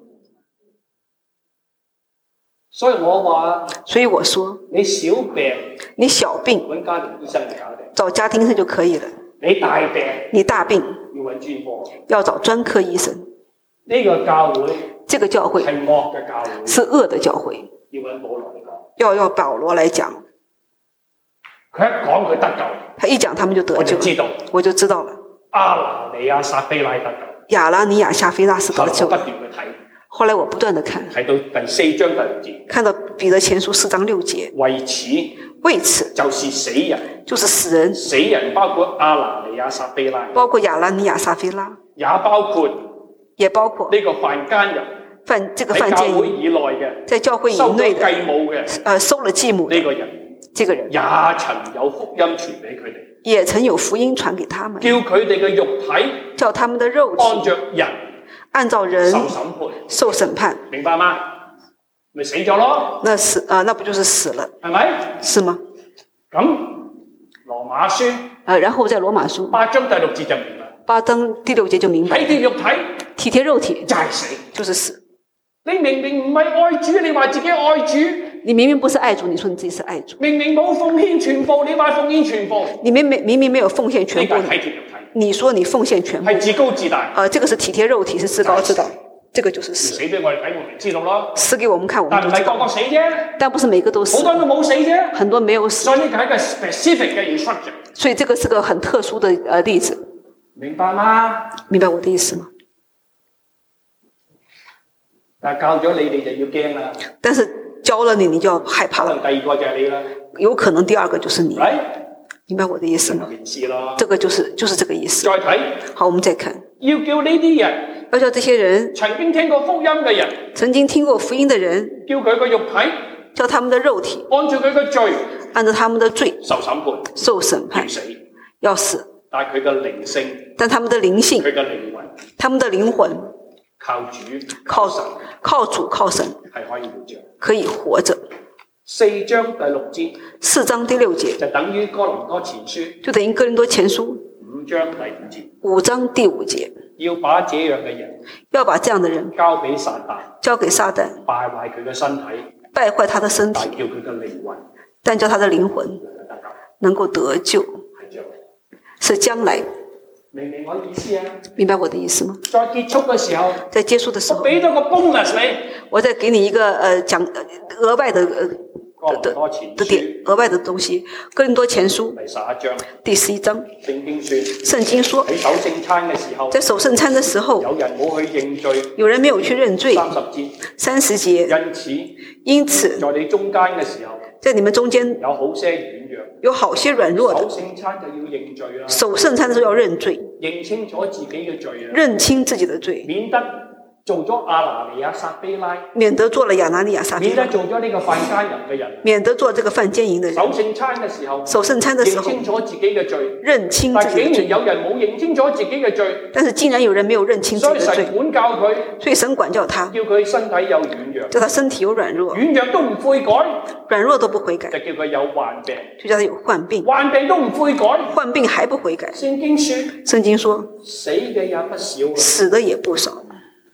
所以我話， 所以我說， 你小病， 你小病揾家庭醫生嚟搞定， 找家庭醫生就可以了。 你大病， 你大病要揾專科， 要找專科醫生。 呢個教會， 這個教會係惡嘅教會， 是惡的教會。 要揾保羅嚟講， 要要保羅來講， 佢一講佢得救， 他一講他們就得救， 我就知道， 我就知道了。 亞拿尼亞撒非拉得救， 亞拿尼亞撒非拉是得救。 不斷去睇， 後來我不斷地看， 睇到第四章第六節， 看到彼得前書四章六節， 為此， 為此就是死人， 就是死人， 死人包括亞拿尼亞撒非拉， 包括亞拿尼亞撒非拉， 也包括， 也包括呢個犯奸人， 犯這個犯奸人，以內嘅， 在教會以內的， 繼母嘅， 呃，收了繼母呢個人， 這個人也曾有福音傳俾佢哋， 也曾有福音傳給他們， 叫佢哋嘅肉體， 叫他們的肉體按着人， 按照人受審判， 受審判， 明白嗎？咪死咗咯？ 那死啊、呃，那不就是死了？ 係咪？ 是嗎？ 咁羅馬書， 呃，然後在羅馬書八章第六節就明白， 八章第六節就明白， 體貼肉體， 體貼肉體就係死， 就是死。 你明明唔係愛主，你話自己愛主。 你明明不是愛主，你說你自己是愛主。 明明冇奉獻全部，你話奉獻全部。你明明明明沒有奉獻全部，你說你奉獻全部， 係自高自大。 呃，這個是體貼肉體，是自高自大，這個就是死。 死俾我哋睇，我哋知道咯。 死給我們看，我們就知道。 但唔係個個死啫。 但不是每個都死。 好多都冇死啫。 很多沒有死。 所以呢個係一個 specific 嘅 instruction。 所以這個是個很特殊的呃例子。 明白嗎？ 明白我的意思嗎？ 但係教咗你，你就要驚啦。 但是教了你，你就要害怕了。 可能第二個就係你啦。 有可能第二個就是你。 Right? 明白我的意思嗎？這個就是就是這個意思。 再睇。 好，我們再看。 要叫呢啲人， 要叫這些人曾經聽過福音嘅人， 曾經聽過福音的人， 叫佢個肉體， 叫他們的肉體， 按照佢個罪， 按照他們的罪受審判， 受審判， 要死， 要死。 但係佢嘅靈性， 但他們的靈性， 佢嘅靈魂， 他們的靈魂， 靠主， 靠神，靠主，靠神， 係可以活着， 可以活着。 四章第六節， 四章第六節就等於哥林多前書， 就等於哥林多前書五章第五節， 五章第五節， 要把這樣嘅人， 要把這樣的人交俾撒旦， 交給撒旦， 敗壞佢嘅身體， 敗壞他的身體， 但叫佢嘅靈魂， 但叫他的靈魂能夠得救，是將來。 明唔明我意思啊？ 明白我的意思嗎？ 在結束嘅時候， 在結束的時候， 我俾多個 bonus 你， 我再給你一個呃講額外的呃的的點額外的東西。哥林多前書第十一章， 第十一章， 聖經說， 聖經說喺守聖餐嘅時候， 在守聖餐的時候， 有人冇去認罪， 有人沒有去認罪， 三十節， 三十節， 因此， 因此， 在你中間嘅時候， 在你們中間有好些軟弱， 有好些軟弱的， 守聖餐就要認罪啦， 守聖餐的時候要認罪， 認清楚自己嘅罪啊， 認清自己的罪， 免得做咗亞拿尼亞撒非拉， 免得做了亞拿尼亞撒非拉， 免得做咗呢個犯奸淫嘅人， 免得做這個犯奸淫的人。 守聖餐嘅時候， 守聖餐的時候， 認清楚自己嘅罪， 認清自己的罪。 但竟然有人冇認清楚自己嘅罪， 但是竟然有人沒有認清自己的罪， 所以神管教佢， 所以神管教他， 叫佢身體有軟弱， 叫他身體有軟弱， 軟弱都唔悔改， 軟弱都不悔改， 就叫佢有患病， 就叫他有患病， 患病都唔悔改， 患病還不悔改。 聖經說， 聖經說， 死嘅也不少， 死的也不少。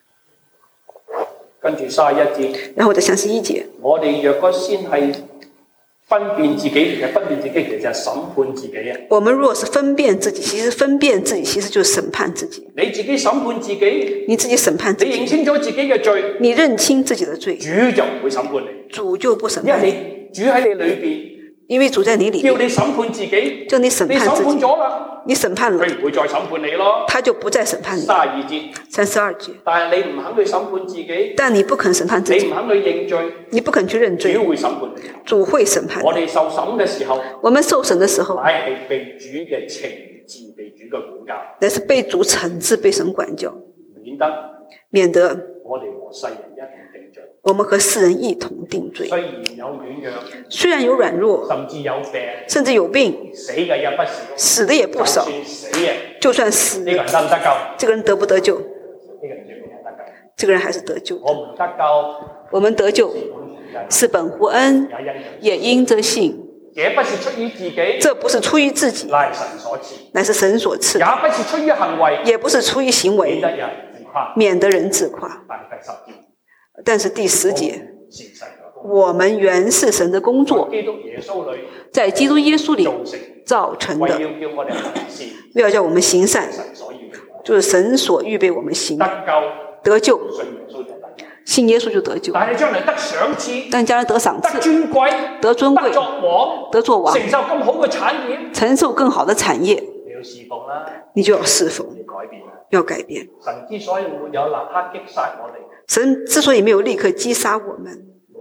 跟住三十一節， 然後就三十一節， 我哋若果先係分辨自己，其實分辨自己其實係審判自己啊。 我們若是分辨自己，其實分辨自己其實就是審判自己。 你自己審判自己， 你自己審判自己， 你認清楚自己嘅罪， 你認清自己的罪， 主就唔會審判你， 主就不審判你， 因為你主喺你裏邊。 因為主在你裏面， 叫你審判自己， 叫你審判自己， 你審判咗啦， 你審判了， 佢唔會再審判你咯， 他就不再審判你。 三十二節， 三十二節， 但係你唔肯去審判自己， 但你不肯審判自己， 你唔肯去認罪， 你不肯去認罪， 主會審判你， 主會審判你。 我哋受審嘅時候， 我們受審的時候， 乃係被主嘅懲治被主嘅管教， 乃是被主懲治，被神管教， 免得免得我哋和世人一同定罪。 我們和世人一同定罪。 雖然有軟弱， 雖然有軟弱， 甚至有病， 甚至有病， 死嘅也不少， 死的也不少。 就算死嘅， 就算死， 呢個人得唔得救？ 這個人得不得救？ 呢個人最尾係得救。 這個人還是得救。 我們得救， 我們得救是本乎恩，也因着信。 這不是出於自己， 這不是出於自己， 乃神所賜， 乃是神所賜。 也不是出於行為， 也不是出於行為， 免得人自誇， 免得人自誇。但是第十節，我們原是神的工作，在基督耶穌裏造成的，為要叫我們行善，就是神所預備我們行得救，信耶穌就得救。 但係將來得賞賜， 但將來得賞賜， 得尊貴， 得尊貴， 得作王， 得作王， 承受更好嘅產業， 承受更好的產業。 你要侍奉啦， 你就要侍奉， 要改變， 要改變。 神之所以沒有立刻擊殺我哋， 神之所以沒有立刻擊殺我們，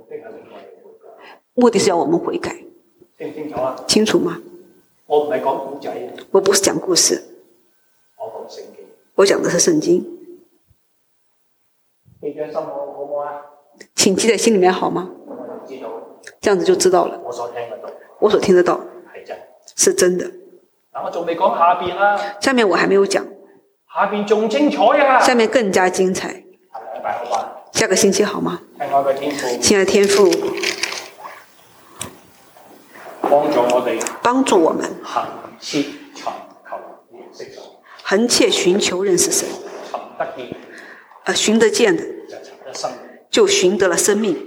目的是要我們悔改。 清唔清楚啊？ 清楚嗎？ 我唔係講古仔， 我不是講故事， 我講聖經。 我講的是聖經。 記在心好好唔好啊？ 請記在心裡面好嗎？ 我就知道， 這樣子就知道了。 我所聽得到， 我所聽得到係真， 是真的。 但我仲未講下邊啦。 下面我還沒有講， 下邊仲精彩啊！ 下面更加精彩。 下個禮拜好吧？ 下個星期好嗎？ 親愛嘅天父， 親愛的天父， 幫助我哋， 幫助我們恆切尋求認識神， 恆切尋求認識神， 尋得見， 呃，尋得見的就尋得生命， 就尋得了生命，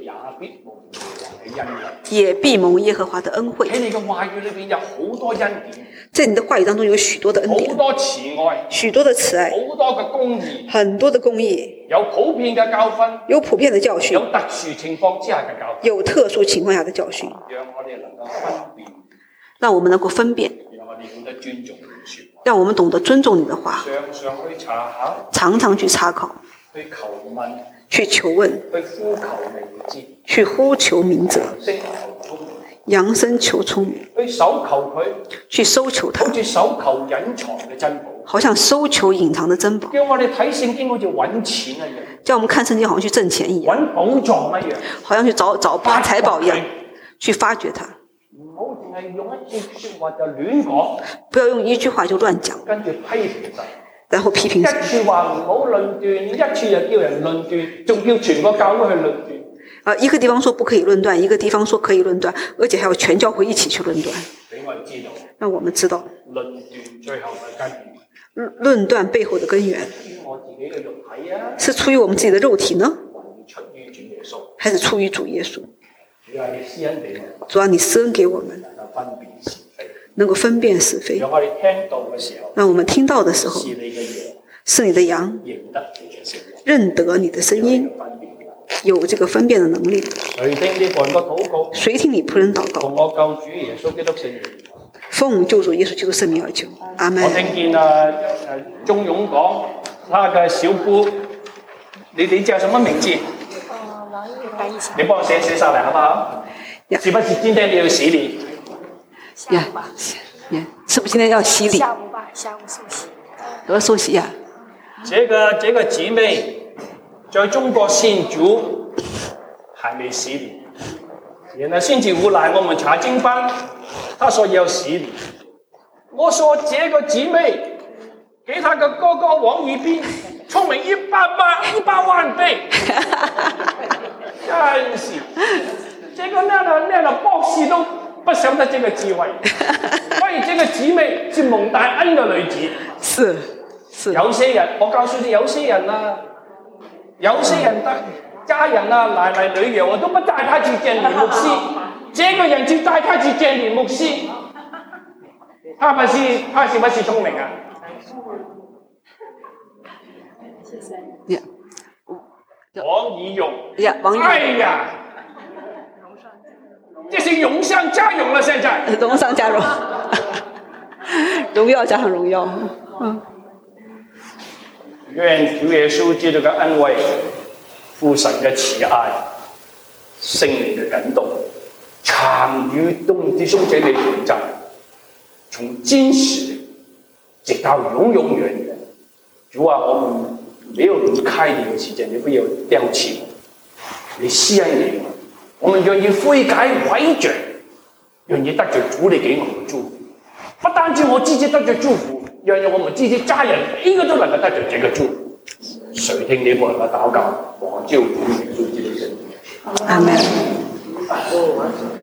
也必蒙耶和華嘅恩惠。 也必蒙耶和華的恩惠。 喺你嘅話語裏邊有好多恩典， 在你的話語當中有許多的恩典， 好多慈愛， 許多的慈愛， 好多嘅公義， 很多的公義， 有普遍嘅教訓， 有普遍的教訓， 有特殊情況之下嘅教訓， 有特殊情況下的教訓， 讓我哋能夠分辨， 讓我們能夠分辨， 讓我哋懂得尊重你嘅説話， 讓我們懂得尊重你的話， 常常去查考， 常常去查考， 去求問， 去求問， 去呼求明知， 去呼求明哲， 升求聰明， 揚聲求聰明， 去搜求佢， 去搜求它， 好似搜求隱藏嘅珍寶， 好像搜求隱藏的珍寶， 叫我哋睇聖經好似揾錢一樣， 叫我們看聖經好像去掙錢一樣， 揾寶藏一樣， 好像去找找發財寶一樣，去發掘它。 唔好淨係用一句説話就亂講， 不要用一句話就亂講， 跟住批評神。 然後批評神。 一處話唔好論斷，一處又叫人論斷，仲叫全個教會去論斷。 啊，一個地方說不可以論斷，一個地方說可以論斷，而且還要全教會一起去論斷。 俾我哋知道， 讓我們知道論斷最後嘅根源， 論斷背後的根源出於我自己嘅肉體啊， 是出於我們自己的肉體呢， 還出於主耶穌， 還是出於主耶穌？ 主啊，你施恩俾我， 主啊，你施恩給我們， 能夠分辨是非， 能夠分辨是非， 讓我哋聽到嘅時候， 讓我們聽到的時候是你嘅嘢， 是你的羊， 認得你嘅聲音， 認得你的聲音，有這個分辨的能力。 垂聽你僕人嘅禱告， 垂聽你僕人禱告， 奉我救主耶穌基督聖名。 奉救主耶穌基督聖名而求，阿門。 我聽見啊誒鍾勇講，他嘅小姑，你你叫什麼名字？ 呃，王玉白一起。 你幫我寫寫上來好不好？ 呀是不是今天你要洗禮？ 呀下午吧。 呀，是不是今天要洗禮？ 下午吧，下午受洗。 我要受洗呀。 這個這個姊妹在中國信主，還沒洗禮。然後星期五來我們查經班，他說要洗禮。我說這個姊妹，給他個哥哥王宇斌聰明一百萬一百萬倍，真是，這個那個那個博士都不曉得這個智慧，所以這個姊妹是蒙大恩的女子。 是是。 有些人，我告訴你，有些人啊，有些人的家人啊，奶奶女兒，我都不帶他去見李牧師，這個人就帶他去見李牧師，他不是他是不是聰明啊？ 呀， 王以勇， 呀，王以勇， 哎呀，這是榮上加榮了，現在榮上加榮，榮耀加上榮耀，嗯。 願主耶穌基督嘅恩惠、父神嘅慈愛、聖靈嘅感動，常與眾弟兄姐妹同在，從今時直到永永遠遠。主啊，我們沒有離開你的時間，你不要丟棄我，你施恩給我，我們願意悔改悔罪，願意得着主你給我們的祝福。不單止我自己得着祝福，讓我們自己家人每個都能夠得着這個祝福。誰聽你們嘅禱告，我照主耶穌基督的聖名。 阿門。